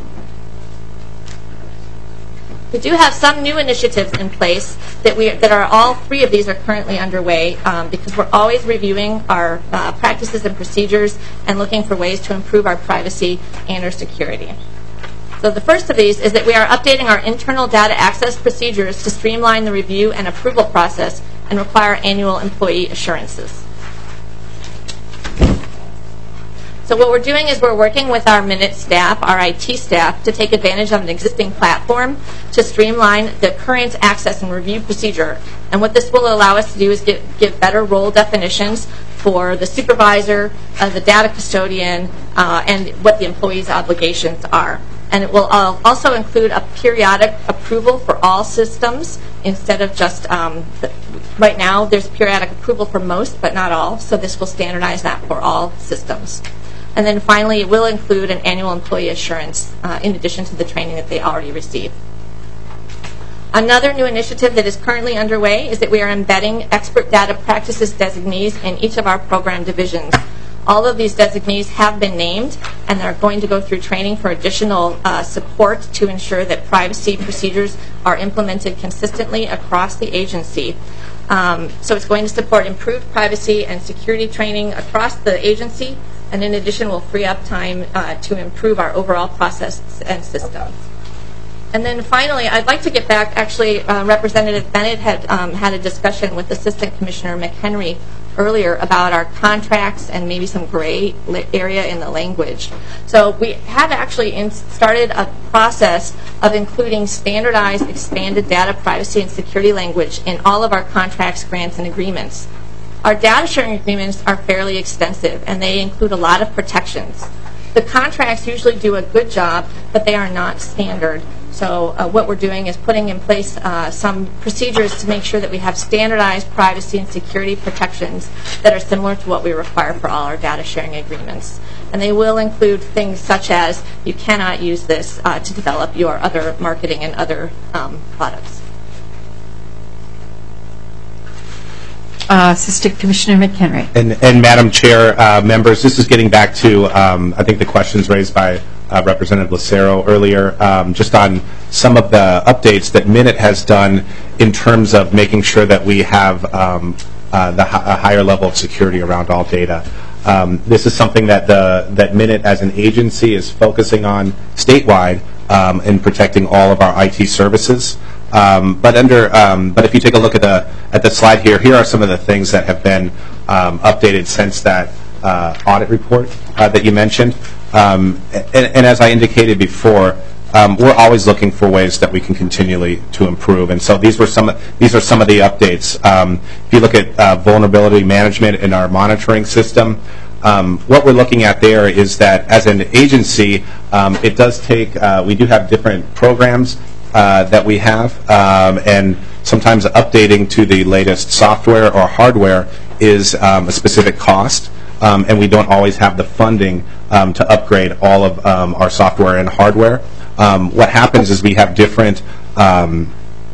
G: We do have some new initiatives in place that we that are all three of these are currently underway um, because we're always reviewing our uh, practices and procedures and looking for ways to improve our privacy and our security. So the first of these is that we are updating our internal data access procedures to streamline the review and approval process and require annual employee assurances. So what we're doing is we're working with our Minute staff, our I T staff, to take advantage of an existing platform to streamline the current access and review procedure. And what this will allow us to do is give, give better role definitions for the supervisor, uh, the data custodian, uh, and what the employee's obligations are. And it will uh, also include a periodic approval for all systems instead of just, um, the, right now there's periodic approval for most but not all, so this will standardize that for all systems. And then finally, it will include an annual employee assurance uh, in addition to the training that they already receive. Another new initiative that is currently underway is that we are embedding expert data practices designees in each of our program divisions. All of these designees have been named, and they're going to go through training for additional uh, support to ensure that privacy procedures are implemented consistently across the agency. Um, so it's going to support improved privacy and security training across the agency, and in addition will free up time uh, to improve our overall process and systems. And then finally, I'd like to get back, actually, uh, Representative Bennett had um, had a discussion with Assistant Commissioner McHenry earlier about our contracts and maybe some gray area in the language. So we have actually in started a process of including standardized expanded data privacy and security language in all of our contracts, grants, and agreements. Our data sharing agreements are fairly extensive, and they include a lot of protections. The contracts usually do a good job, but they are not standard. So uh, what we're doing is putting in place uh, some procedures to make sure that we have standardized privacy and security protections that are similar to what we require for all our data sharing agreements. And they will include things such as you cannot use this uh, to develop your other marketing and other um, products.
A: Uh, Assistant Commissioner McHenry.
E: And, and Madam Chair, uh, members, this is getting back to, um, I think, the questions raised by uh, Representative Lucero earlier, um, just on some of the updates that Minute has done in terms of making sure that we have um, uh, the hi- a higher level of security around all data. Um, this is something that the that Minute as an agency is focusing on statewide um, in protecting all of our I T services. Um, but under, um, but if you take a look at the at the slide here, here are some of the things that have been um, updated since that uh, audit report uh, that you mentioned. Um, and, and as I indicated before, um, we're always looking for ways that we can continually to improve. And so these were some. These are some of the updates. Um, if you look at uh, vulnerability management in our monitoring system. Um, what we're looking at there is that as an agency, um, it does take. Uh, we do have different programs Uh, that we have, um, and sometimes updating to the latest software or hardware is um, a specific cost, um, and we don't always have the funding um, to upgrade all of um, our software and hardware. Um, what happens is we have different, um,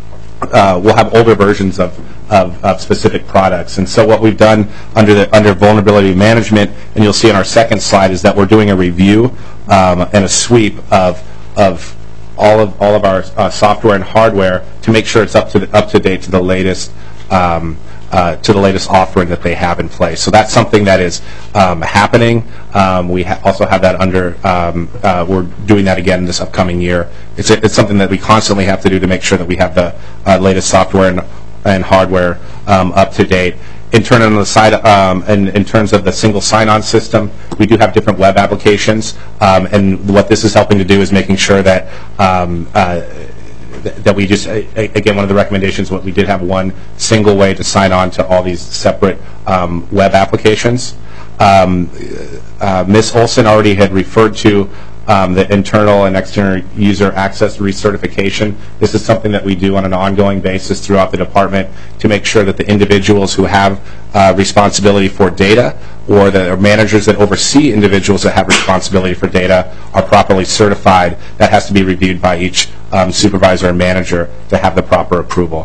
E: uh, we'll have older versions of, of, of specific products, and so what we've done under the under vulnerability management, and you'll see on our second slide, is that we're doing a review um, and a sweep of of all of all of our uh, software and hardware to make sure it's up to the, up to date to the latest um, uh, to the latest offering that they have in place. So that's something that is um, happening. Um, we ha- also have that under. Um, uh, we're doing that again this upcoming year. It's a, it's something that we constantly have to do to make sure that we have the uh, latest software and and hardware um, up to date. In turn, on the side, um, and in terms of the single sign-on system, we do have different web applications, um, and what this is helping to do is making sure that um, uh, th- that we just, uh, again, one of the recommendations, what we did have one single way to sign on to all these separate um, web applications. Um, uh, Miz Olson already had referred to Um, the internal and external user access recertification. This is something that we do on an ongoing basis throughout the department to make sure that the individuals who have uh, responsibility for data or the or managers that oversee individuals that have responsibility for data are properly certified. That has to be reviewed by each um, supervisor and manager to have the proper approval.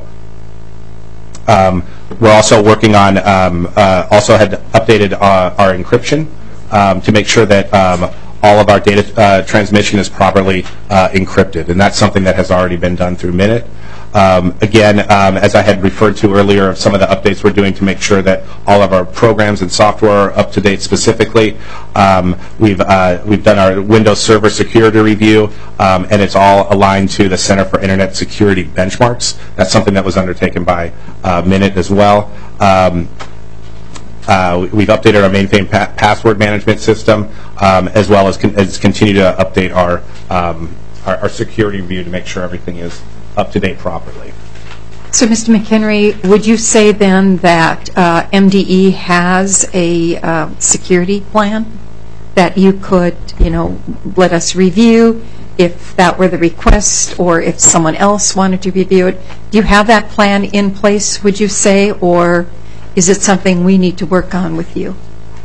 E: Um, we're also working on, um, uh, also had updated uh, our encryption um, to make sure that um, all of our data uh, transmission is properly uh, encrypted, and that's something that has already been done through Minute. Um, again, um, as I had referred to earlier, of some of the updates we're doing to make sure that all of our programs and software are up to date specifically. Um, we've uh, we've done our Windows Server security review, um, and it's all aligned to the Center for Internet Security benchmarks. That's something that was undertaken by uh, Minute as well. Um, Uh, we've updated our mainframe pa- password management system, um, as well as, con- as continue to update our, um, our our security review to make sure everything is up to date properly.
A: So, Mister McHenry, would you say then that uh, M D E has a uh, security plan that you could, you know, let us review if that were the request, or if someone else wanted to review it? Do you have that plan in place, would you say, or is it something we need to work on with you?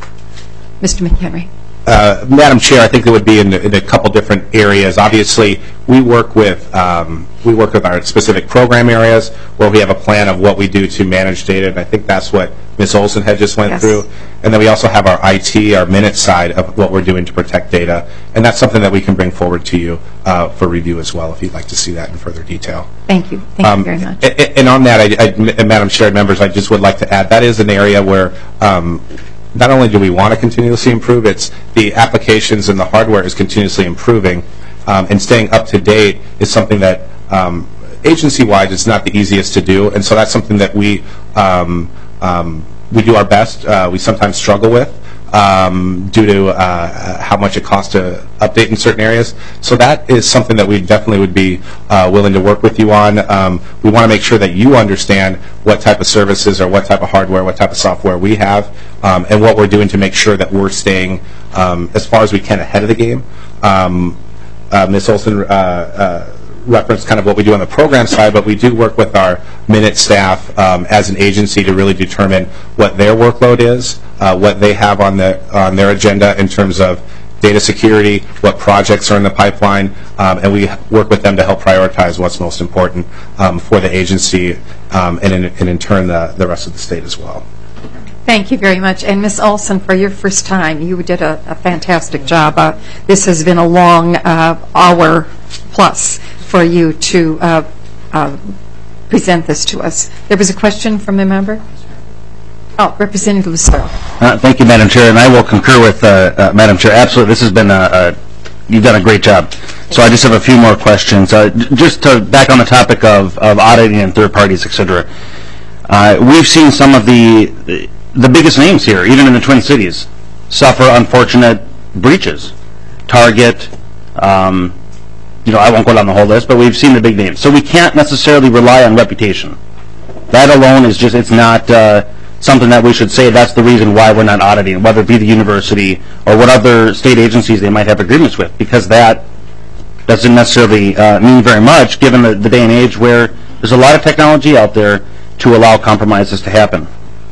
A: Mister McHenry.
E: Uh, Madam Chair, I think it would be in, in a couple different areas. Obviously, we work with um, we work with our specific program areas where we have a plan of what we do to manage data, and I think that's what Miz Olson had just went
A: Yes.
E: through. And then we also have our I T, our minute side of what we're doing to protect data, and that's something that we can bring forward to you uh, for review as well, if you'd like to see that in further detail.
A: Thank you. Thank
E: Um,
A: you very much.
E: a- And on that, I, I, Madam Chair, members, I just would like to add that is an area where um, not only do we want to continuously improve, it's the applications and the hardware is continuously improving, um, and staying up to date is something that um, agency-wide is not the easiest to do, and so that's something that we um, um, we do our best. Uh, we sometimes struggle with um, due to uh, how much it costs to update in certain areas. So that is something that we definitely would be uh, willing to work with you on. Um, we want to make sure that you understand what type of services or what type of hardware, what type of software we have, um, and what we're doing to make sure that we're staying um, as far as we can ahead of the game. Um, uh, Miz Olson uh, uh, referenced kind of what we do on the program side, but we do work with our Minute staff um, as an agency to really determine what their workload is, uh, what they have on, the, on their agenda in terms of data security, what projects are in the pipeline, um, and we work with them to help prioritize what's most important um, for the agency um, and, in, and in turn the, the rest of the state as well.
A: Thank you very much. And Miz Olson, for your first time, you did a, a fantastic job. Uh, this has been a long uh, hour plus for you to uh, uh, present this to us. There was a question from a member? Oh, Representative Lucero.
N: Uh, thank you, Madam Chair, and I will concur with uh, uh, Madam Chair. Absolutely, this has been a, a you've done a great job. So I just have a few more questions. Uh, just to back on the topic of, of auditing and third parties, et cetera. Uh, we've seen some of the the biggest names here, even in the Twin Cities, suffer unfortunate breaches. Target, um, you know, I won't go down the whole list, but we've seen the big names. So we can't necessarily rely on reputation. That alone is just, it's not uh, something that we should say that's the reason why we're not auditing, whether it be the university or what other state agencies they might have agreements with, because that doesn't necessarily uh, mean very much given the, the day and age where there's a lot of technology out there to allow compromises to happen.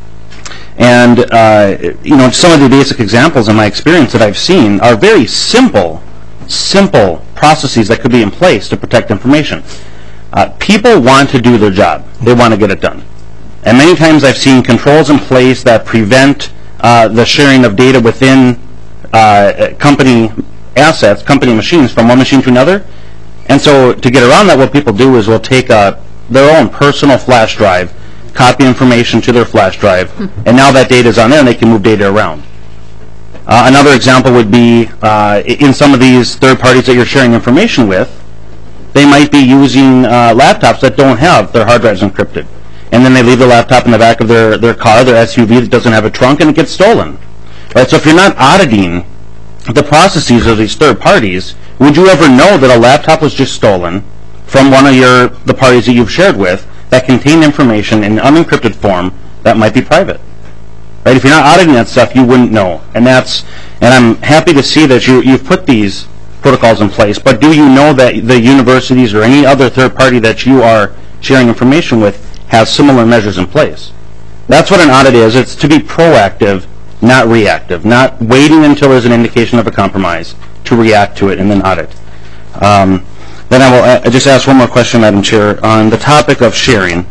N: And, uh, you know, some of the basic examples in my experience that I've seen are very simple, simple processes that could be in place to protect information. Uh, people want to do their job. They want to get it done. And many times I've seen controls in place that prevent uh, the sharing of data within uh, company assets, company machines, from one machine to another. And so to get around that, what people do is will take a, their own personal flash drive, copy information to their flash drive, and now that data is on there and they can move data around. Uh, another example would be uh, in some of these third parties that you're sharing information with, they might be using uh, laptops that don't have their hard drives encrypted. And then they leave the laptop in the back of their, their car, their S U V that doesn't have a trunk, and it gets stolen. Right? So if you're not auditing the processes of these third parties, would you ever know that a laptop was just stolen from one of your the parties that you've shared with that contain information in unencrypted form that might be private? Right? If you're not auditing that stuff, you wouldn't know. And that's, and I'm happy to see that you, you've put these protocols in place, but do you know that the universities or any other third party that you are sharing information with has similar measures in place? That's what an audit is. It's to be proactive, not reactive, not waiting until there's an indication of a compromise to react to it and then audit. Um, Then I will uh, just ask one more question, Madam Chair, on the topic of sharing.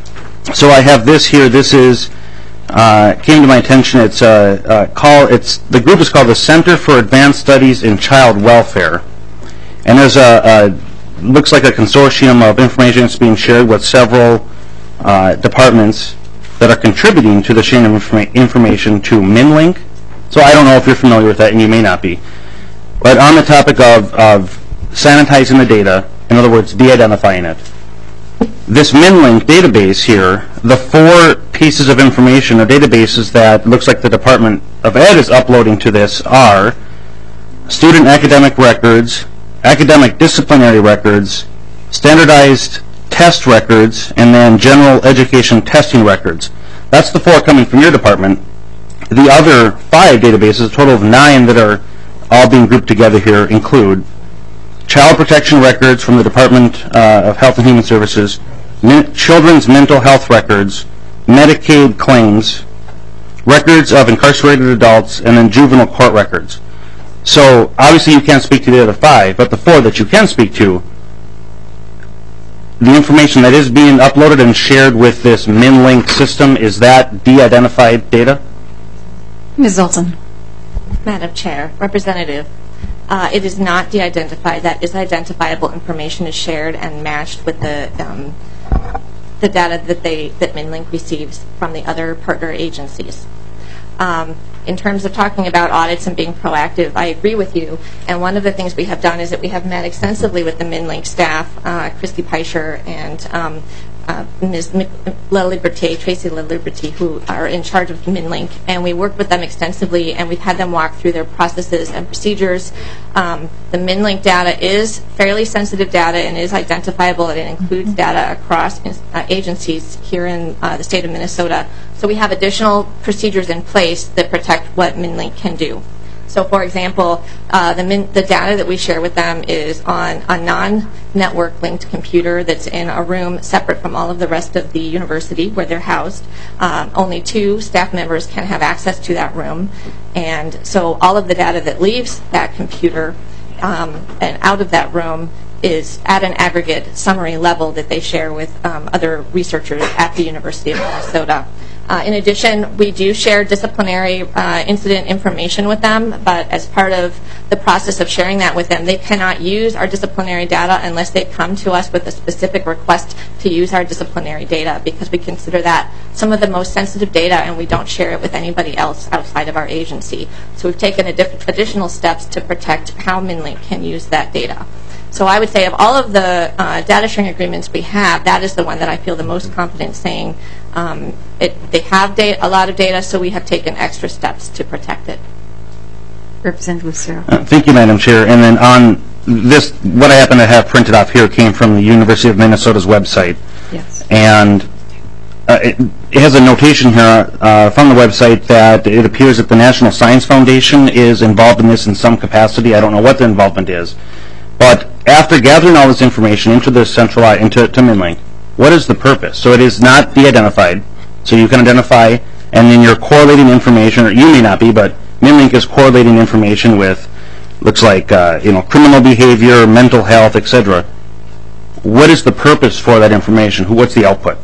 N: So I have this here. This is uh, came to my attention. It's uh, uh, call. It's the group is called the Center for Advanced Studies in Child Welfare, and there's a, a looks like a consortium of information that's being shared with several uh, departments that are contributing to the sharing of informa- information to MinLink. So I don't know if you're familiar with that, and you may not be. But on the topic of, of sanitizing the data, in other words, de-identifying it. This MinLink database here, the four pieces of information or databases that looks like the Department of Ed is uploading to this are student academic records, academic disciplinary records, standardized test records, and then general education testing records. That's the four coming from your department. The other five databases, a total of nine that are all being grouped together here, include child protection records from the Department uh, of Health and Human Services, min- children's mental health records, Medicaid claims, records of incarcerated adults, and then juvenile court records. So obviously you can't speak to the other five, but the four that you can speak to, the information that is being uploaded and shared with this MinLink system, is that de-identified data?
A: Miz Olson.
G: Madam Chair, Representative, uh, it is not de-identified. That is identifiable information is shared and matched with the um, the data that they that MinLink receives from the other partner agencies. Um, in terms of talking about audits and being proactive, I agree with you. And one of the things we have done is that we have met extensively with the MinLink staff, uh, Christy Peischer and um, uh, Miz LaLiberté, Tracy LaLiberté, who are in charge of MinLink. And we work with them extensively, and we've had them walk through their processes and procedures. Um, the MinLink data is fairly sensitive data and is identifiable, and it includes data across uh, agencies here in uh, the state of Minnesota. So we have additional procedures in place that protect what MinLink can do. So, for example, uh, the, min, the data that we share with them is on a non-network linked computer that's in a room separate from all of the rest of the university where they're housed. Um, only two staff members can have access to that room. And so all of the data that leaves that computer um, and out of that room is at an aggregate summary level that they share with um, other researchers at the University of Minnesota. Uh, in addition, we do share disciplinary uh, incident information with them, but as part of the process of sharing that with them, they cannot use our disciplinary data unless they come to us with a specific request to use our disciplinary data, because we consider that some of the most sensitive data and we don't share it with anybody else outside of our agency. So we've taken additional steps to protect how MinLink can use that data. So I would say of all of the uh, data sharing agreements we have, that is the one that I feel the most confident saying um, it, they have data, a lot of data, so we have taken extra steps to protect it.
A: Representative Lucero.
N: Uh, thank you, Madam Chair. And then on this, what I happen to have printed off here came from the University of Minnesota's website.
A: Yes.
N: And uh, it, it has a notation here uh, from the website that it appears that the National Science Foundation is involved in this in some capacity. I don't know what their involvement is. But after gathering all this information into the centralized, into to MinLink, what is the purpose? So it is not de-identified, so you can identify, and then you're correlating information, or you may not be, but MinLink is correlating information with, looks like, uh, you know, criminal behavior, mental health, et cetera. What is the purpose for that information? Who, what's the output?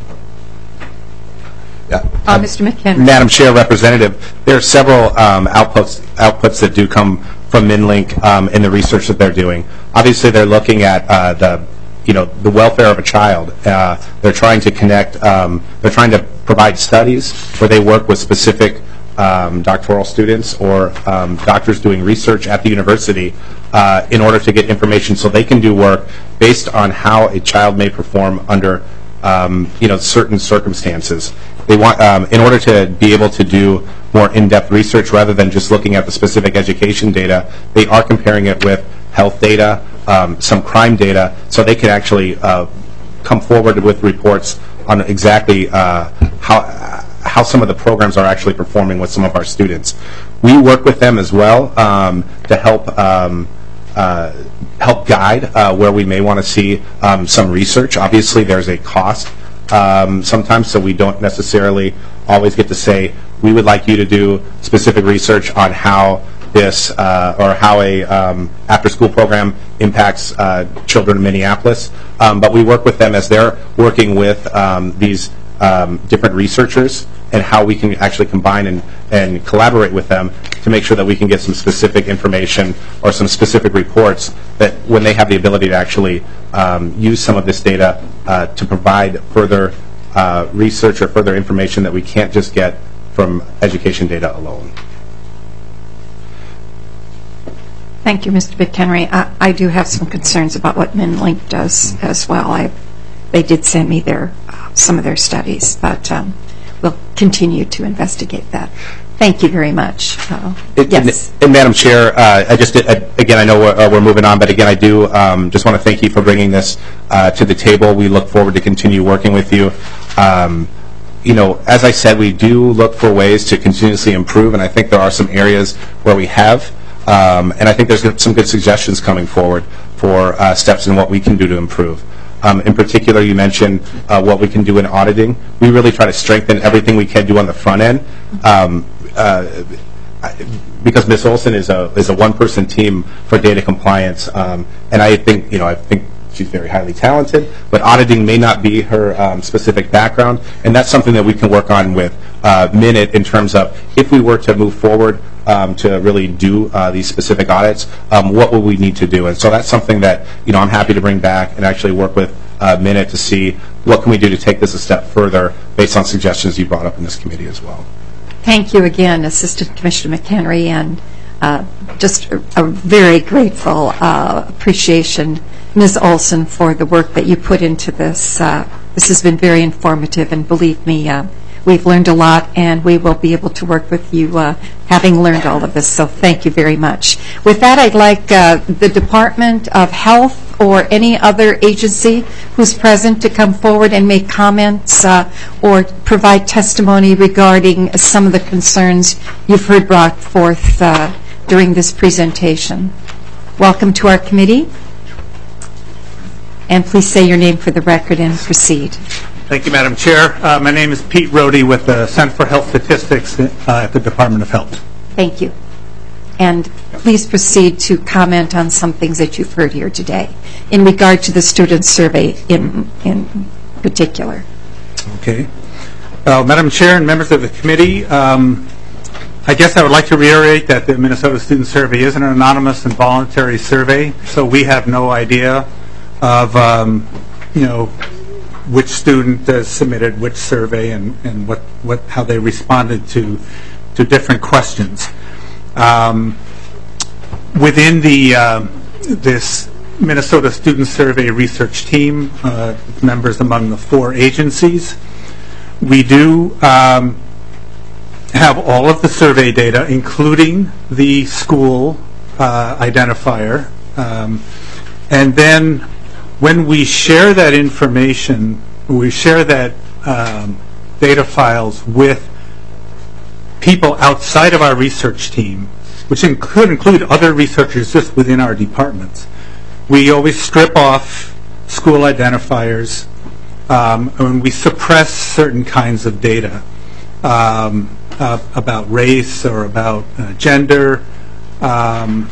E: Yeah.
A: Uh, Mister McHenry.
E: Madam Chair, Representative, there are several um, outputs outputs that do come from MinLink um, in the research that they're doing. Obviously, they're looking at uh, the, you know, the welfare of a child. Uh, they're trying to connect. Um, they're trying to provide studies where they work with specific um, doctoral students or um, doctors doing research at the university uh, in order to get information so they can do work based on how a child may perform under, um, you know, certain circumstances. They want, um, in order to be able to do more in-depth research rather than just looking at the specific education data, they are comparing it with health data, um, some crime data, so they can actually uh, come forward with reports on exactly uh, how how some of the programs are actually performing with some of our students. We work with them as well um, to help um, uh, help guide uh, where we may want to see um, some research. Obviously, there's a cost um, sometimes, so we don't necessarily always get to say, we would like you to do specific research on how this uh, or how a um, after-school program impacts uh, children in Minneapolis. Um, but we work with them as they're working with um, these um, different researchers and how we can actually combine and, and collaborate with them to make sure that we can get some specific information or some specific reports that when they have the ability to actually um, use some of this data uh, to provide further uh, research or further information that we can't just get from education data alone.
A: Thank you, Mister McHenry. I, I do have some concerns about what MinLink does as well. I, they did send me their uh, some of their studies, but um, we'll continue to investigate that. Thank you very much. Uh,
E: It-
A: yes.
E: And, and Madam Chair, uh, I just, uh, again, I know we're, uh, we're moving on, but again, I do um, just want to thank you for bringing this uh, to the table. We look forward to continue working with you. Um, you know, as I said, we do look for ways to continuously improve, and I think there are some areas where we have, um, and I think there's some good suggestions coming forward for uh, steps in what we can do to improve. Um, in particular, you mentioned uh, what we can do in auditing. We really try to strengthen everything we can do on the front end. Um, uh, because Miz Olson is a is a one-person team for data compliance, um, and I think you know I think she's very highly talented, but auditing may not be her um, specific background, and that's something that we can work on with uh, Minute in terms of if we were to move forward um, to really do uh, these specific audits, um, what will we need to do? And so that's something that you know I'm happy to bring back and actually work with uh, Minute to see what can we do to take this a step further based on suggestions you brought up in this committee as well.
A: Thank you again, Assistant Commissioner McHenry, and uh, just a, a very grateful uh, appreciation, Miz Olson, for the work that you put into this. Uh, this has been very informative, and believe me, uh, we've learned a lot, and we will be able to work with you uh, having learned all of this, so thank you very much. With that, I'd like uh, the Department of Health or any other agency who's present to come forward and make comments uh, or provide testimony regarding some of the concerns you've heard brought forth uh, during this presentation. Welcome to our committee. And please say your name for the record and proceed.
O: Thank you, Madam Chair. Uh, my name is Pete Rohde with the Center for Health Statistics uh, at the Department of Health.
A: Thank you. And please proceed to comment on some things that you've heard here today in regard to the student survey in, in particular.
O: Okay. Uh, Madam Chair and members of the committee, um, I guess I would like to reiterate that the Minnesota Student Survey is an anonymous and voluntary survey, so we have no idea of, um, you know, which student uh, submitted which survey and, and what, what, how they responded to, to different questions. Um, within the uh, this Minnesota Student Survey research team, uh, members among the four agencies, we do um, have all of the survey data, including the school uh, identifier, um, and then when we share that information, we share that um, data files with people outside of our research team, which could include other researchers just within our departments. We always strip off school identifiers um, and we suppress certain kinds of data um, uh, about race or about uh, gender um,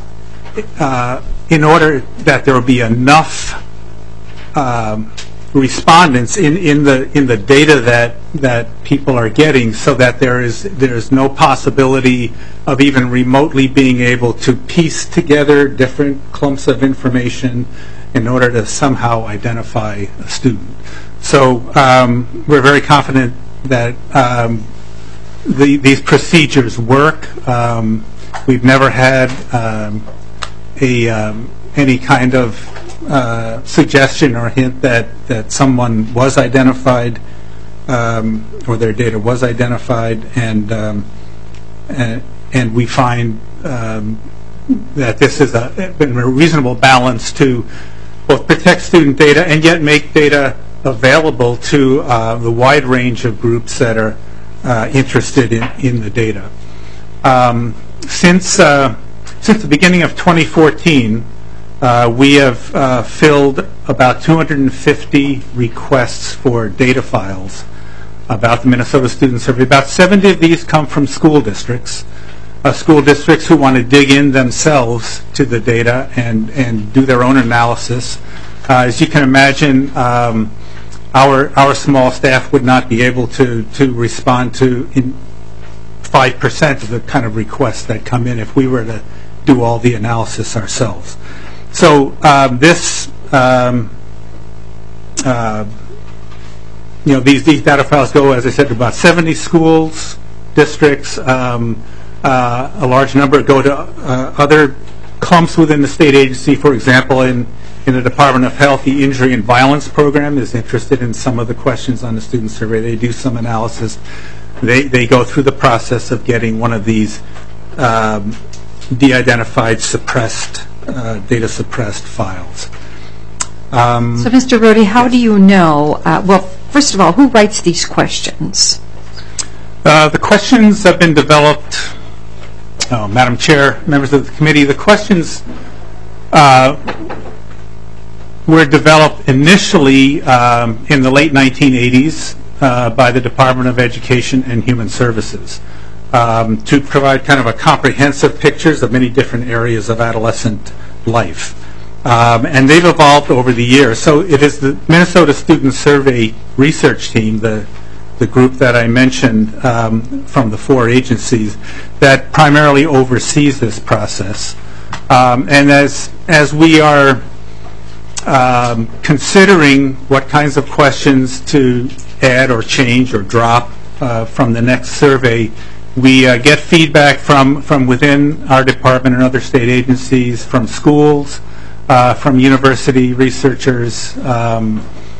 O: uh, in order that there will be enough um, respondents in, in the in the data that that people are getting, so that there is there is no possibility of even remotely being able to piece together different clumps of information in order to somehow identify a student. So um, we're very confident that um, the, these procedures work. Um, we've never had um, a um, any kind of Uh, suggestion or hint that, that someone was identified um, or their data was identified, and um, and, and we find um, that this is a, been a reasonable balance to both protect student data and yet make data available to uh, the wide range of groups that are uh, interested in, in the data. Um, since uh, since the beginning of twenty fourteen, Uh, we have uh, filled about two hundred fifty requests for data files about the Minnesota Student Survey. About seventy of these come from school districts, uh, school districts who want to dig in themselves to the data and, and do their own analysis. Uh, as you can imagine, um, our our small staff would not be able to, to respond to in five percent of the kind of requests that come in if we were to do all the analysis ourselves. So um, this, um, uh, you know, these, these data files go, as I said, to about seventy schools, districts. Um, uh, a large number go to uh, other clumps within the state agency. For example, in, in the Department of Health, the Injury and Violence Program is interested in some of the questions on the student survey. They do some analysis. they, they go through the process of getting one of these um, de-identified, suppressed, uh, data suppressed files. Um,
A: So, Mister Rohde, how do you know, uh, well, first of all, who writes these questions?
O: Uh, the questions have been developed, oh, Madam Chair, members of the committee, the questions uh, were developed initially um, in the late nineteen eighties uh, by the Department of Education and Human Services um, to provide kind of a comprehensive pictures of many different areas of adolescent life. Um, and they've evolved over the years. So it is the Minnesota Student Survey Research Team, the, the group that I mentioned um, from the four agencies, that primarily oversees this process. Um, and as, as we are um, considering what kinds of questions to add or change or drop uh, from the next survey, we uh, get feedback from, from within our department and other state agencies, from schools, Uh, from university researchers, um,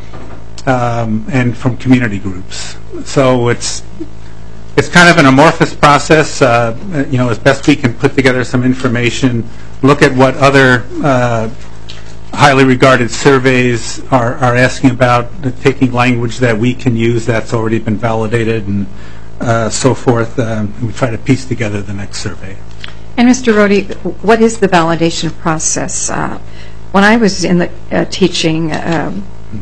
O: um, and from community groups. So it's it's kind of an amorphous process. Uh, you know, as best we can put together some information, look at what other uh, highly regarded surveys are, are asking about, taking language that we can use that's already been validated, and uh, so forth. Um, we try to piece together the next survey.
A: And Mister Rohde, what is the validation process? Uh, when I was in the uh, teaching, um,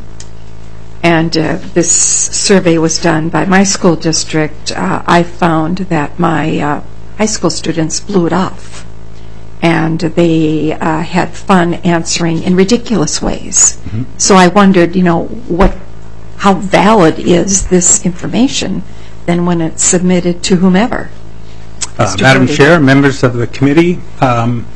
A: and uh, this survey was done by my school district, uh, I found that my uh, high school students blew it off. And they uh, had fun answering in ridiculous ways. Mm-hmm. So I wondered, you know, what, how valid is this information then when it's submitted to whomever?
O: Uh, Madam Chair, members of the committee, um,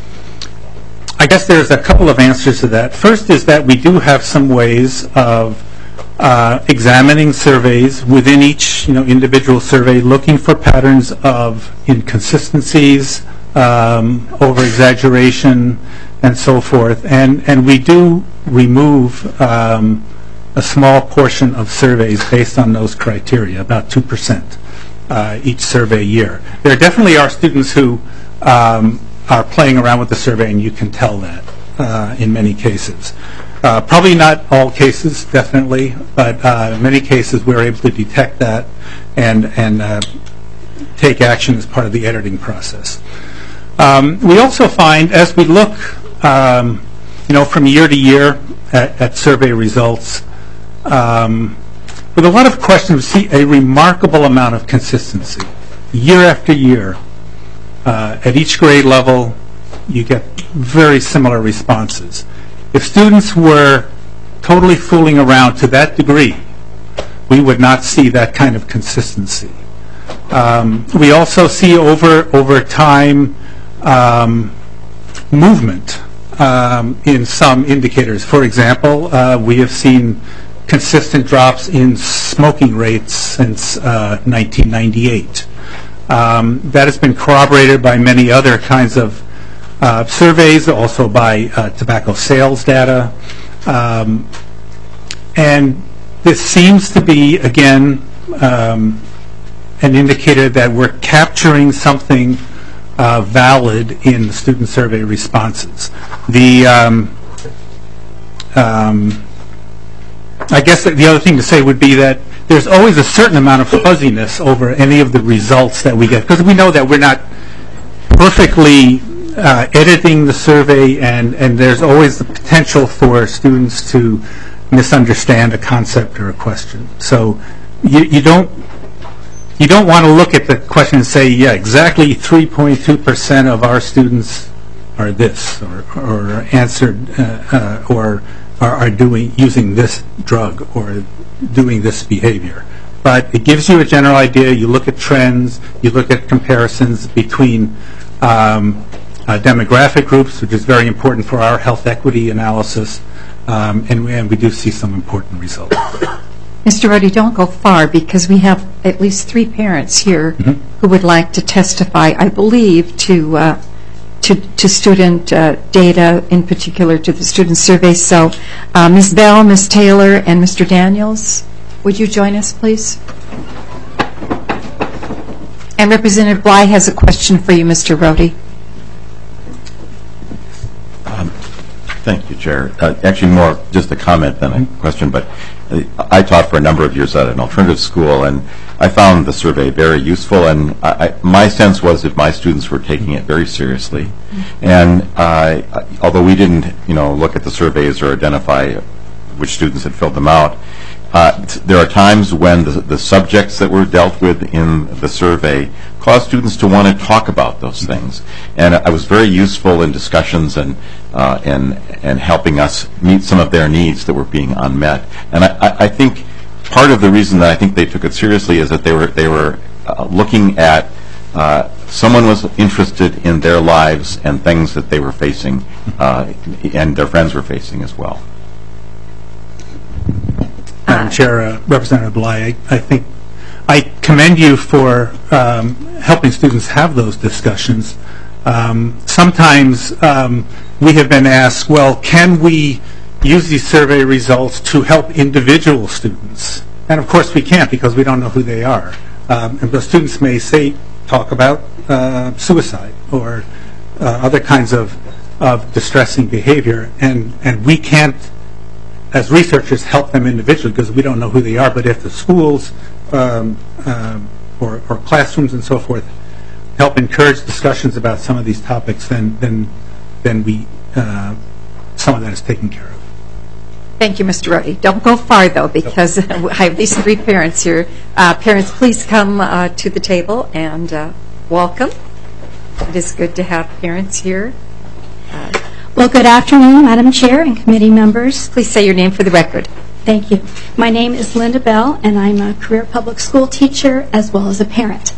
O: I guess there's a couple of answers to that. First is that we do have some ways of uh, examining surveys within each, you know, individual survey, looking for patterns of inconsistencies, um, over-exaggeration, and so forth. And and we do remove um, a small portion of surveys based on those criteria, about two percent. Uh, each survey year. There definitely are students who um, are playing around with the survey, and you can tell that uh, in many cases. Uh, probably not all cases, definitely, but uh, in many cases we're able to detect that and, and uh, take action as part of the editing process. Um, we also find, as we look um, you know, from year to year at, at survey results, um, with a lot of questions, we see a remarkable amount of consistency. Year after year, uh, at each grade level, you get very similar responses. If students were totally fooling around to that degree, we would not see that kind of consistency. Um, we also see over, over time um, movement um, in some indicators. For example, uh, we have seen consistent drops in smoking rates since uh, nineteen ninety-eight. Um, that has been corroborated by many other kinds of uh, surveys, also by uh, tobacco sales data. Um, and this seems to be, again, um, an indicator that we're capturing something uh, valid in the student survey responses. The um, um, I guess the other thing to say would be that there's always a certain amount of fuzziness over any of the results that we get, because we know that we're not perfectly uh, editing the survey, and, and there's always the potential for students to misunderstand a concept or a question. So you, you don't you don't want to look at the question and say, yeah, exactly three point two percent of our students are this, or, or answered, uh, uh, or Are, are doing using this drug or doing this behavior. But it gives you a general idea. You look at trends, you look at comparisons between um, uh, demographic groups, which is very important for our health equity analysis, um, and, we, and we do see some important results.
A: Mister Rohde, don't go far, because we have at least three parents here mm-hmm. who would like to testify, I believe, to uh, To, to student uh, data, in particular to the student survey. So uh, Miz Bell, Miz Taylor, and Mister Daniels, would you join us, please? And Representative Bly has a question for you, Mister Rohde.
M: Um, thank you, Chair. Uh, actually, more just a comment than a question, but uh, I taught for a number of years at an alternative school, and I found the survey very useful, and I, I, my sense was that my students were taking it very seriously. And uh, although we didn't, you know, look at the surveys or identify which students had filled them out, Uh, there are times when the, the subjects that were dealt with in the survey caused students to want to talk about those things. And I was very useful in discussions and, uh, and, and helping us meet some of their needs that were being unmet. And I, I, I think part of the reason that I think they took it seriously is that they were, they were uh, looking at uh, someone was interested in their lives and things that they were facing uh, and their friends were facing as well.
O: Madam Chair, uh, Representative Bly, I, I think I commend you for um, helping students have those discussions. Um, sometimes um, we have been asked, well, can we use these survey results to help individual students? And of course we can't, because we don't know who they are. Um, and the students may say, talk about uh, suicide or uh, other kinds of, of distressing behavior, and, and we can't, as researchers, help them individually because we don't know who they are. But if the schools um, um, or, or classrooms and so forth help encourage discussions about some of these topics, then then then we uh, some of that is taken care of.
A: Thank you, Mister Rohde. Don't go far, though, because I have these three parents here. Uh, parents, please come uh, to the table and uh, welcome. It is good to have parents here. Uh,
P: Well, good afternoon, Madam Chair and committee members.
A: Please say your name for the record.
P: Thank you. My name is Linda Bell, and I'm a career public school teacher as well as a parent.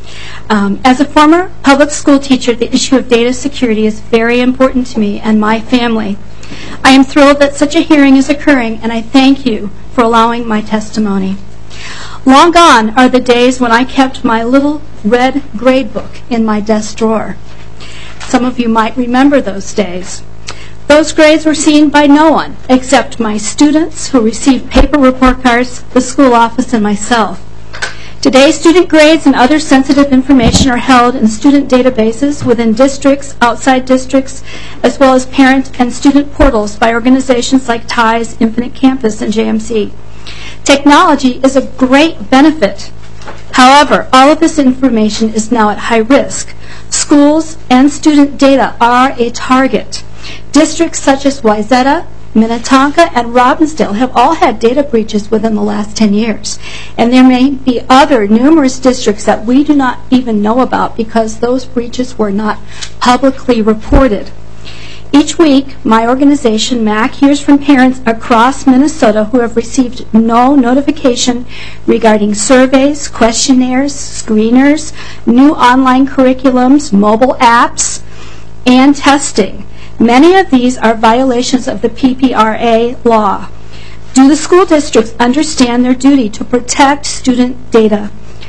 P: Um, as a former public school teacher, the issue of data security is very important to me and my family. I am thrilled that such a hearing is occurring, and I thank you for allowing my testimony. Long gone are the days when I kept my little red grade book in my desk drawer. Some of you might remember those days. Those grades were seen by no one except my students who received paper report cards, the school office, and myself. Today, student grades and other sensitive information are held in student databases within districts, outside districts, as well as parent and student portals by organizations like TIES, Infinite Campus, and J M C. Technology is a great benefit. However, all of this information is now at high risk. Schools and student data are a target. Districts such as Wayzata, Minnetonka, and Robbinsdale have all had data breaches within the last ten years. And there may be other numerous districts that we do not even know about because those breaches were not publicly reported. Each week, my organization, M A C, hears from parents across Minnesota who have received no notification regarding surveys, questionnaires, screeners, new online curriculums, mobile apps, and testing. Many of these are violations of the P P R A law. Do the school districts understand their duty to protect student data?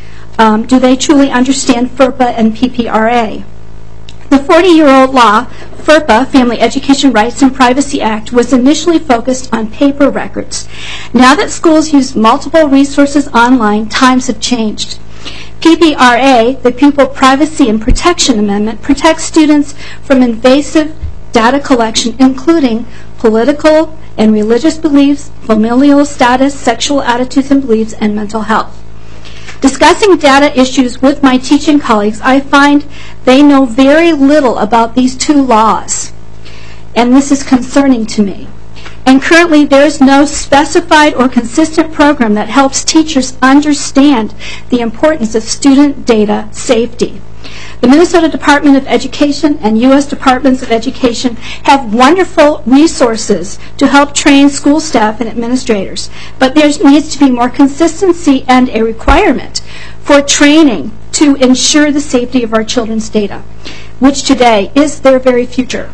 P: Um, do they truly understand FERPA and P P R A? The forty-year-old law, FERPA, Family Education Rights and Privacy Act, was initially focused on paper records. Now that schools use multiple resources online, times have changed. P P R A, the Pupil Privacy and Protection Amendment, protects students from invasive data collection, including political and religious beliefs, familial status, sexual attitudes and beliefs, and mental health. Discussing data issues with my teaching colleagues, I find they know very little about these two laws, and this is concerning to me. And currently, there is no specified or consistent program that helps teachers understand the importance of student data safety. The Minnesota Department of Education and U S Departments of Education have wonderful resources to help train school staff and administrators, but there needs to be more consistency and a requirement for training to ensure the safety of our children's data, which today is their very future.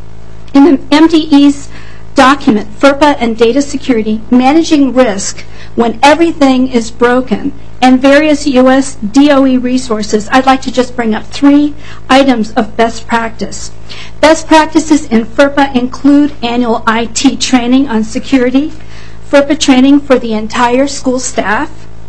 P: In the M D E's document, FERPA and Data Security, Managing Risk When Everything is Broken, and various U S D O E resources, I'd like to just bring up three items of best practice. Best practices in FERPA include annual I T training on security, FERPA training for the entire school staff,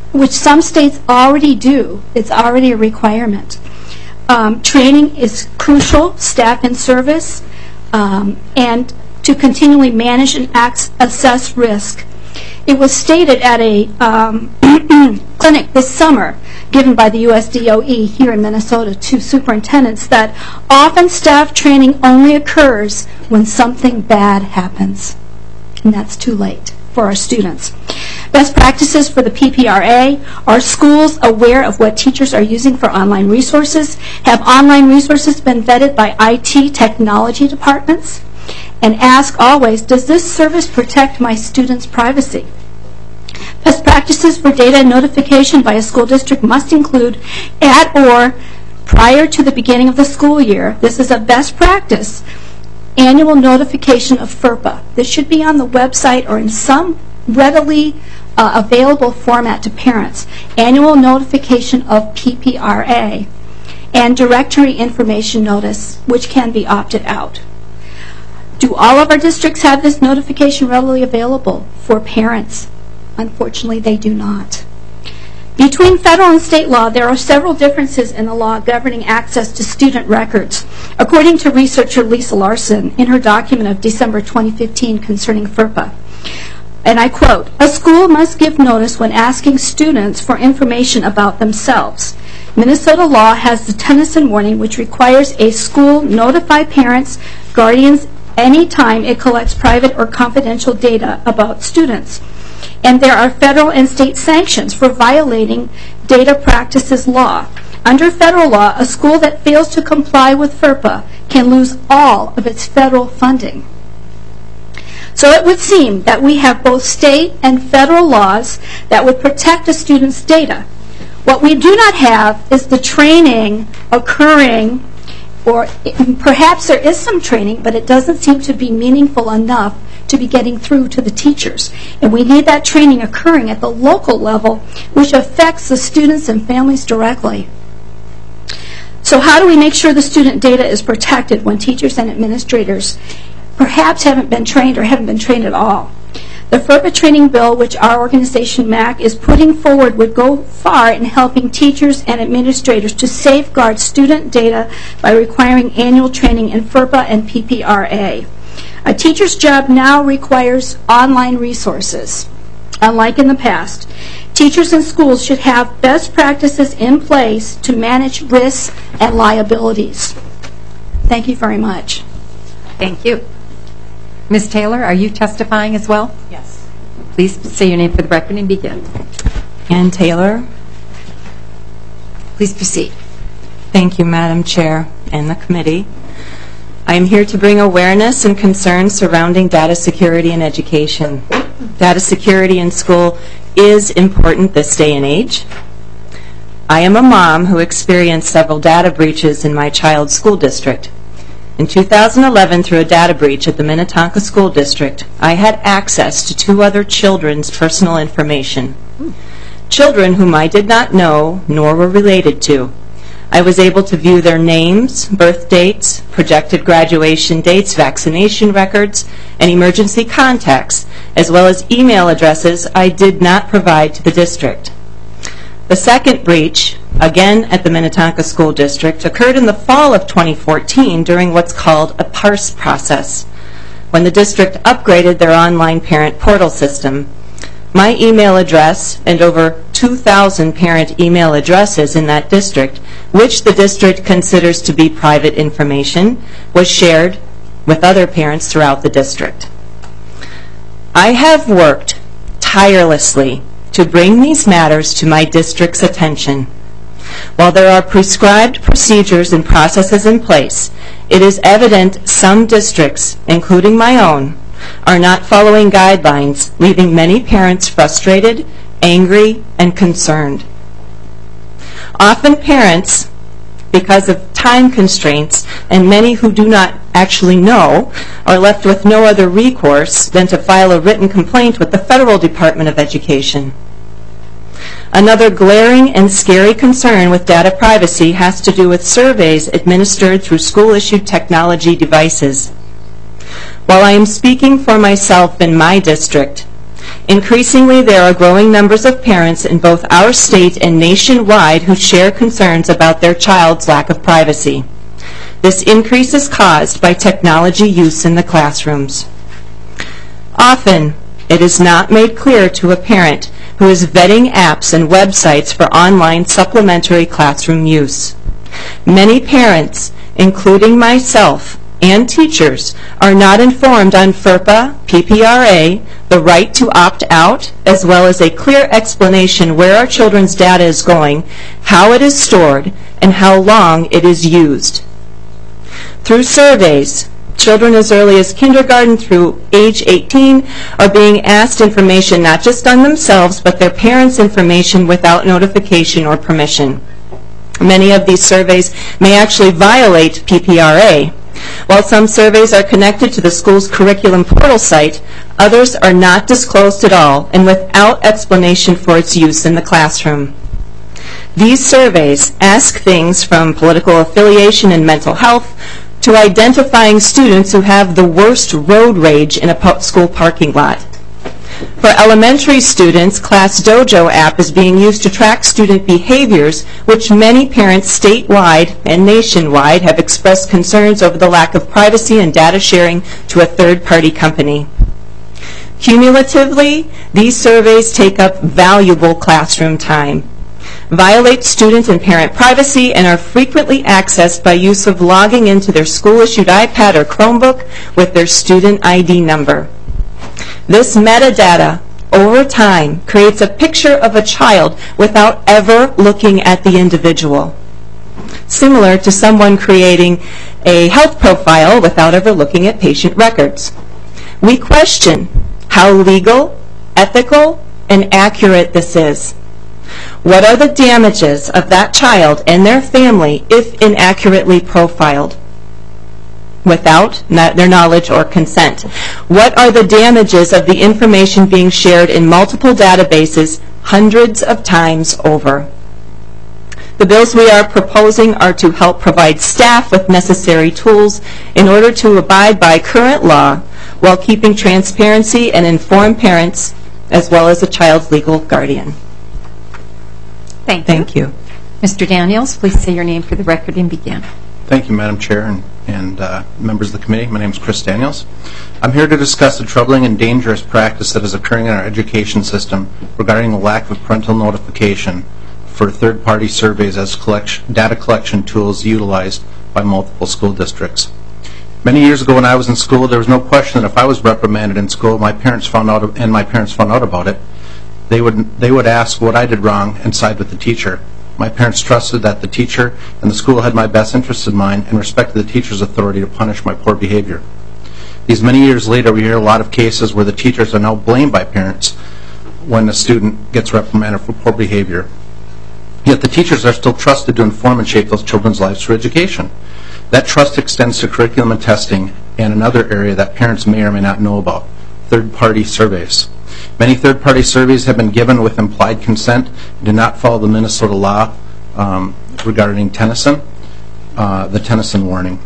P: which some states already do. It's already a requirement. Um, training is crucial, staff in service, um, and to continually manage and ac- assess risk. It was stated at a um, clinic this summer given by the U S D O E here in Minnesota to superintendents that often staff training only occurs when something bad happens, and that's too late for our students. Best practices for the P P R A: are schools aware of what teachers are using for online resources? Have online resources been vetted by I T technology departments? And ask always, does this service protect my students' privacy? Best practices for data notification by a school district must include at or prior to the beginning of the school year. This is a best practice. Annual notification of FERPA. This should be on the website or in some readily uh, available format to parents. Annual notification of P P R A and directory information notice, which can be opted out. Do all of our districts have this notification readily available for parents? Unfortunately, they do not. Between federal and state law, there are several differences in the law governing access to student records, according to researcher Lisa Larson in her document of December twenty fifteen concerning FERPA. And I quote, "A school must give notice when asking students for information about themselves. Minnesota law has the Tennyson warning, which requires a school notify parents, guardians, any time it collects private or confidential data about students. And there are federal and state sanctions for violating data practices law. Under federal law, a school that fails to comply with FERPA can lose all of its federal funding." So it would seem that we have both state and federal laws that would protect a student's data. What we do not have is the training occurring, or perhaps there is some training, but it doesn't seem to be meaningful enough to be getting through to the teachers. And we need that training occurring at the local level, which affects the students and families directly. So how do we make sure the student data is protected when teachers and administrators perhaps haven't been trained or haven't been trained at all? The FERPA training bill, which our organization, M A C, is putting forward, would go far in helping teachers and administrators to safeguard student data by requiring annual training in FERPA and P P R A. A teacher's job now requires online resources. Unlike in the past, teachers and schools should have best practices in place to manage risks and liabilities. Thank you very much.
A: Thank you. Miz Taylor, are you testifying as well?
Q: Yes.
A: Please say your name for the record and begin.
Q: Ann Taylor.
A: Please proceed.
Q: Thank you, Madam Chair and the committee. I am here to bring awareness and concerns surrounding data security in education. Data security in school is important this day and age. I am a mom who experienced several data breaches in my child's school district. In two thousand eleven, through a data breach at the Minnetonka School District, I had access to two other children's personal information. Children whom I did not know nor were related to. I was able to view their names, birth dates, projected graduation dates, vaccination records, and emergency contacts, as well as email addresses I did not provide to the district. The second breach, again at the Minnetonka School District, occurred in the fall of twenty fourteen during what's called a parse process, when the district upgraded their online parent portal system. My email address and over two thousand parent email addresses in that district, which the district considers to be private information, was shared with other parents throughout the district. I have worked tirelessly to bring these matters to my district's attention. While there are prescribed procedures and processes in place, it is evident some districts, including my own, are not following guidelines, leaving many parents frustrated, angry, and concerned. Often parents, because of time constraints, and many who do not actually know, are left with no other recourse than to file a written complaint with the Federal Department of Education. Another glaring and scary concern with data privacy has to do with surveys administered through school-issued technology devices. While I am speaking for myself in my district, Increasingly, there are growing numbers of parents in both our state and nationwide who share concerns about their child's lack of privacy. This increase is caused by technology use in the classrooms. Often, it is not made clear to a parent who is vetting apps and websites for online supplementary classroom use. Many parents, including myself and teachers, are not informed on FERPA, P P R A, the right to opt out, as well as a clear explanation where our children's data is going, how it is stored, and how long it is used. Through surveys, children as early as kindergarten through age eighteen are being asked information not just on themselves, but their parents' information without notification or permission. Many of these surveys may actually violate P P R A. While some surveys are connected to the school's curriculum portal site, others are not disclosed at all and without explanation for its use in the classroom. These surveys ask things from political affiliation and mental health to identifying students who have the worst road rage in a school parking lot. For elementary students, Class Dojo app is being used to track student behaviors, which many parents statewide and nationwide have expressed concerns over the lack of privacy and data sharing to a third-party company. Cumulatively, these surveys take up valuable classroom time, violate student and parent privacy, and are frequently accessed by use of logging into their school-issued iPad or Chromebook with their student I D number. This metadata, over time, creates a picture of a child without ever looking at the individual, similar to someone creating a health profile without ever looking at patient records. We question how legal, ethical, and accurate this is. What are the damages of that child and their family if inaccurately profiled without their knowledge or consent? What are the damages of the information being shared in multiple databases hundreds of times over? The bills we are proposing are to help provide staff with necessary tools in order to abide by current law while keeping transparency and informed parents as well as a child's legal guardian.
A: Thank you.
Q: Thank you.
A: Mister Daniels, please say your name for the record and begin.
E: Thank you, Madam Chair and, and uh, members of the committee. My name is Chris Daniels. I'm here to discuss the troubling and dangerous practice that is occurring in our education system regarding the lack of parental notification for third-party surveys as collection, data collection tools utilized by multiple school districts. Many years ago when I was in school, there was no question that if I was reprimanded in school, my parents found out, and my parents found out about it, they would, they would ask what I did wrong and side with the teacher. My parents trusted that the teacher and the school had my best interests in mind and respected the teacher's authority to punish my poor behavior. These many years later, we hear a lot of cases where the teachers are now blamed by parents when a student gets reprimanded for poor behavior. Yet the teachers are still trusted to inform and shape those children's lives through education. That trust extends to curriculum and testing and another area that parents may or may not know about, third-party surveys. Many third-party surveys have been given with implied consent and do not follow the Minnesota law um, regarding Tennyson, uh, the Tennyson warning.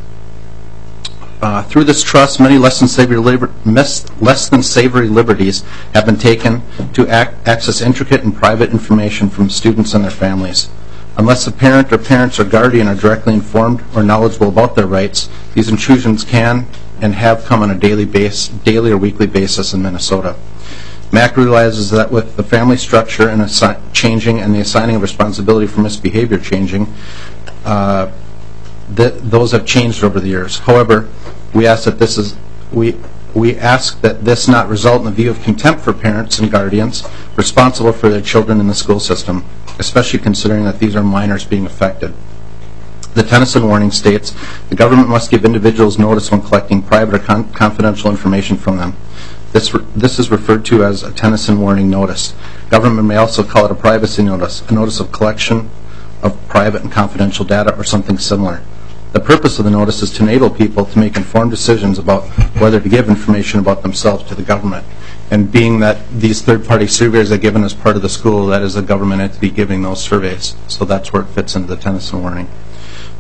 E: Uh, through this trust, many less than, savory liber less than savory liberties have been taken to ac access intricate and private information from students and their families. Unless a parent or parents or guardian are directly informed or knowledgeable about their rights, these intrusions can and have come on a daily, base, daily or weekly basis in Minnesota. M A C realizes that with the family structure and changing and the assigning of responsibility for misbehavior changing, uh, th those have changed over the years. However, we ask that this is we we ask that this not result in a view of contempt for parents and guardians responsible for their children in the school system, especially considering that these are minors being affected. The Tennyson warning states the government must give individuals notice when collecting private or con confidential information from them. This, re this is referred to as a Tennyson warning notice. Government may also call it a privacy notice, a notice of collection of private and confidential data or something similar. The purpose of the notice is to enable people to make informed decisions about whether to give information about themselves to the government. And being that these third-party surveys are given as part of the school, that is the government entity giving those surveys. So that's where it fits into the Tennyson warning.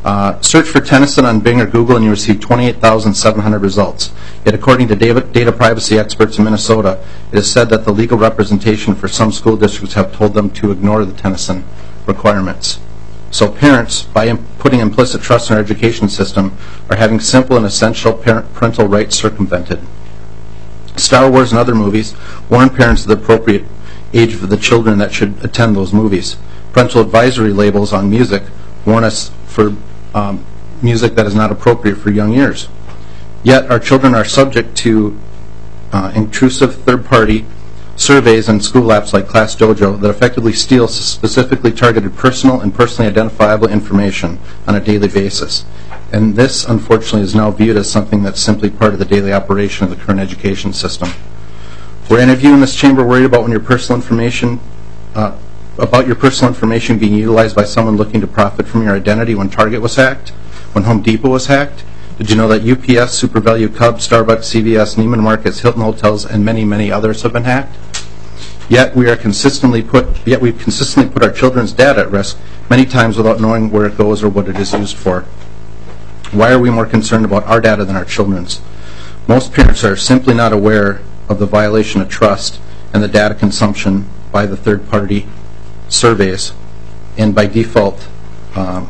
N: Uh, search for Tennyson on Bing or Google and you receive twenty-eight thousand seven hundred results. Yet according to data, data privacy experts in Minnesota, it is said that the legal representation for some school districts have told them to ignore the Tennyson requirements. So parents, by im- putting implicit trust in our education system, are having simple and essential parent- parental rights circumvented. Star Wars and other movies warn parents of the appropriate age of the children that should attend those movies. Parental advisory labels on music warn us for um, music that is not appropriate for young ears. Yet our children are subject to uh, intrusive third-party surveys and school apps like Class Dojo that effectively steal specifically targeted personal and personally identifiable information on a daily basis. And this, unfortunately, is now viewed as something that's simply part of the daily operation of the current education system. Were any of you in this chamber worried about when your personal information, uh, about your personal information being utilized by someone looking to profit from your identity when Target was hacked, when Home Depot was hacked? Did you know that U P S, Super Value, Cub, Starbucks, C V S, Neiman Marcus, Hilton Hotels, and many, many others have been hacked? Yet we are consistently put, yet we've consistently put our children's data at risk, many times without knowing where it goes or what it is used for. Why are we more concerned about our data than our children's? Most parents are simply not aware of the violation of trust and the data consumption by the third-party surveys, and by default, um,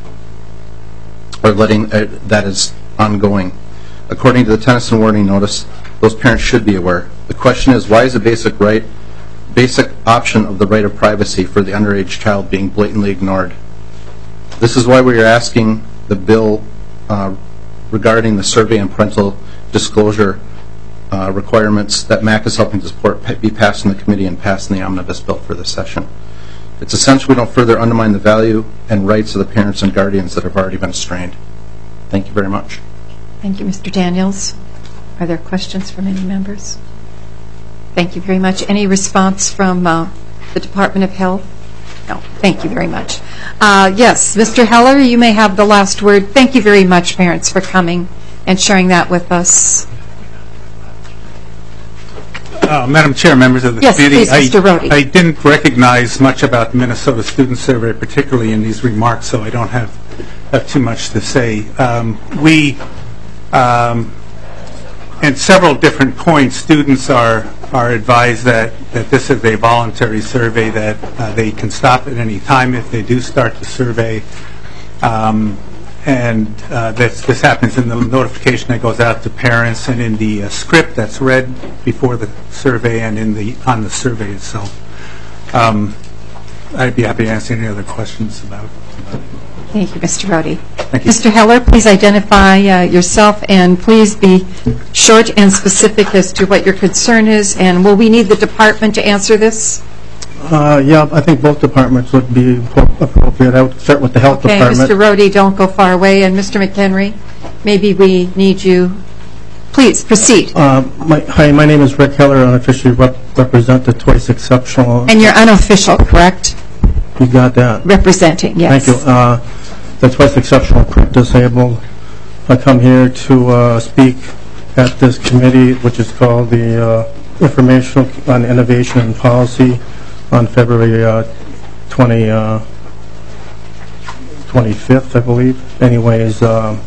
N: or letting uh, that is ongoing. According to the Tennyson warning notice, those parents should be aware. The question is, why is a basic right, basic option of the right of privacy for the underage child being blatantly ignored? This is why we are asking the bill uh, regarding the survey and parental disclosure uh, requirements that M A C is helping to support be passed in the committee and passed in the omnibus bill for this session. It's essential we don't further undermine the value and rights of the parents and guardians that have already been strained. Thank you very much.
A: Thank you, Mister Daniels. Are there questions from any members? Thank you very much. Any response from uh, the Department of Health? No. Thank you very much. Uh, yes, Mister Heller, you may have the last word. Thank you very much, parents, for coming and sharing that with us.
O: Uh, Madam Chair, members of the
A: yes,
O: committee,
A: please, Mister Rohde.
O: I, I didn't recognize much about the Minnesota Student Survey, particularly in these remarks, so I don't have, have too much to say. Um, we, um, at several different points, students are are advised that, that this is a voluntary survey, that uh, they can stop at any time if they do start the survey. Um, And uh, this, this happens in the notification that goes out to parents and in the uh, script that's read before the survey and in the on the survey itself. Um, I'd be happy to answer any other questions about, about it.
A: Thank you, Mister Rohde.
O: Thank you.
A: Mister Heller, please identify uh, yourself and please be short and specific as to what your concern is. And will we need the department to answer this?
R: Uh, yeah, I think both departments would be appropriate. I would start with the health
A: okay,
R: department.
A: Mister Rohde, don't go far away. And Mister McHenry, maybe we need you. Please, proceed.
R: Uh, my, hi, my name is Rick Heller. I officially rep represent the Twice Exceptional.
A: And you're unofficial, correct?
R: You got that.
A: Representing, yes.
R: Thank you. Uh, the Twice Exceptional Print Disabled. I come here to uh, speak at this committee, which is called the uh, Informational on Innovation and Policy, on February uh, twentieth, uh, twenty-fifth, I believe. Anyways, uh,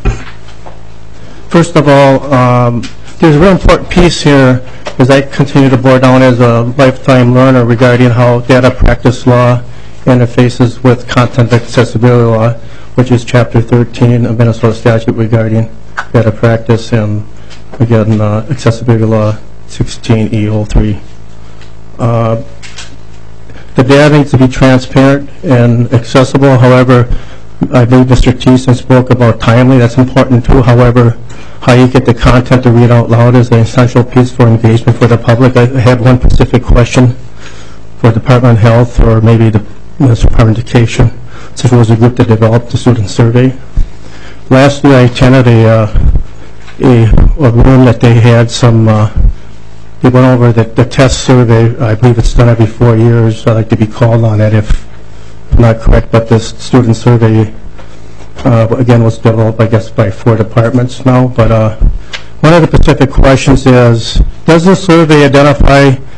R: first of all, um, there's a real important piece here as I continue to bore down as a lifetime learner regarding how data practice law interfaces with content accessibility law, which is Chapter thirteen of Minnesota statute regarding data practice, and again, uh, accessibility law sixteen E oh three. Uh, The data needs to be transparent and accessible. However, I believe Mister Thiessen spoke about timely. That's important too. However, how you get the content to read out loud is an essential piece for engagement for the public. I have one specific question for Department of Health or maybe the Department of Education, since it was a group that developed the student survey. Last year I attended a, uh, a, a room that they had some uh, They went over the, the test survey. I believe it's done every four years. I'd like to be called on it if I'm not correct. But this student survey, uh, again, was developed, I guess, by four departments now. But uh, one of the specific questions is, does the survey identify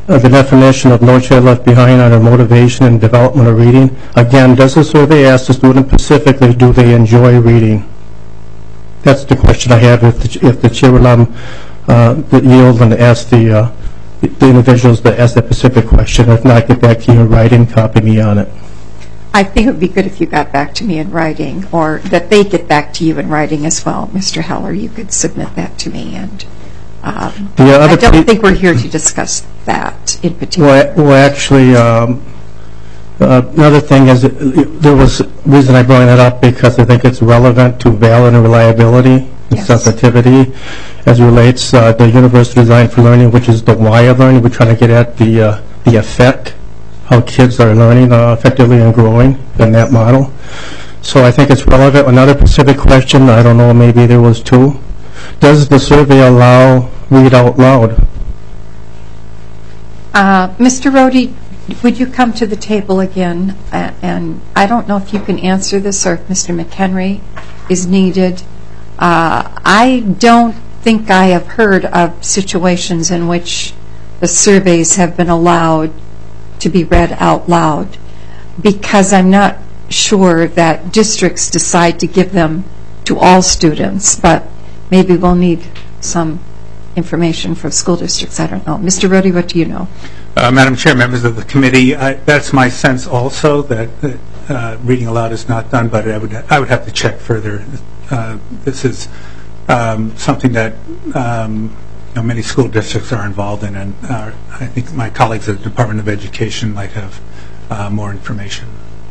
R: uh, the definition of No Child Left Behind under motivation and development of reading. Again, does the survey ask the student specifically, do they enjoy reading? That's the question I have. If the, if the chair would allow uh, yield and ask the, uh, the individuals to ask that specific question. If not, get back to you in writing, copy me on it.
A: I think it would be good if you got back to me in writing, or that they get back to you in writing as well. Mister Heller, you could submit that to me. And um,
R: the other
A: I don't think we're here to discuss that in particular.
R: Well, well actually, um, uh, another thing is, uh, there was a reason I brought that up because I think it's relevant to valid and reliability and yes. sensitivity as relates uh, the Universal Design for Learning, which is the why of learning. We're trying to get at the, uh, the effect, how kids are learning uh, effectively and growing in that model. So I think it's relevant. Another specific question, I don't know, maybe there was two. Does the survey allow read out loud?
A: Uh, Mister Rohde, would you come to the table again? Uh, and I don't know if you can answer this or if Mister McHenry is needed. Uh, I don't think I have heard of situations in which the surveys have been allowed to be read out loud, because I'm not sure that districts decide to give them to all students, but maybe we'll need some information from school districts. I don't know. Mister Rohde, what do you know?
O: Uh, Madam Chair, members of the committee, I, that's my sense also, that uh, reading aloud is not done, but I would, I would have to check further. Uh, this is um, something that um, you know, many school districts are involved in, and uh, I think my colleagues at the Department of Education might have uh, more information.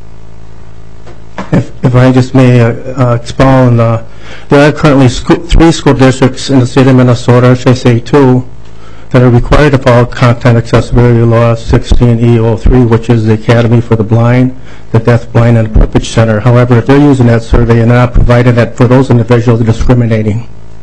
R: If, if I just may uh, uh, expound, uh, there are currently school, three school districts in the state of Minnesota, should I say two, that are required to follow Content Accessibility Law sixteen E oh three, which is the Academy for the Blind, the Deaf, Blind, and Purpose Center. However, if they're using that survey and not providing that for those individuals, they're discriminating.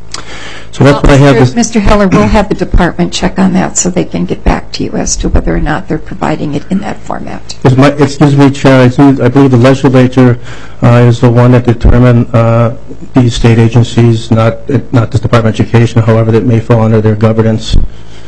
R: So that's
A: well,
R: what I have.
A: Mister Mister Heller, we'll have the department check on that so they can get back to you as to whether or not they're providing it in that format.
R: My, excuse me, Chair. I believe the legislature uh, is the one that determined uh, these state agencies, not not this Department of Education, however, that may fall under their governance.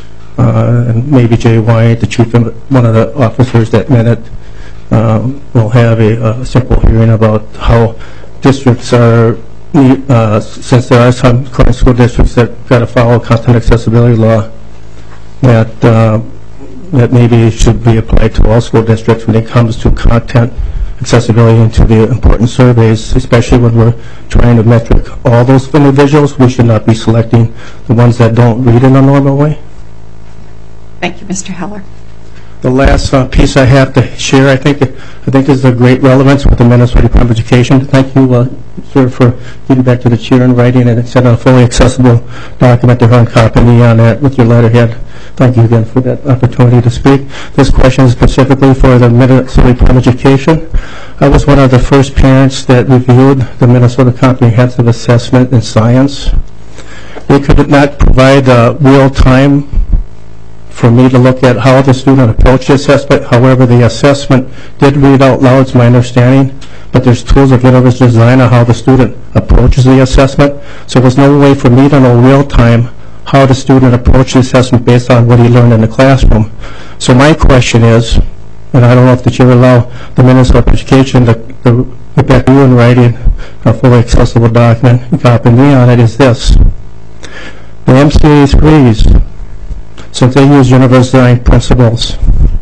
R: Uh, and maybe Jay White, the chief, one of the officers that minute, um, will have a, a simple hearing about how districts are. Uh, since there are some current school districts that got to follow content accessibility law, that uh, that maybe should be applied to all school districts when it comes to content accessibility into the important surveys, especially when we're trying to metric all those individuals. We should not be selecting the ones that don't read in a normal way.
A: Thank you, Mister Heller.
R: The last uh, piece I have to share, I think, I think is of great relevance with the Minnesota Department of Education. Thank you, uh, sir, for getting back to the chair and writing and sending a fully accessible document to her and copy me on that with your letterhead. Thank you again for that opportunity to speak. This question is specifically for the Minnesota Department of Education. I was one of the first parents that reviewed the Minnesota Comprehensive Assessment in Science. They could not provide uh, real-time for me to look at how the student approached the assessment. However, the assessment did read out loud, it's my understanding, but there's tools of universal design on how the student approaches the assessment. So there's no way for me to know real time how the student approached the assessment based on what he learned in the classroom. So my question is, and I don't know if the chair will allow the Minnesota Education to, to get back to you in writing a fully accessible document and copy me on it, is this. The M C A threes, since they use universal design principles.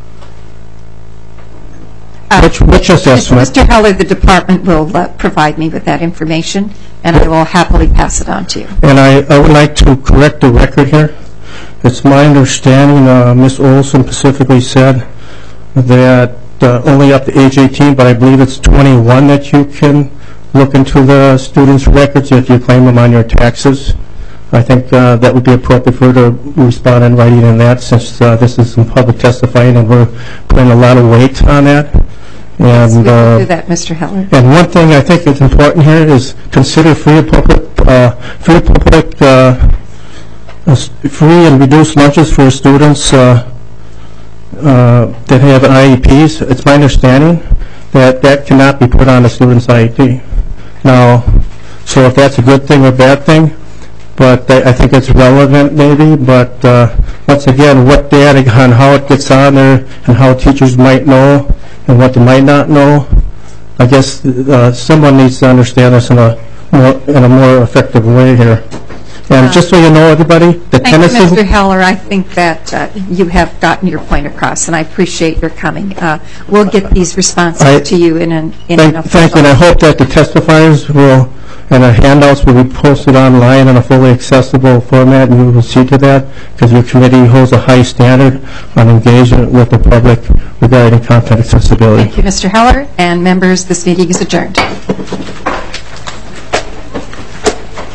A: Uh,
R: which, which assessment?
A: Mister Heller, the department will uh, provide me with that information, and I will happily pass it on to you.
R: And I, I would like to correct the record here. It's my understanding, uh, Miz Olson specifically said that uh, only up to age eighteen, but I believe it's twenty-one that you can look into the students' records if you claim them on your taxes. I think uh, that would be appropriate for her to respond in writing in that, since uh, this is some public testifying and we're putting a lot of weight on that. And,
A: yes, we
R: uh,
A: can do that, Mister Heller.
R: And one thing I think is important here is consider free public, uh, free public, uh, free and reduced lunches for students uh, uh, that have I E Ps. It's my understanding that that cannot be put on a student's I E P. Now, so if that's a good thing or bad thing, but I I think it's relevant maybe, but uh, once again, what data on how it gets on there and how teachers might know and what they might not know, I guess uh, someone needs to understand this in a more, in a more effective way here. And
A: Uh,
R: just so you know, everybody, the
A: Thank you,
R: Tennessee...
A: Mister Heller. I think that uh, you have gotten your point across, and I appreciate your coming. Uh, We'll get these responses
R: I-
A: to you in an in
R: Thank
A: an
R: thank you, and I hope that the testifiers will, and the handouts will be posted online in a fully accessible format, and we will see to that, because your committee holds a high standard on engagement with the public regarding content accessibility.
A: Thank you, Mister Heller, and members, this meeting is adjourned.